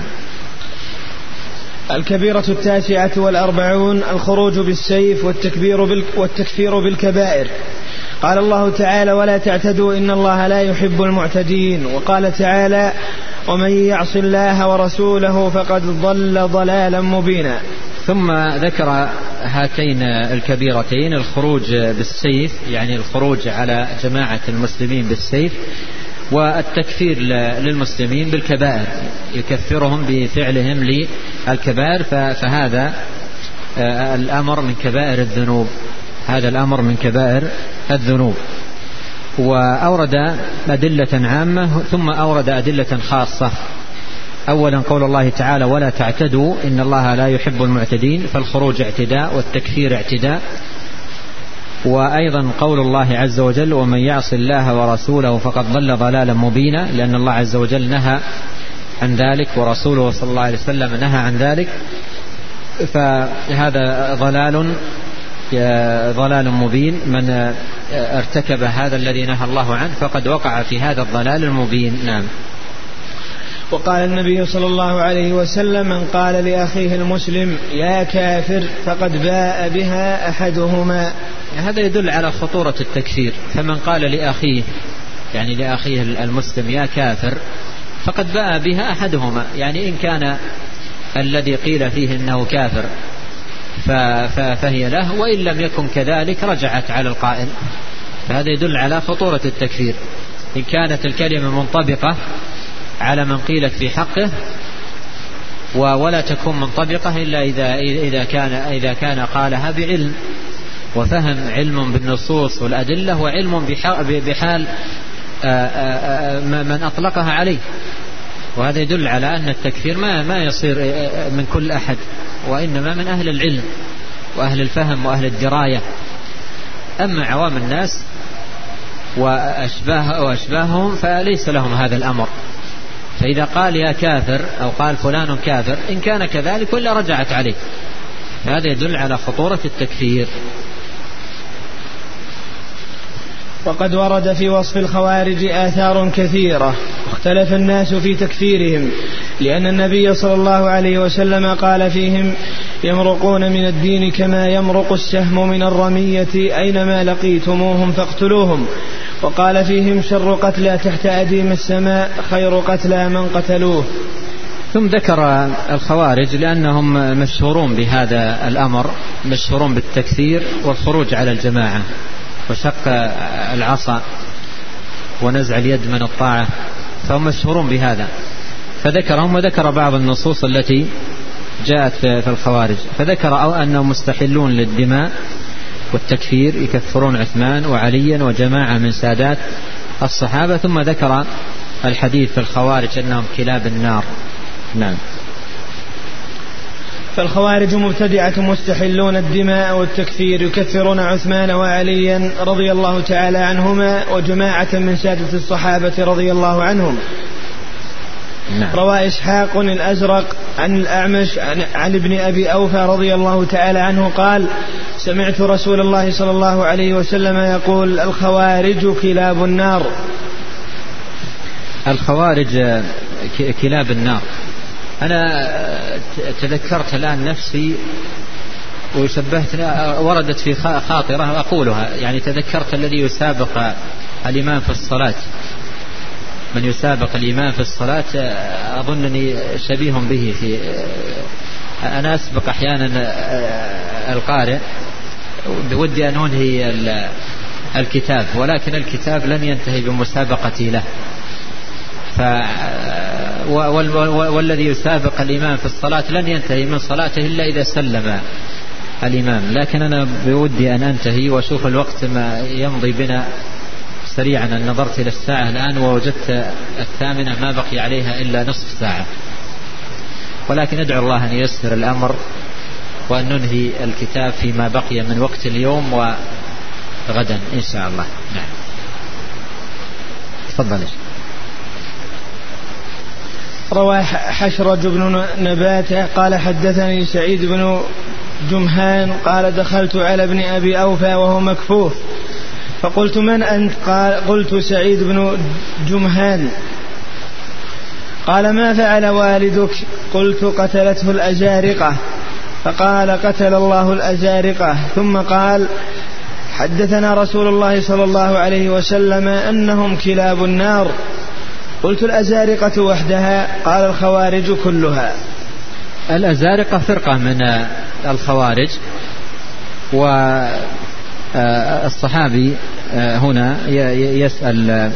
الكبيرة 49 الخروج بالسيف والتكفير بالكبائر. قال الله تعالى ولا تعتدوا إن الله لا يحب المعتدين. وقال تعالى ومن يعص الله ورسوله فقد ضل ضلالا مبينا. ثم ذكر هاتين الكبيرتين، الخروج بالسيف يعني الخروج على جماعة المسلمين بالسيف، والتكفير للمسلمين بالكبائر، يكفرهم بفعلهم للكبائر، فهذا الأمر من كبائر الذنوب، هذا الأمر من كبائر الذنوب. وأورد أدلة عامة ثم أورد أدلة خاصة. أولا قول الله تعالى ولا تعتدوا إن الله لا يحب المعتدين، فالخروج اعتداء والتكفير اعتداء. وأيضا قول الله عز وجل ومن يعص الله ورسوله فقد ضل ضلالا مبينا، لأن الله عز وجل نهى عن ذلك ورسوله صلى الله عليه وسلم نهى عن ذلك، فهذا ضلال مبين. من ارتكب هذا الذي نهى الله عنه فقد وقع في هذا الضلال المبين. نعم. وقال النبي صلى الله عليه وسلم من قال لأخيه المسلم يا كافر فقد باء بها أحدهما. هذا يدل على خطورة التكفير. فمن قال لأخيه يعني لأخيه المسلم يا كافر فقد باء بها أحدهما، يعني إن كان الذي قيل فيه إنه كافر فهي له، وإن لم يكن كذلك رجعت على القائل. فهذا يدل على خطورة التكفير. إن كانت الكلمة منطبقة على من قيلت في حقه، ولا تكون منطبقة إلا إذا كان قالها بعلم وفهم، علم بالنصوص والأدلة، وعلم بحال من أطلقها عليه. وهذا يدل على أن التكفير ما يصير من كل أحد، وإنما من أهل العلم وأهل الفهم وأهل الدراية. أما عوام الناس وأشباههم فليس لهم هذا الأمر. فإذا قال يا كافر أو قال فلان كافر إن كان كذلك ولا رجعت عليه، هذا يدل على خطورة التكفير. وقد ورد في وصف الخوارج آثار كثيرة اختلف الناس في تكفيرهم، لأن النبي صلى الله عليه وسلم قال فيهم يمرقون من الدين كما يمرق السهم من الرمية أينما لقيتموهم فاقتلوهم. وقال فيهم شر قتلى تحت أديم السماء خير قتلى من قتلوه. ثم ذكر الخوارج لأنهم مشهورون بهذا الأمر، مشهورون بالتكفير والخروج على الجماعة وشق العصا ونزع اليد من الطاعة، فهم مشهورون بهذا. فذكرهم وذكر بعض النصوص التي جاءت في الخوارج، فذكر أنهم مستحلون للدماء والتكفير، يكفرون عثمان وعليا وجماعة من سادات الصحابة. ثم ذكر الحديث في الخوارج أنهم كلاب النار. نعم. فالخوارج مبتدعة مستحلون الدماء والتكفير، يكفرون عثمان وعليا رضي الله تعالى عنهما وجماعة من سادة الصحابة رضي الله عنهم. نعم. روى إسحاق الأزرق عن الأعمش عن ابن أبي أوفى رضي الله تعالى عنه قال سمعت رسول الله صلى الله عليه وسلم يقول الخوارج كلاب النار. الخوارج كلاب النار. أنا تذكرت الآن نفسي وشبهت، وردت في خاطرة أقولها، يعني تذكرت الذي يسابق الإمام في الصلاة، من يسابق الإمام في الصلاة أظنني شبيه به. في أنا أسبق أحيانا القارئ بودي أن أنهي الكتاب، ولكن الكتاب لن ينتهي بمسابقتي له. والذي يسابق الإمام في الصلاة لن ينتهي من صلاته إلا إذا سلم الإمام. لكن أنا بودي أن أنتهي وأشوف الوقت ما يمضي بنا سريعا. أنا نظرت إلى الساعة الآن ووجدت 8 ما بقي عليها إلا نصف ساعة، ولكن أدعو الله أن ييسر الأمر وأن ننهي الكتاب فيما بقي من وقت اليوم وغدا إن شاء الله. نعم تفضل. روى حشرج بن نباتة قال حدثني سعيد بن جمهان قال دخلت على ابن أبي أوفى وهو مكفوف فقلت من أنت؟ قلت سعيد بن جمهان. قال ما فعل والدك؟ قلت قتلته الأزارقة. فقال قتل الله الأزارقة. ثم قال حدثنا رسول الله صلى الله عليه وسلم أنهم كلاب النار. قلت الأزارقة وحدها؟ قال الخوارج كلها. الأزارقة فرقة من الخوارج. والصحابي هنا يسأل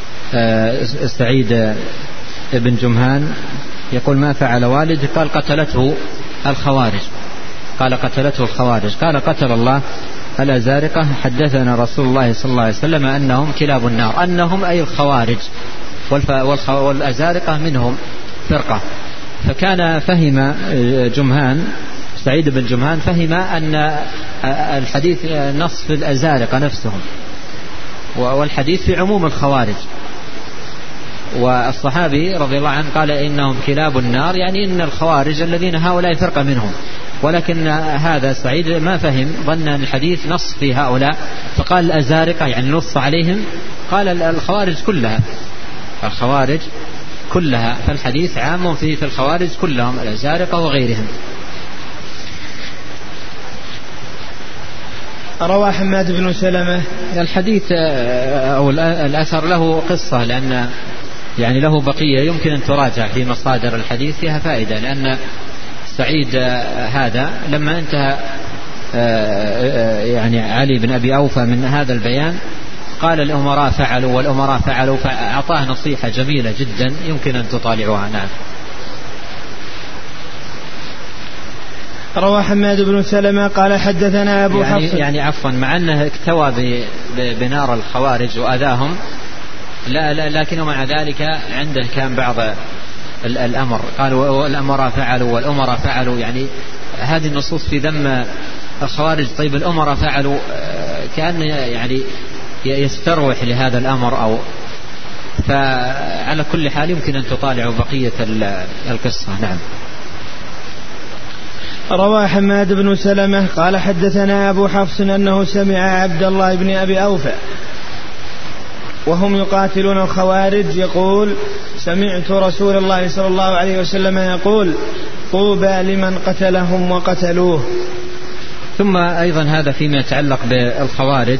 سعيد بن جمهان يقول ما فعل والد؟ قال قتلته الخوارج. قال قتلته الخوارج. قال قتل الله الأزارقة. حدثنا رسول الله صلى الله عليه وسلم أنهم كلاب النار. أنهم أي الخوارج، والأزارقة منهم فرقة. فكان فهم جمهان، سعيد بن جمهان فهم أن الحديث نص في الأزارقة نفسهم، والحديث في عموم الخوارج. والصحابي رضي الله عنه قال إنهم كلاب النار، يعني إن الخوارج الذين هؤلاء فرقة منهم. ولكن هذا سعيد ما فهم، ظن أن الحديث نص في هؤلاء فقال الأزارقة يعني نص عليهم. قال الخوارج كلها، الخوارج كلها، فالحديث عام في الخوارج كلهم، الأزارقة وغيرهم. روى حماد بن سلمة. الحديث أو الأثر له قصة، لأن يعني له بقية يمكن أن تراجع في مصادر الحديث، فيها فائدة. لأن سعيد هذا لما انتهى يعني علي بن أبي أوفى من هذا البيان قال الأمراء فعلوا والأمراء فعلوا، فأعطاه نصيحة جميلة جدا يمكن أن تطالعوها. نعم. روى حماد بن سلمة قال حدثنا أبو حفص، يعني عفوا، مع أنه اكتوى بنار الخوارج وأذاهم، لكنه مع ذلك عنده كان بعض الأمر، قال والأمراء فعلوا والأمراء فعلوا، يعني هذه النصوص في ذم الخوارج. طيب الأمراء فعلوا كأن يعني يستروح لهذا الأمر، أو فعلى كل حال يمكن أن تطالعوا بقية القصة. نعم. روى حماد بن سلمة قال حدثنا أبو حفص أنه سمع عبد الله بن أبي أوفى وهم يقاتلون الخوارج يقول سمعت رسول الله صلى الله عليه وسلم يقول طوبى لمن قتلهم وقتلوه. ثم أيضا هذا فيما يتعلق بالخوارج،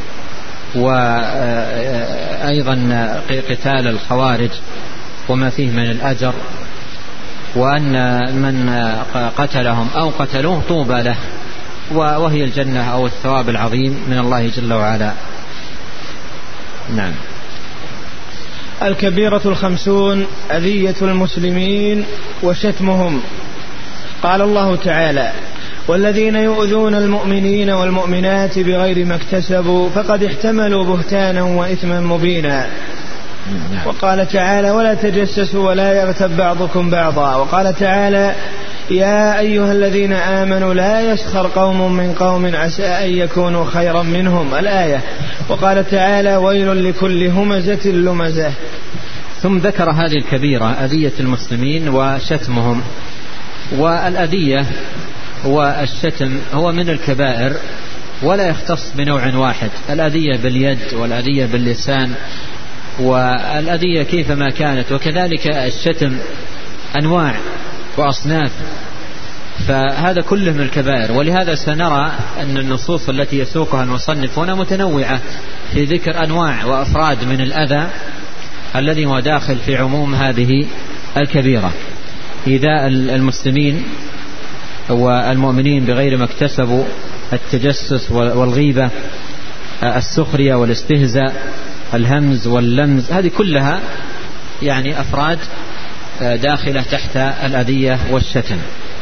وأيضا قتال الخوارج وما فيه من الأجر، وأن من قتلهم أو قتلوه طوبى له، وهي الجنة أو الثواب العظيم من الله جل وعلا. نعم. الكبيرة 50 أذية المسلمين وشتمهم. قال الله تعالى والذين يؤذون المؤمنين والمؤمنات بغير ما اكتسبوا فقد احتملوا بهتانا وإثما مبينا. وقال تعالى ولا تجسسوا ولا يغتب بعضكم بعضا. وقال تعالى يا أيها الذين آمنوا لا يسخر قوم من قوم عسى أن يكونوا خيرا منهم الآية. وقال تعالى ويل لكل همزة لمزة. ثم ذكر هذه الكبيرة أذية المسلمين وشتمهم. والأذية والشتم هو من الكبائر ولا يختص بنوع واحد، الأذية باليد والأذية باللسان والأذية كيفما كانت، وكذلك الشتم أنواع وأصناف، فهذا كله من الكبائر. ولهذا سنرى أن النصوص التي يسوقها المصنف هنا متنوعة في ذكر أنواع وأفراد من الأذى الذي هو داخل في عموم هذه الكبيرة. إيذاء المسلمين والمؤمنين بغير ما اكتسبوا، التجسس والغيبة، السخرية والاستهزاء، الهمز واللمز، هذه كلها يعني أفراد داخلة تحت الأذية والشتم.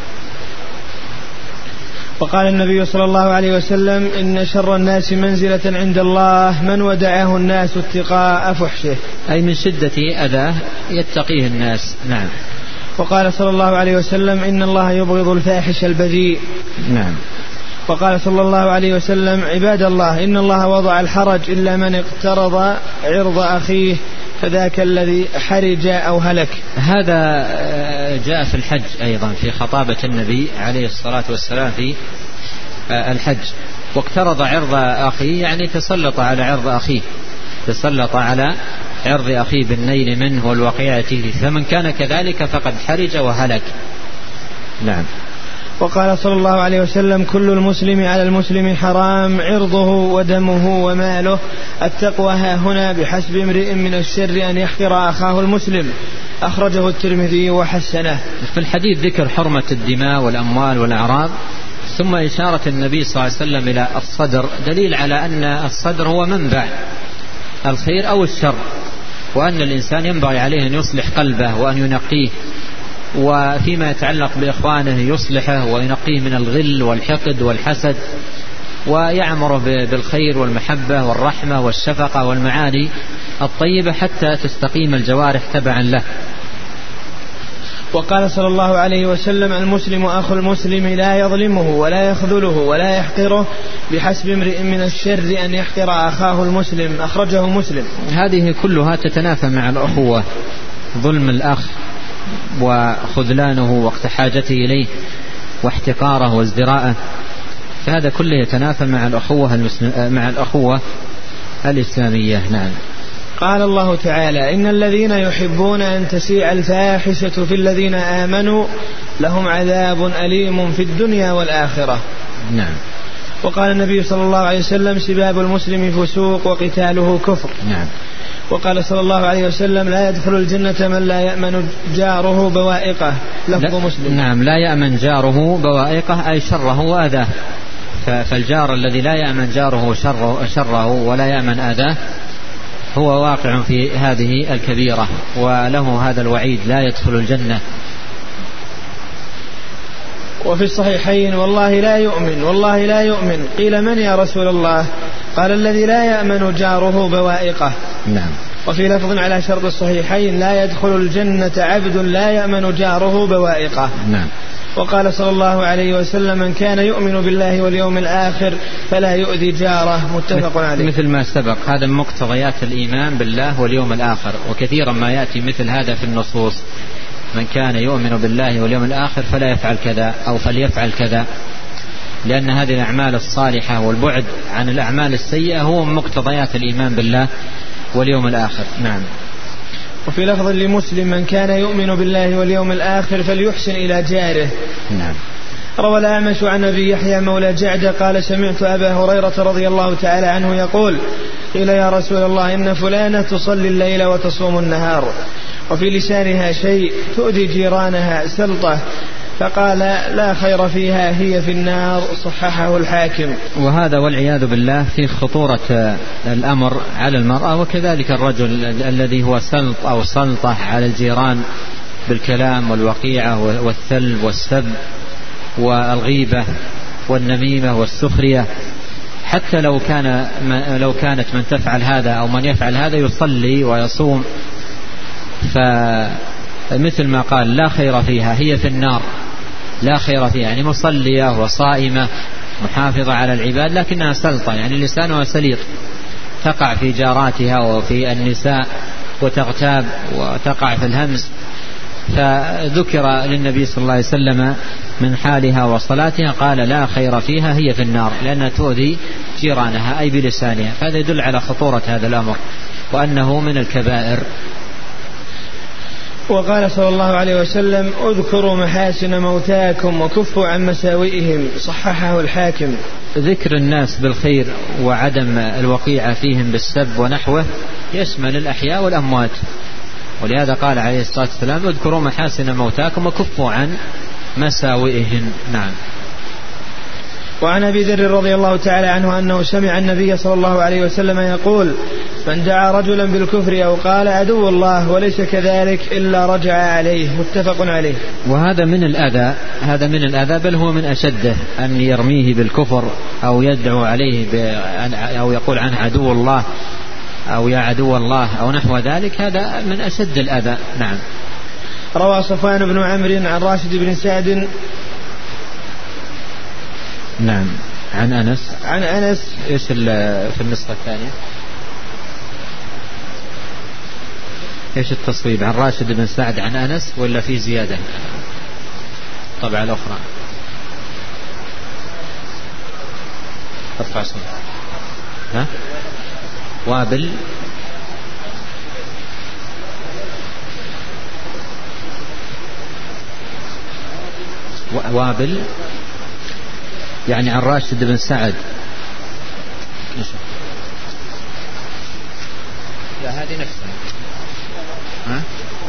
وقال النبي صلى الله عليه وسلم: إن شر الناس منزلة عند الله من ودعه الناس اتقاء فحشه، أي من شدة أذاه يتقيه الناس. نعم. وقال صلى الله عليه وسلم: إن الله يبغض الفاحش البذيء. نعم. وقال صلى الله عليه وسلم: عباد الله إن الله وضع الحرج إلا من اقترض عرض أخيه فذاك الذي حرج أو هلك. هذا جاء في الحج أيضا في خطابة النبي عليه الصلاة والسلام في الحج. واقترض عرض أخيه يعني تسلط على عرض أخيه، تسلط على عرض أخيه بالنيل منه والوقيعة فيه، فمن كان كذلك فقد حرج وهلك. نعم. وقال صلى الله عليه وسلم: كل المسلم على المسلم حرام عرضه ودمه وماله، التقوى ها هنا بحسب امرئ من الشر أن يحقر أخاه المسلم. أخرجه الترمذي وحسنه. في الحديث ذكر حرمة الدماء والأموال والأعراض، ثم إشارة النبي صلى الله عليه وسلم إلى الصدر، دليل على أن الصدر هو منبع الخير أو الشر، وأن الإنسان ينبغي عليه أن يصلح قلبه وأن ينقيه، وفيما يتعلق بإخوانه يصلحه وينقيه من الغل والحقد والحسد، ويعمر بالخير والمحبة والرحمة والشفقة والمعاني الطيبة حتى تستقيم الجوارح تبعا له. وقال صلى الله عليه وسلم: المسلم أخو المسلم لا يظلمه ولا يخذله ولا يحقره، بحسب امرئ من الشر أن يحقر أخاه المسلم. أخرجه مسلم. هذه كلها تتنافى مع الأخوة، ظلم الأخ وخذلانه وقت حاجته إليه واحتقاره وازدراءه، فهذا كله يتنافى مع الأخوة الإسلامية. نعم. قال الله تعالى: إن الذين يحبون أن تشيع الفاحشة في الذين آمنوا لهم عذاب أليم في الدنيا والآخرة. نعم. وقال النبي صلى الله عليه وسلم: سباب المسلم فسوق وقتاله كفر. نعم. وقال صلى الله عليه وسلم: لا يدخل الجنة من لا يأمن جاره بوائقه. لفظ مسلم. نعم. لا يأمن جاره بوائقه أي شره وأذاه، فالجار الذي لا يأمن جاره شره ولا يأمن أذاه هو واقع في هذه الكبيرة، وله هذا الوعيد: لا يدخل الجنة. وفي الصحيحين: والله لا يؤمن والله لا يؤمن. قيل: من يا رسول الله؟ قال: الذي لا يأمن جاره بوائقه. نعم. وفي لفظ على شرط الصحيحين: لا يدخل الجنة عبد لا يأمن جاره بوائقه. نعم. وقال صلى الله عليه وسلم: من كان يؤمن بالله واليوم الآخر فلا يؤذي جاره. متفق عليه. مثل ما سبق، هذا من مقتضيات الإيمان بالله واليوم الآخر، وكثيرا ما يأتي مثل هذا في النصوص: من كان يؤمن بالله واليوم الآخر فلا يفعل كذا أو فليفعل كذا، لأن هذه الأعمال الصالحة والبعد عن الأعمال السيئة هو من مقتضيات الإيمان بالله واليوم الآخر. نعم. وفي لفظ لمسلم: من كان يؤمن بالله واليوم الآخر فليحسن إلى جاره. نعم. روى الأعمش عن أبي يحيى مولى جعدة قال: سمعت أبا هريرة رضي الله تعالى عنه يقول: قيل يا رسول الله إن فلانة تصلي الليل وتصوم النهار وفي لسانها شيء تؤذي جيرانها سلطة، فقال: لا خير فيها، هي في النار. صححه الحاكم. وهذا والعياذ بالله في خطورة الأمر على المرأة، وكذلك الرجل الذي هو سلط أو سلطة على الجيران بالكلام والوقيعة والثلب والسب والغيبة والنميمة والسخرية. حتى لو كانت من تفعل هذا أو من يفعل هذا يصلي ويصوم، فمثل ما قال: لا خير فيها، هي في النار. لا خير فيها يعني مصلية وصائمة محافظة على العباد، لكنها سلطة يعني لسانها سليط، تقع في جاراتها وفي النساء وتغتاب وتقع في الهمس، فذكر للنبي صلى الله عليه وسلم من حالها وصلاتها قال لا خير فيها، هي في النار، لأنها تؤذي جيرانها أي بلسانها. فهذا يدل على خطورة هذا الأمر وأنه من الكبائر. وقال صلى الله عليه وسلم اذكروا محاسن موتاكم وكفوا عن مساوئهم، صححه الحاكم. ذكر الناس بالخير وعدم الوقيعة فيهم بالسب ونحوه يشمل الأحياء والأموات، ولهذا قال عليه الصلاة والسلام اذكروا محاسن موتاكم وكفوا عن مساوئهم. نعم. وعن أبي ذر رضي الله تعالى عنه أنه سمع النبي صلى الله عليه وسلم يقول من دعا رجلا بالكفر أو قال عدو الله وليس كذلك إلا رجع عليه، متفق عليه. وهذا من الأذى، هذا من الأذى، بل هو من أشده، أن يرميه بالكفر أو يدعو عليه أو يقول عنه عدو الله أو يا عدو الله أو نحو ذلك، هذا من أشد الأذى. نعم. روى صفوان بن عمرو عن راشد بن سعد نعم عن أنس إيش في النسخة الثانية إيش التصويب؟ عن راشد بن سعد عن أنس ولا في زيادة طبعا الأخرى؟ ارفع صوت. ها وابل يعني عن راشد بن سعد. لا هذه نفسها. ها؟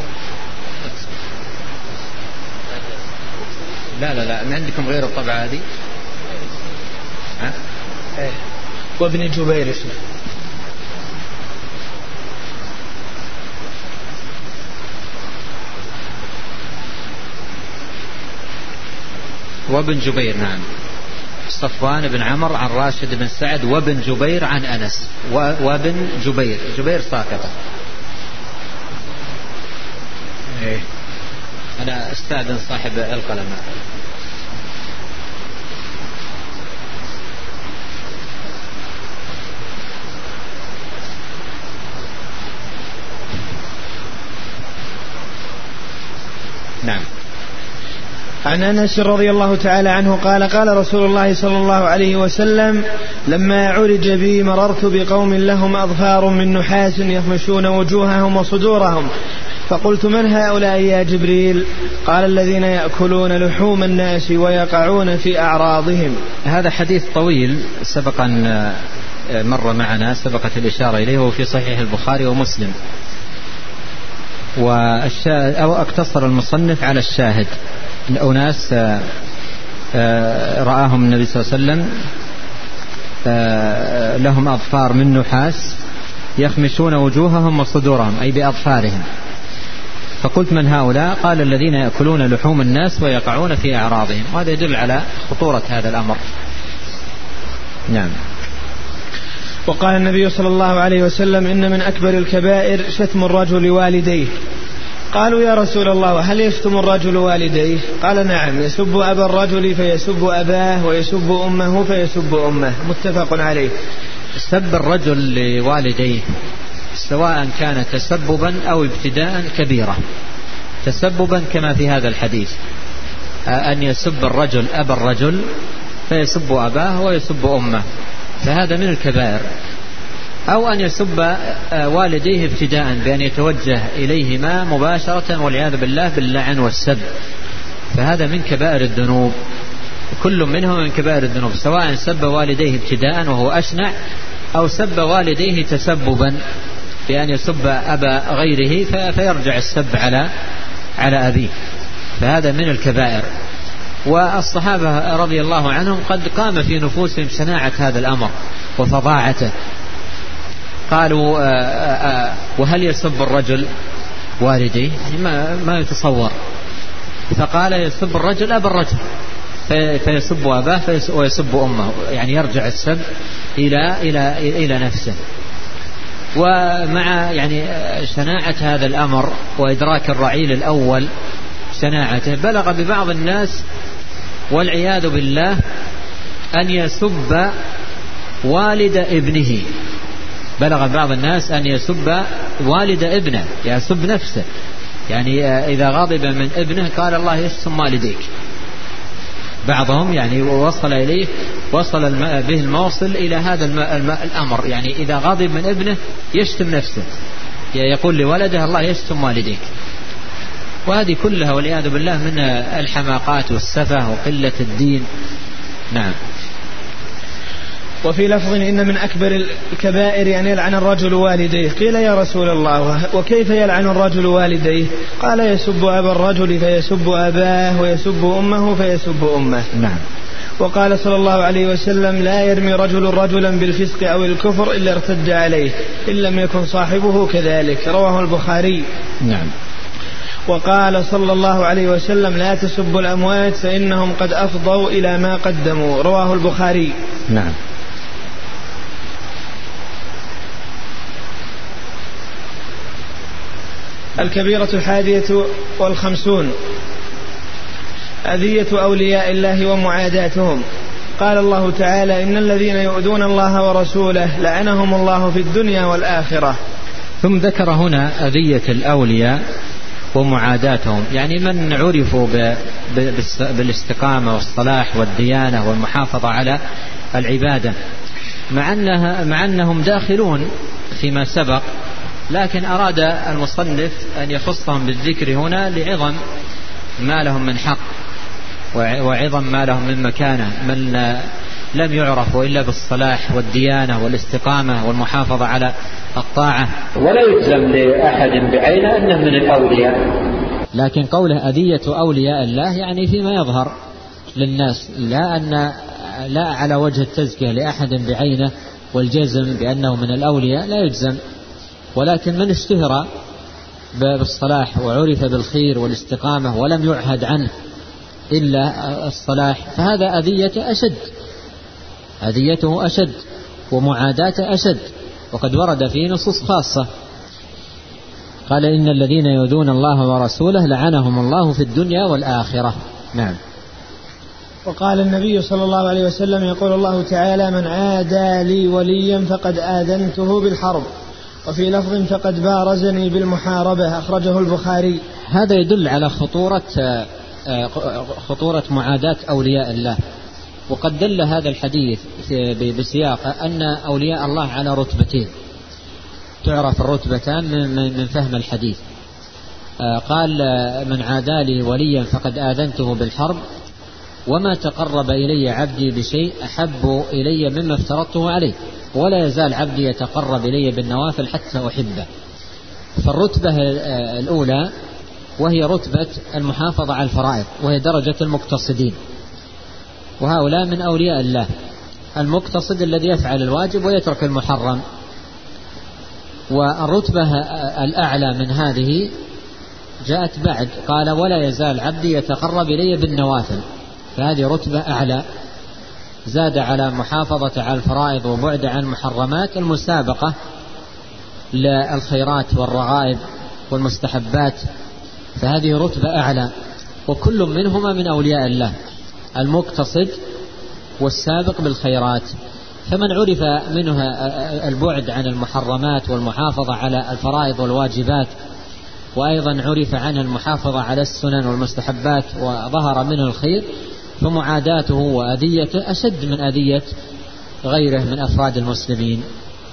لا ما عندكم غير الطبعة هذه؟ ها؟ وابن جبير وابن جبير. نعم. صفوان بن عمرو عن راشد بن سعد وابن جبير عن أنس. وابن جبير ساقطة. أنا أستأذن صاحب القلم. نعم. عن أنس رضي الله تعالى عنه قال قال رسول الله صلى الله عليه وسلم لما عرج بي مررت بقوم لهم أظفار من نحاس يخمشون وجوههم وصدورهم، فقلت من هؤلاء يا جبريل؟ قال الذين يأكلون لحوم الناس ويقعون في أعراضهم. هذا حديث طويل سبق أن مر معنا، سبقت الإشارة إليه، وفي صحيح البخاري ومسلم، أو اقتصر المصنف على الشاهد. أناس رآهم النبي صلى الله عليه وسلم لهم أظفار من نحاس يخمشون وجوههم وصدورهم أي بأظفارهم، فقلت من هؤلاء؟ قال الذين يأكلون لحوم الناس ويقعون في أعراضهم. وهذا يدل على خطورة هذا الأمر. نعم. وقال النبي صلى الله عليه وسلم إن من أكبر الكبائر شتم الرجل والديه. قالوا يا رسول الله هل يشتم الرجل والديه؟ قال نعم، يسب أبا الرجل فيسب أباه ويسب أمه فيسب أمه، متفق عليه. سب الرجل لوالديه سواء كان تسببا أو ابتداء كبيرة. تسببا كما في هذا الحديث، أن يسب الرجل أبا الرجل فيسب أباه ويسب أمه، فهذا من الكبائر. أو أن يسب والديه ابتداء بأن يتوجه إليهما مباشرة والعياذ بالله باللعن والسب، فهذا من كبائر الذنوب، كل منهم من كبائر الذنوب، سواء سب والديه ابتداء وهو أشنع، أو سب والديه تسببا بأن يسب أبا غيره فيرجع السب على أبيه، فهذا من الكبائر. والصحابة رضي الله عنهم قد قام في نفوسهم شناعة هذا الأمر وفظاعته. قالوا وهل يسب الرجل والديه؟ يعني ما يتصور. فقال يسب الرجل أبا الرجل فيسب أباه ويسب أمه، يعني يرجع السب إلى نفسه. ومع يعني شناعة هذا الأمر وإدراك الرعيل الأول شناعته، بلغ ببعض الناس والعياذ بالله أن يسب والد ابنه بلغ بعض الناس أن يسب والد ابنه، يسب نفسه، يعني إذا غضب من ابنه قال الله يشتم والديك. بعضهم يعني وصل به الموصل إلى هذا الأمر، يعني إذا غضب من ابنه يشتم نفسه، يقول لولده الله يشتم والديك. وهذه كلها والعياذ بالله من الحماقات والسفه وقلة الدين. نعم. وفي لفظ إن من أكبر الكبائر أن يلعن الرجل والديه. قيل يا رسول الله وكيف يلعن الرجل والديه؟ قال يسب أبا الرجل فيسب أباه، ويسب أمه فيسب أمه. نعم. وقال صلى الله عليه وسلم لا يرمي رجل رجلا بالفسق أو الكفر إلا ارتد عليه إن لم يكن صاحبه كذلك. رواه البخاري. نعم. وقال صلى الله عليه وسلم لا تسبوا الأموات فإنهم قد أفضوا إلى ما قدموا. رواه البخاري. نعم. الكبيرة 51 أذية أولياء الله ومعاداتهم. قال الله تعالى إن الذين يؤذون الله ورسوله لعنهم الله في الدنيا والآخرة. ثم ذكر هنا أذية الأولياء ومعاداتهم، يعني من عرفوا بالاستقامة والصلاح والديانة والمحافظة على العبادة، مع أنهم داخلون فيما سبق، لكن أراد المصنف أن يخصهم بالذكر هنا لعظم ما لهم من حق وعظم ما لهم من مكانة، من لم يعرفوا إلا بالصلاح والديانة والاستقامة والمحافظة على الطاعة. ولا يلزم لأحد بعينه أنه من الأولياء، لكن قوله أذية أولياء الله يعني فيما يظهر للناس، لا على وجه التزكية لأحد بعينه والجزم بأنه من الأولياء لا يجزم، ولكن من اشتهر بالصلاح وعرف بالخير والاستقامة ولم يعهد عنه إلا الصلاح فهذا أذيته أشد ومعاداته أشد، وقد ورد فيه نصوص خاصة. قال إن الذين يؤذون الله ورسوله لعنهم الله في الدنيا والآخرة. نعم. وقال النبي صلى الله عليه وسلم يقول الله تعالى من عادى لي وليا فقد آذنته بالحرب، وفي لفظ فقد بارزني بالمحاربة. أخرجه البخاري. هذا يدل على خطورة معاداة أولياء الله، وقد دل هذا الحديث بسياق أن أولياء الله على رتبتين، تعرف الرتبتان من فهم الحديث. قال من عادى لي وليا فقد آذنته بالحرب، وما تقرب إلي عبدي بشيء أحب إلي مما افترضته عليه، ولا يزال عبدي يتقرب إلي بالنوافل حتى أحبه. فالرتبة الأولى وهي رتبة المحافظة على الفرائض، وهي درجة المقتصدين، وهؤلاء من أولياء الله. المقتصد الذي يفعل الواجب ويترك المحرم. والرتبة الأعلى من هذه جاءت بعد، قال ولا يزال عبدي يتقرب إلي بالنوافل، فهذه رتبة أعلى، زاد على محافظة على الفرائض وبعد عن المحرمات المسابقة للخيرات والرغائب والمستحبات، فهذه رتبة أعلى، وكل منهما من أولياء الله، المقتصد والسابق بالخيرات. فمن عرف منه البعد عن المحرمات والمحافظة على الفرائض والواجبات، وأيضا عرف عنه المحافظة على السنن والمستحبات وظهر منه الخير، فمعاداته وأذيته أشد من أذية غيره من أفراد المسلمين.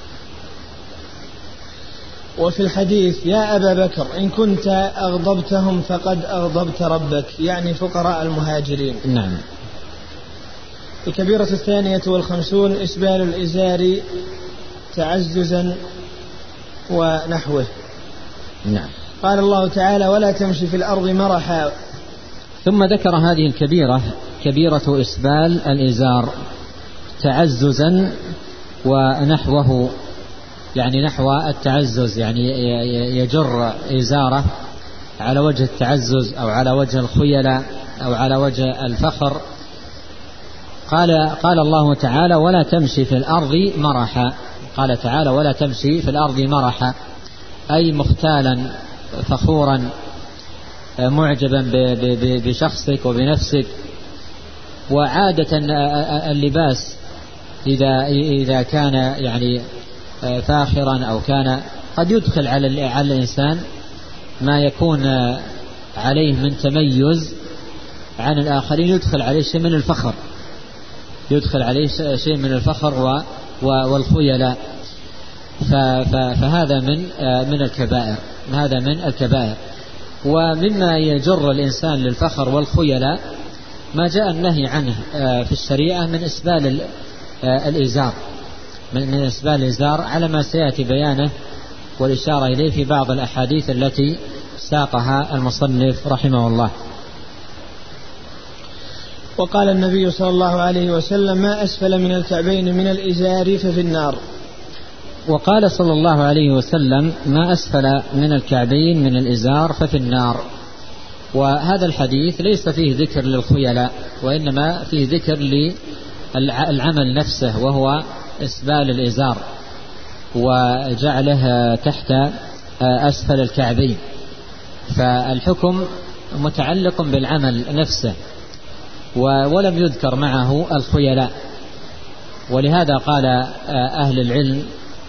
وفي الحديث يا أبا بكر إن كنت أغضبتهم فقد أغضبت ربك، يعني فقراء المهاجرين. نعم. الكبيرة 52 إسبال الإزار تعززا ونحوه. نعم. قال الله تعالى ولا تمشي في الأرض مرحا. ثم ذكر هذه الكبيرة، كبيرة إسبال الإزار تعززا ونحوه، يعني نحو التعزز، يعني يجر إزاره على وجه التعزز أو على وجه الخيلاء أو على وجه الفخر. قال الله تعالى ولا تمشي في الأرض مرحا. قال تعالى ولا تمشي في الأرض مرحا، أي مختالا فخورا معجبا بشخصك وبنفسك. وعادة اللباس إذا كان يعني فاخرا أو كان قد يدخل على الإنسان ما يكون عليه من تميز عن الآخرين، يدخل عليه شيء من الفخر، يدخل عليه شيء من الفخر والخيلاء، فهذا من الكبائر، هذا من الكبائر. ومما يجر الإنسان للفخر والخيلاء ما جاء النهي عنه في الشريعة من إسبال الإزار، من إسبال الإزار على ما سيأتي بيانه والإشارة إليه في بعض الأحاديث التي ساقها المصنف رحمه الله. وقال النبي صلى الله عليه وسلم: ما أسفل من الكعبين من الإزار ففي النار. وقال صلى الله عليه وسلم: ما أسفل من الكعبين من الإزار ففي النار. وهذا الحديث ليس فيه ذكر للخيلاء، وإنما فيه ذكر للعمل نفسه، وهو إسبال الإزار وجعله تحت أسفل الكعبين، فالحكم متعلق بالعمل نفسه ولم يذكر معه الخيلاء. ولهذا قال أهل العلم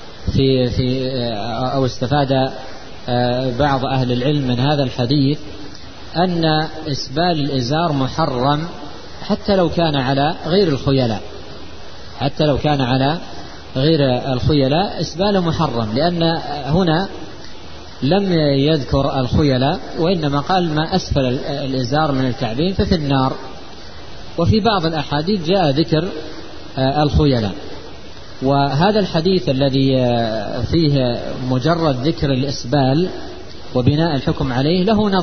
أو استفاد بعض أهل العلم من هذا الحديث أن إسبال الإزار محرم حتى لو كان على غير الخيلاء، حتى لو كان على غير الخيلاء إسباله محرم، لأن هنا لم يذكر الخيلاء وإنما قال: ما أسفل الإزار من الكعبين ففي النار. وفي بعض الأحاديث جاء ذكر الخيلاء. وهذا الحديث الذي فيه مجرد ذكر الإسبال وبناء الحكم عليه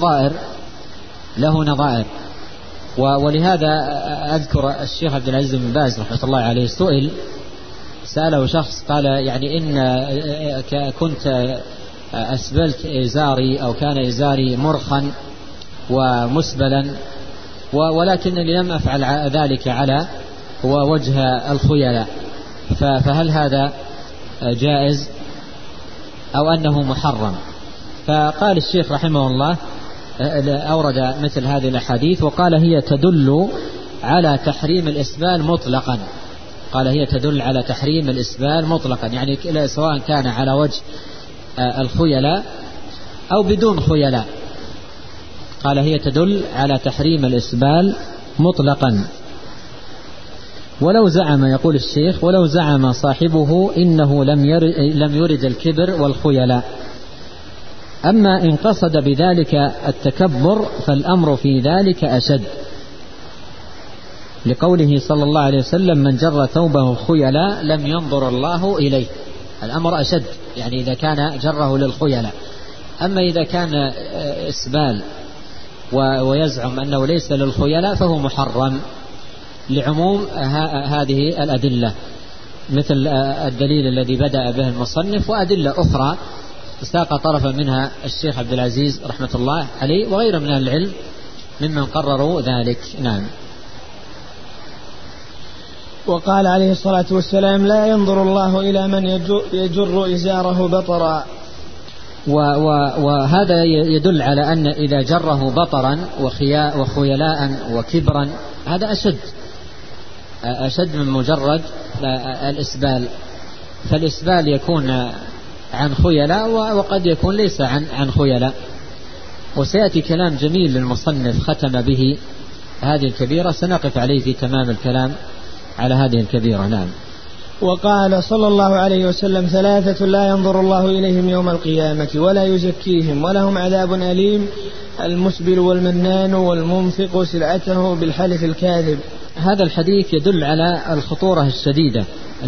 له نظائر. ولهذا أذكر الشيخ عبد العزيز بن باز رحمة الله عليه سأله شخص قال: يعني إن كنت أسبلت إزاري أو كان إزاري مرخا ومسبلا، ولكنني لم أفعل ذلك على وجه الخيلاء، فهل هذا جائز أو أنه محرم؟ فقال الشيخ رحمه الله، أورد مثل هذه الأحاديث وقال: هي تدل على تحريم الإسبال مطلقا. قال: هي تدل على تحريم الإسبال مطلقا، يعني سواء كان على وجه الخيلاء أو بدون خيلاء. قال: هي تدل على تحريم الإسبال مطلقا. ولو زعم، يقول الشيخ: ولو زعم صاحبه إنه لم يرد الكبر والخيلاء، أما إن قصد بذلك التكبر فالأمر في ذلك أشد، لقوله صلى الله عليه وسلم: من جر ثوبه خيلاء لم ينظر الله إليه. الأمر أشد، يعني إذا كان جره للخيلاء. أما إذا كان إسبال ويزعم أنه ليس للخيلاء فهو محرم، لعموم هذه الأدلة، مثل الدليل الذي بدأ به المصنف وأدلة أخرى ساق طرفا منها الشيخ عبد العزيز رحمة الله عليه وغيره من العلم ممن قرروا ذلك. نعم. وقال عليه الصلاة والسلام: لا ينظر الله إلى من يجر إزاره بطرا. وهذا يدل على أن إذا جره بطرا وخيلاء وكبرا هذا أشد من مجرد الإسبال. فالإسبال يكون عن خيلاء وقد يكون ليس عن خيلاء. وسيأتي كلام جميل للمصنف ختم به هذه الكبيرة، سنقف عليه في تمام الكلام على هذه الكبيرة. نعم. وقال صلى الله عليه وسلم: 3 لا ينظر الله إليهم يوم القيامة ولا يزكيهم ولهم عذاب أليم: المسبل والمنان والمنفق سلعته بالحلف الكاذب. هذا الحديث يدل على الخطورة الشديدة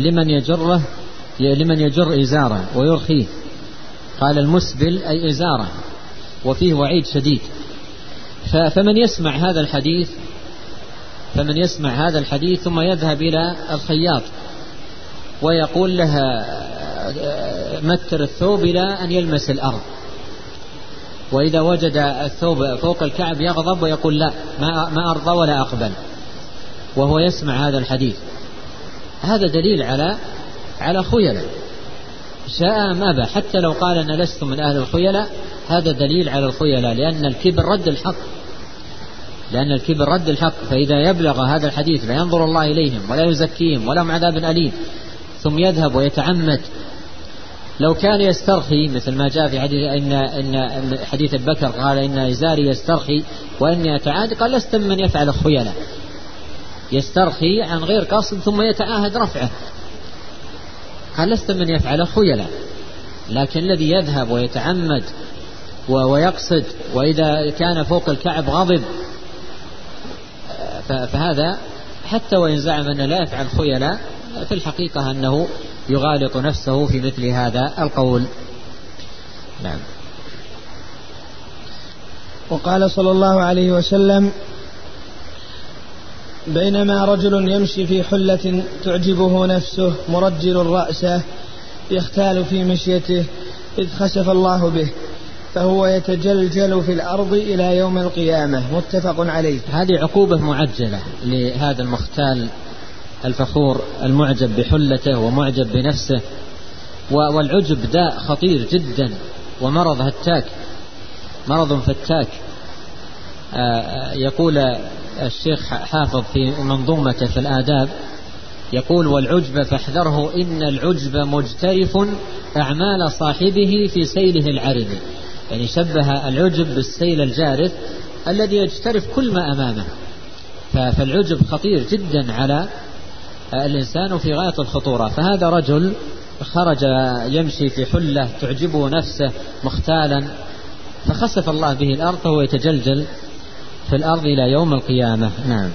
لمن يجر إزاره ويرخيه. قال: المسبل أي إزاره، وفيه وعيد شديد. فمن يسمع هذا الحديث ثم يذهب إلى الخياط ويقول له: متر الثوب إلى أن يلمس الأرض، وإذا وجد الثوب فوق الكعب يغضب ويقول: لا، ما أرضى ولا أقبل، وهو يسمع هذا الحديث، هذا دليل على خيلاء، شاء أم أبى. حتى لو قال: أنا لست من أهل الخيلاء، هذا دليل على الخيلاء، لأن الكبر رد الحق. فإذا يبلغ هذا الحديث: لا ينظر الله إليهم ولا يزكيهم ولهم عذاب أليم، ثم يذهب ويتعمد لو كان يسترخي مثل ما جاء في حديث إن حديث بكر قال إن إزاري يسترخي وإني أتعاهد، قال لست من يفعل الخيلاء، يسترخي عن غير قصد ثم يتعاهد رفعه، قال لست من يفعل الخيلاء. لكن الذي يذهب ويتعمد ويقصد وإذا كان فوق الكعب غضب، فهذا حتى وإن زعم أنه لا يفعل خيلاء في الحقيقة أنه يغالط نفسه في مثل هذا القول. نعم. وقال صلى الله عليه وسلم: بينما رجل يمشي في حلة تعجبه نفسه مرجل رأسه يختال في مشيته إذ خسف الله به فهو يتجلجل في الأرض إلى يوم القيامة، متفق عليه. هذه عقوبة معجلة لهذا المختال الفخور المعجب بحلته ومعجب بنفسه. والعجب داء خطير جدا ومرض هتاك، مرض فتاك. يقول الشيخ حافظ في منظومته في الآداب، يقول: والعجب فاحذره إن العجب مجترف أعمال صاحبه في سيله العرب. يعني شبه العجب بالسيل الجارف الذي يجترف كل ما أمامه. فالعجب خطير جدا على الإنسان في غاية الخطورة. فهذا رجل خرج يمشي في حلة تعجبه نفسه مختالا، فخسف الله به الأرض فهو يتجلجل في الأرض إلى يوم القيامة. نعم.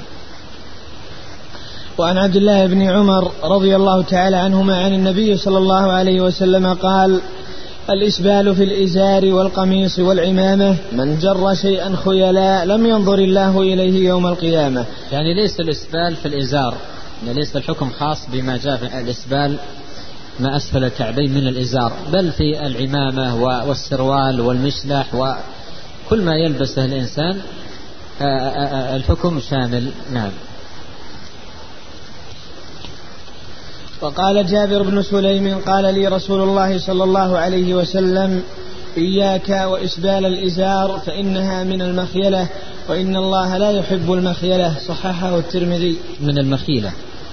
وعن عبد الله بن عمر رضي الله تعالى عنهما عن النبي صلى الله عليه وسلم قال: الإسبال في الإزار والقميص والعمامة من جر شيئا خيلاء لم ينظر الله إليه يوم القيامة. يعني ليس الإسبال في الإزار، ليس الحكم خاص بما جاء في الإسبال ما أسفل الكعبين من الإزار، بل في العمامة والسروال والمشلح وكل ما يلبسه الإنسان الحكم شامل. نعم. وقال جابر بن سليم: قال لي رسول الله صلى الله عليه وسلم: إياك وإسبال الإزار فإنها من المخيلة وإن الله لا يحب المخيلة. صححه الترمذي. من المخيلة.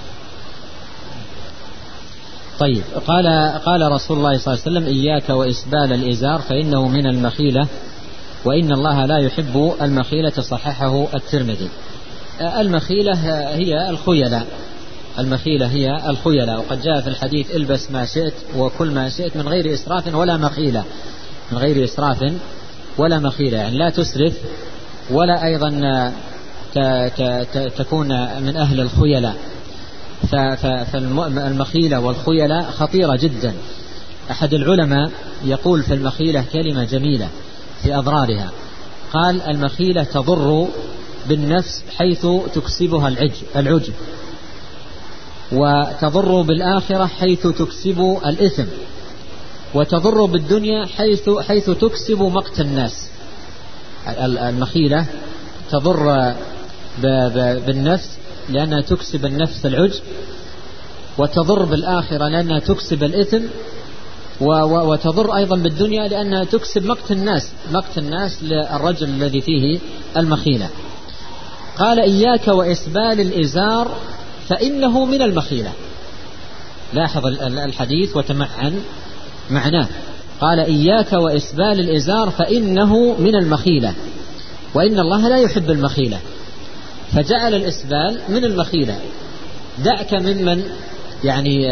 طيب. قال رسول الله صلى الله عليه وسلم: إياك وإسبال الإزار فإنه من المخيلة وإن الله لا يحب المخيلة. صححه الترمذي. المخيلة هي الخيلاء، المخيلة هي الخيلاء. وقد جاء في الحديث: البس ما شئت وكل ما شئت من غير إسراف ولا مخيلة، من غير إسراف ولا مخيلة، يعني لا تسرف ولا أيضا تكون من أهل الخيلاء. فالمخيلة والخيلاء خطيرة جدا. أحد العلماء يقول في المخيلة كلمة جميلة في أضرارها، قال: المخيلة تضر بالنفس حيث تكسبها العجب، وتضر بالآخرة حيث تكسب الإثم، وتضر بالدنيا حيث تكسب مقت الناس. المخيلة تضر بالنفس لأنها تكسب النفس العجب، وتضر بالآخرة لأنها تكسب الإثم، وتضر أيضا بالدنيا لأنها تكسب مقت الناس للرجل الذي فيه المخيلة. قال: إياك وإسبال الإزار فإنه من المخيلة. لاحظ الحديث وتمعن معناه. قال: إياك وإسبال الإزار فإنه من المخيلة وإن الله لا يحب المخيلة، فجعل الإسبال من المخيلة. دعك ممن يعني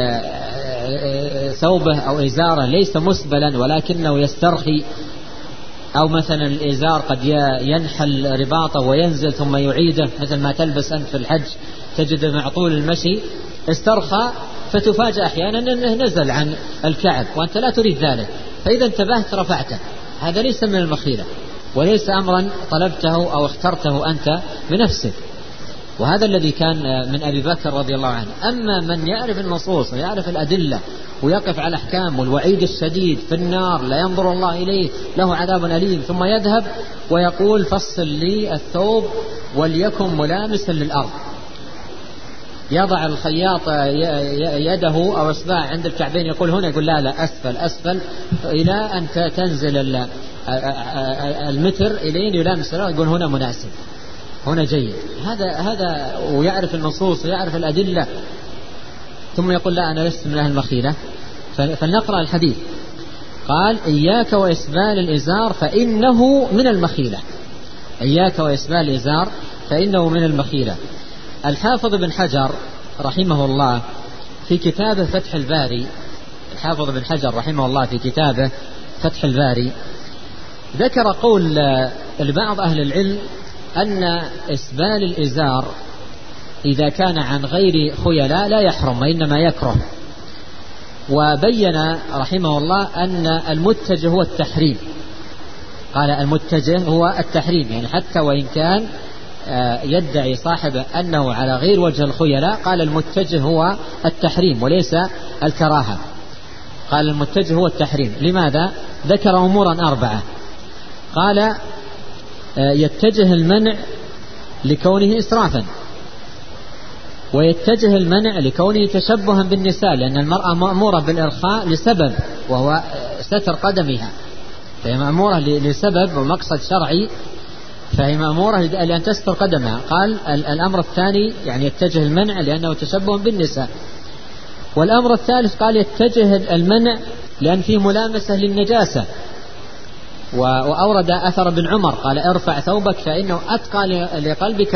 ثوبه أو إزاره ليس مسبلا ولكنه يسترخي، أو مثلا الإزار قد ينحل رباطه وينزل ثم يعيده، مثل ما تلبس أنت في الحج تجد مع طول المشي استرخى فتفاجأ أحيانا أنه نزل عن الكعب وأنت لا تريد ذلك، فإذا انتبهت رفعته. هذا ليس من المخيلة وليس أمرا طلبته أو اخترته أنت بنفسك. وهذا الذي كان من أبي بكر رضي الله عنه. أما من يعرف النصوص ويعرف الأدلة ويقف على الأحكام والوعيد الشديد في النار لا ينظر الله إليه له عذاب أليم، ثم يذهب ويقول: فصل لي الثوب وليكن ملامسا للأرض، يضع الخياط يده أو إصبع عند الكعبين يقول هنا، يقول لا أسفل إلى أن تنزل المتر إلين يلامس الأرض، يقول هنا مناسب، هنا جيد. هذا ويعرف النصوص ويعرف الأدلة، ثم يقول لا أنا لست من أهل المخيلة. فلنقرأ الحديث: قال إياك وإسبال الإزار فإنه من المخيلة. إياك وإسبال الإزار فإنه من المخيلة. الحافظ بن حجر رحمه الله في كتابه فتح الباري، الحافظ بن حجر رحمه الله في كتابه فتح الباري ذكر قول لبعض أهل العلم أن إسبال الإزار إذا كان عن غير خيلاء لا يحرم وإنما يكره، وبين رحمه الله أن المتجه هو التحريم. قال المتجه هو التحريم، يعني حتى وإن كان يدعي صاحبه أنه على غير وجه الخيلاء، قال المتجه هو التحريم وليس الكراهة. قال المتجه هو التحريم. لماذا؟ ذكر أمورا 4. قال يتجه المنع لكونه إسرافا، ويتجه المنع لكونه تشبها بالنساء، لأن المرأة مأمورة بالإرخاء لسبب وهو ستر قدمها، فهي مأمورة لسبب ومقصد شرعي، فهي مأمورة لأن تستر قدمها. قال الأمر الثاني يعني يتجه المنع لأنه تشبه بالنساء. والأمر الثالث قال يتجه المنع لأن فيه ملامسة للنجاسة. وأورد أثر ابن عمر قال ارفع ثوبك فإنه أتقى لقلبك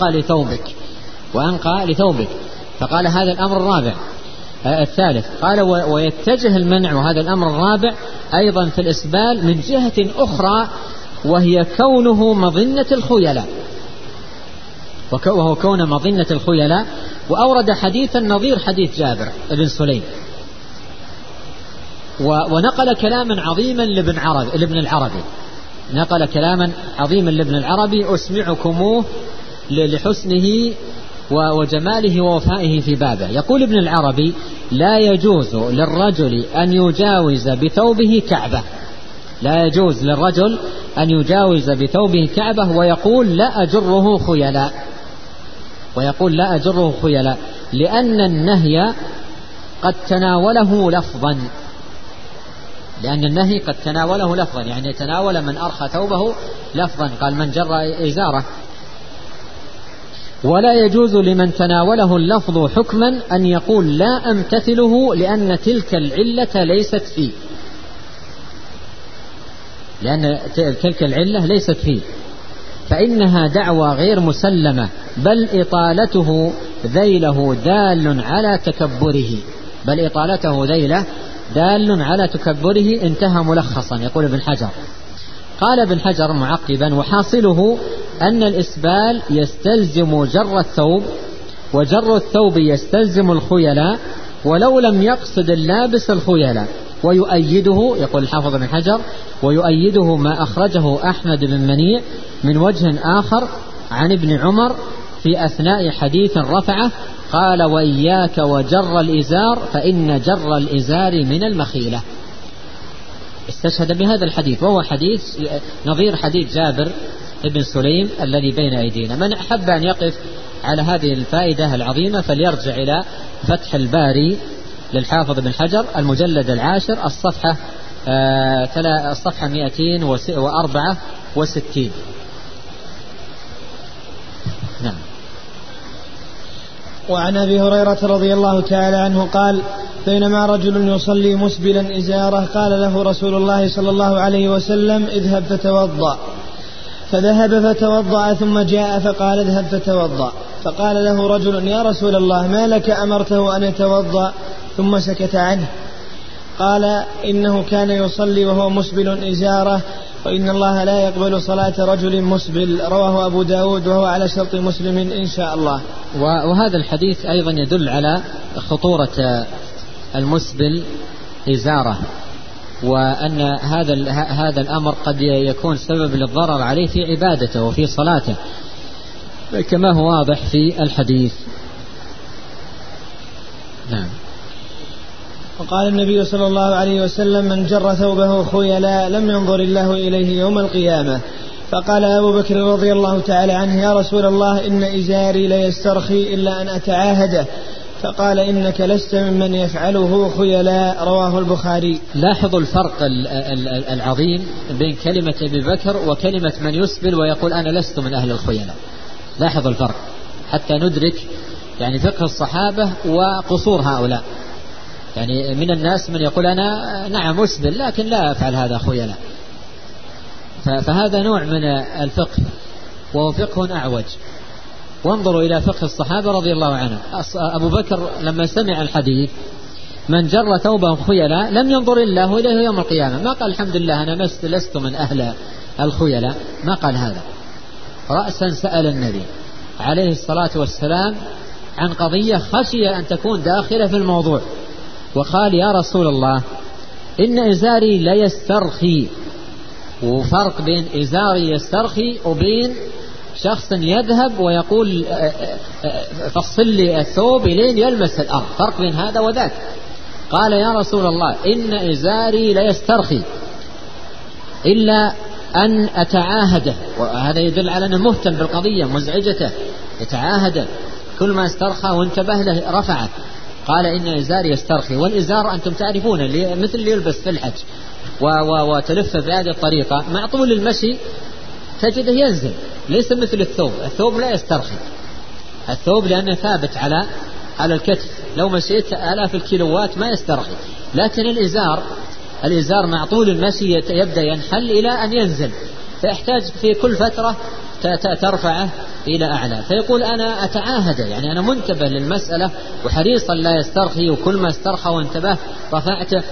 وأنقى لثوبك. فقال هذا الأمر الرابع. الثالث قال ويتجه المنع، وهذا الأمر الرابع أيضا في الإسبال من جهة أخرى، وهي كونه مظنة الخيلاء، وهو كون مظنة الخيلاء. وأورد حديثا نظير حديث جابر بن سليم، ونقل كلاما عظيما لابن العربي، نقل كلاما عظيما لابن العربي أسمعكموه لحسنه وجماله ووفائه في بابه. يقول ابن العربي لا يجوز للرجل أن يجاوز بثوبه كعبة، لا يجوز للرجل أن يجاوز بثوبه كعبة ويقول لا أجره خيلاء، لأن النهي قد تناوله لفظا، يعني يتناول من أرخى ثوبه لفظا. قال من جر إزاره. ولا يجوز لمن تناوله اللفظ حكما أن يقول لا أمتثله لأن تلك العلة ليست فيه، فإنها دعوى غير مسلمة، بل إطالته ذيله دال على تكبره. انتهى ملخصا. يقول ابن حجر. قال ابن حجر معقبا وحاصله أن الإسبال يستلزم جر الثوب، وجر الثوب يستلزم الخيلاء، ولو لم يقصد اللابس الخيلاء. ويؤيده، يقول الحافظ بن حجر، ويؤيده ما أخرجه أحمد بن منيع من وجه آخر عن ابن عمر في أثناء حديث رفعه، قال وإياك وجر الإزار فإن جر الإزار من المخيلة. استشهد بهذا الحديث، وهو حديث نظير حديث جابر بن سليم الذي بين أيدينا. من أحب أن يقف على هذه الفائدة العظيمة فليرجع إلى فتح الباري للحافظ بن حجر المجلد 10 الصفحة 264. نعم. وعن أبي هريرة رضي الله تعالى عنه قال بينما رجل يصلي مسبلا إزاره قال له رسول الله صلى الله عليه وسلم اذهب فتوضأ، فذهب فتوضأ ثم جاء فقال اذهب فتوضأ، فقال له رجل يا رسول الله ما لك أمرته أن يتوضأ ثم سكت عنه؟ قال إنه كان يصلي وهو مسبل إزاره، وإن الله لا يقبل صلاة رجل مسبل. رواه أبو داود وهو على شرط مسلم إن شاء الله. وهذا الحديث أيضا يدل على خطورة المسبل إزاره، وأن هذا الأمر قد يكون سبب للضرر عليه في عبادته وفي صلاته كما هو واضح في الحديث. نعم. وقال النبي صلى الله عليه وسلم من جر ثوبه خيلاء لم ينظر الله إليه يوم القيامة. فقال أبو بكر رضي الله تعالى عنه يا رسول الله إن إزاري ليسترخي إلا أن أتعاهده، فقال إنك لست ممن يفعله خيلاء. رواه البخاري. لاحظوا الفرق العظيم بين كلمة أبي بكر وكلمة من يسبل ويقول أنا لست من أهل الخيلاء. لاحظوا الفرق حتى ندرك يعني فقه الصحابة وقصور هؤلاء. يعني من الناس من يقول أنا نعم أسبل لكن لا أفعل هذا خيلاء. فهذا نوع من الفقه وهو فقه أعوج. وانظروا إلى فقه الصحابة رضي الله عنهم. أبو بكر لما سمع الحديث من جر ثوبه خيلاء لم ينظر الله إليه يوم القيامة، ما قال الحمد لله أنا لست من أهل الخيلاء، ما قال هذا. رأسا سأل النبي عليه الصلاة والسلام عن قضية خشي أن تكون داخلة في الموضوع، وقال يا رسول الله إن إزاري لا يسترخي. وفرق بين إزاري يسترخي وبين شخص يذهب ويقول فصل لي الثوب لين يلمس الأرض، فرق بين هذا وذاك. قال يا رسول الله إن إزاري لا يسترخي إلا أن أتعاهده، وهذا يدل على أنه مهتم بالقضية مزعجته، يتعاهده كل ما استرخى وانتبه له رفعه. قال إن إزاري يسترخي، والإزار أنتم تعرفون مثل اللي يلبس في الحج وتلف بهذه الطريقة مع طول المشي تجده ينزل، ليس مثل الثوب لا يسترخي. الثوب لأنه ثابت على الكتف، لو مشيت آلاف الكيلوات ما يسترخي. لكن الإزار مع طول المشي يبدأ ينحل إلى أن ينزل، فيحتاج في كل فترة ترفعه إلى أعلى. فيقول أنا أتعاهد، يعني أنا منتبه للمسألة وحريصا لا يسترخي، وكل ما استرخى وانتبه رفعته.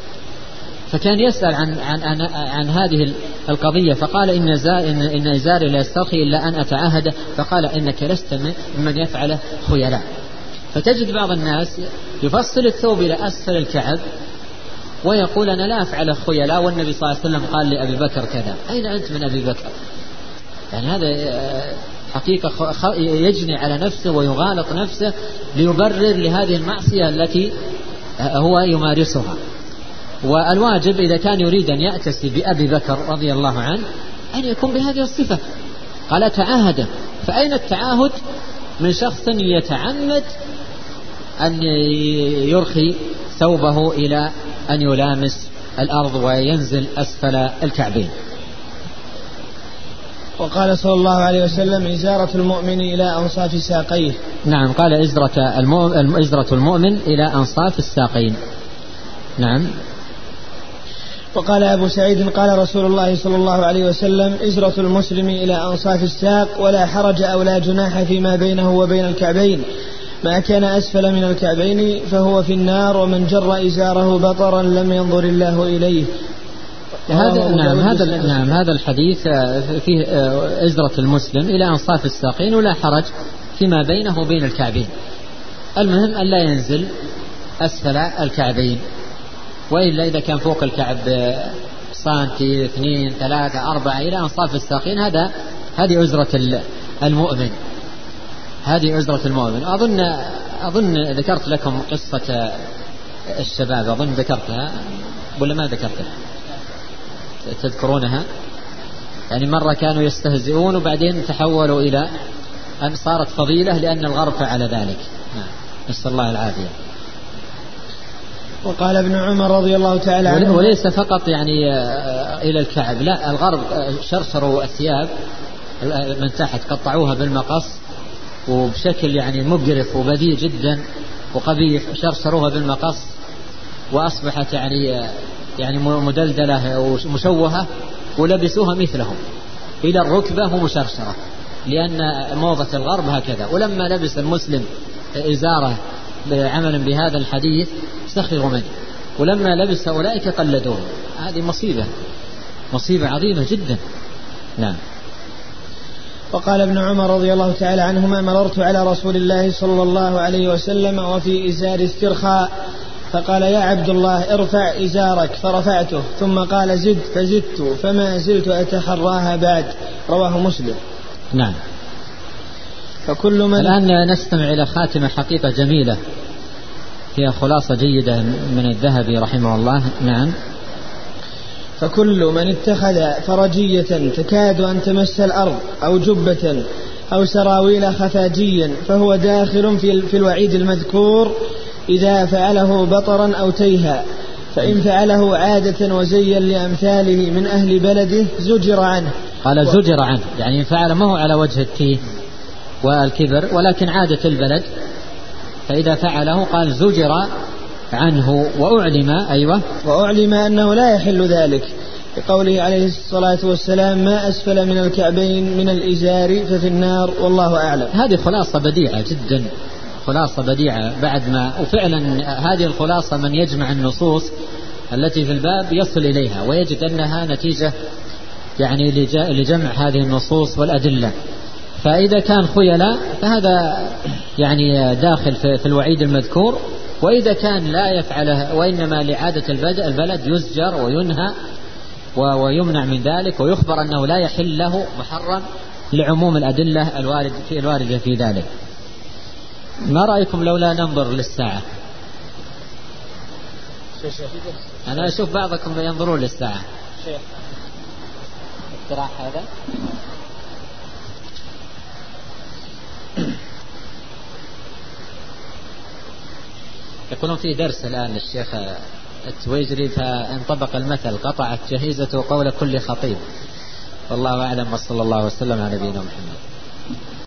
فكان يسأل عن هذه القضية، فقال إن إزاري لا يسترخي إلا أن أتعاهد. فقال إنك لست ممن يفعل خيلاء. فتجد بعض الناس يفصل الثوب إلى أسفل الكعب ويقول أنا لا أفعل خيلاء، والنبي صلى الله عليه وسلم قال لأبي بكر كذا. أين أنت من أبي بكر؟ يعني هذا حقيقة يجني على نفسه ويغالط نفسه ليبرر لهذه المعصية التي هو يمارسها. والواجب إذا كان يريد أن يأتسي بأبي بكر رضي الله عنه أن يكون بهذه الصفة. قال تعاهد، فأين التعاهد من شخص يتعمد أن يرخي ثوبه إلى أن يلامس الأرض وينزل أسفل الكعبين؟ وقال صلى الله عليه وسلم إزارة المؤمن إلى أنصاف ساقيه. نعم، قال إزرة المؤمن إلى أنصاف الساقين. نعم. وقال أبو سعيد قال رسول الله صلى الله عليه وسلم إزرة المسلم إلى أنصاف الساق، ولا حرج أو لا جناح فيما بينه وبين الكعبين، ما كان أسفل من الكعبين فهو في النار، ومن جر إزاره بطرا لم ينظر الله إليه. هذا الحديث فيه إزرة المسلم إلى أنصاف الساقين ولا حرج فيما بينه وبين الكعبين. المهم أن لا ينزل أسفل الكعبين، وإلا إذا كان فوق الكعب سنتي 2 3 4 إلى أنصاف الساقين هذه أزرة المؤمن. هذه أزرة المؤمن. أظن ذكرت لكم قصة الشباب، أظن ذكرتها ولا ما ذكرتها؟ تذكرونها؟ يعني مرة كانوا يستهزئون وبعدين تحولوا إلى أن صارت فضيلة لأن الغرب فعل ذلك. نسأل الله العافية. وقال ابن عمر رضي الله تعالى عنه، وليس فقط يعني إلى الكعب، لا، الغرب شرشروا الثياب من تحت، قطعوها بالمقص وبشكل يعني مقرف وبذيء جدا وقبيح، شرشروها بالمقص وأصبحت يعني مدلدلة ومشوهة، ولبسوها مثلهم إلى الركبة ومشرشرة، لأن موضة الغرب هكذا. ولما لبس المسلم إزارة عملا بهذا الحديث سخروا منه، ولما لبس أولئك قلدوه. هذه مصيبة عظيمة جدا. نعم. وقال ابن عمر رضي الله تعالى عنهما مررت على رسول الله صلى الله عليه وسلم وفي إزار استرخاء، فقال يا عبد الله ارفع إزارك، فرفعته، ثم قال زد، فزدت، فما زلت أتحراها بعد. رواه مسلم. نعم. الآن نستمع إلى خاتمة حقيقة جميلة فيها خلاصة جيدة من الذهبي رحمه الله. نعم. فكل من اتخذ فرجية تكاد أن تمس الأرض أو جبة أو سراويل خفاجيا فهو داخل في الوعيد المذكور إذا فعله بطرا أو تيها، فإن فعله عادة وزيا لأمثاله من أهل بلده زجر عنه. قال زجر عنه، يعني فعل ما هو على وجه التيه والكبر، ولكن عادة البلد، فإذا فعله قال زجر عنه وأعلم أنه لا يحل ذلك، لقوله عليه الصلاة والسلام: ما أسفل من الكعبين من الإزار ففي النار والله أعلم. هذه خلاصة بديعة جدا، خلاصة بديعة بعد ما، وفعلا هذه الخلاصة من يجمع النصوص التي في الباب يصل إليها ويجد أنها نتيجة يعني لجمع هذه النصوص والأدلة. فإذا كان خيلاء فهذا يعني داخل في الوعيد المذكور، وإذا كان لا يفعله وإنما لعادة البلد يزجر وينهى ويمنع من ذلك، ويخبر أنه لا يحل له محرم لعموم الأدلة الواردة في ذلك. ما رأيكم لولا ننظر للساعة؟ أنا أشوف بعضكم ينظرون للساعة. اقتراح هذا. يقولون في درس الآن للشيخ التويجري فانطبق المثل: قطعت جهيزة قول كل خطيب. والله أعلم، وصلى الله وسلم على نبينا محمد.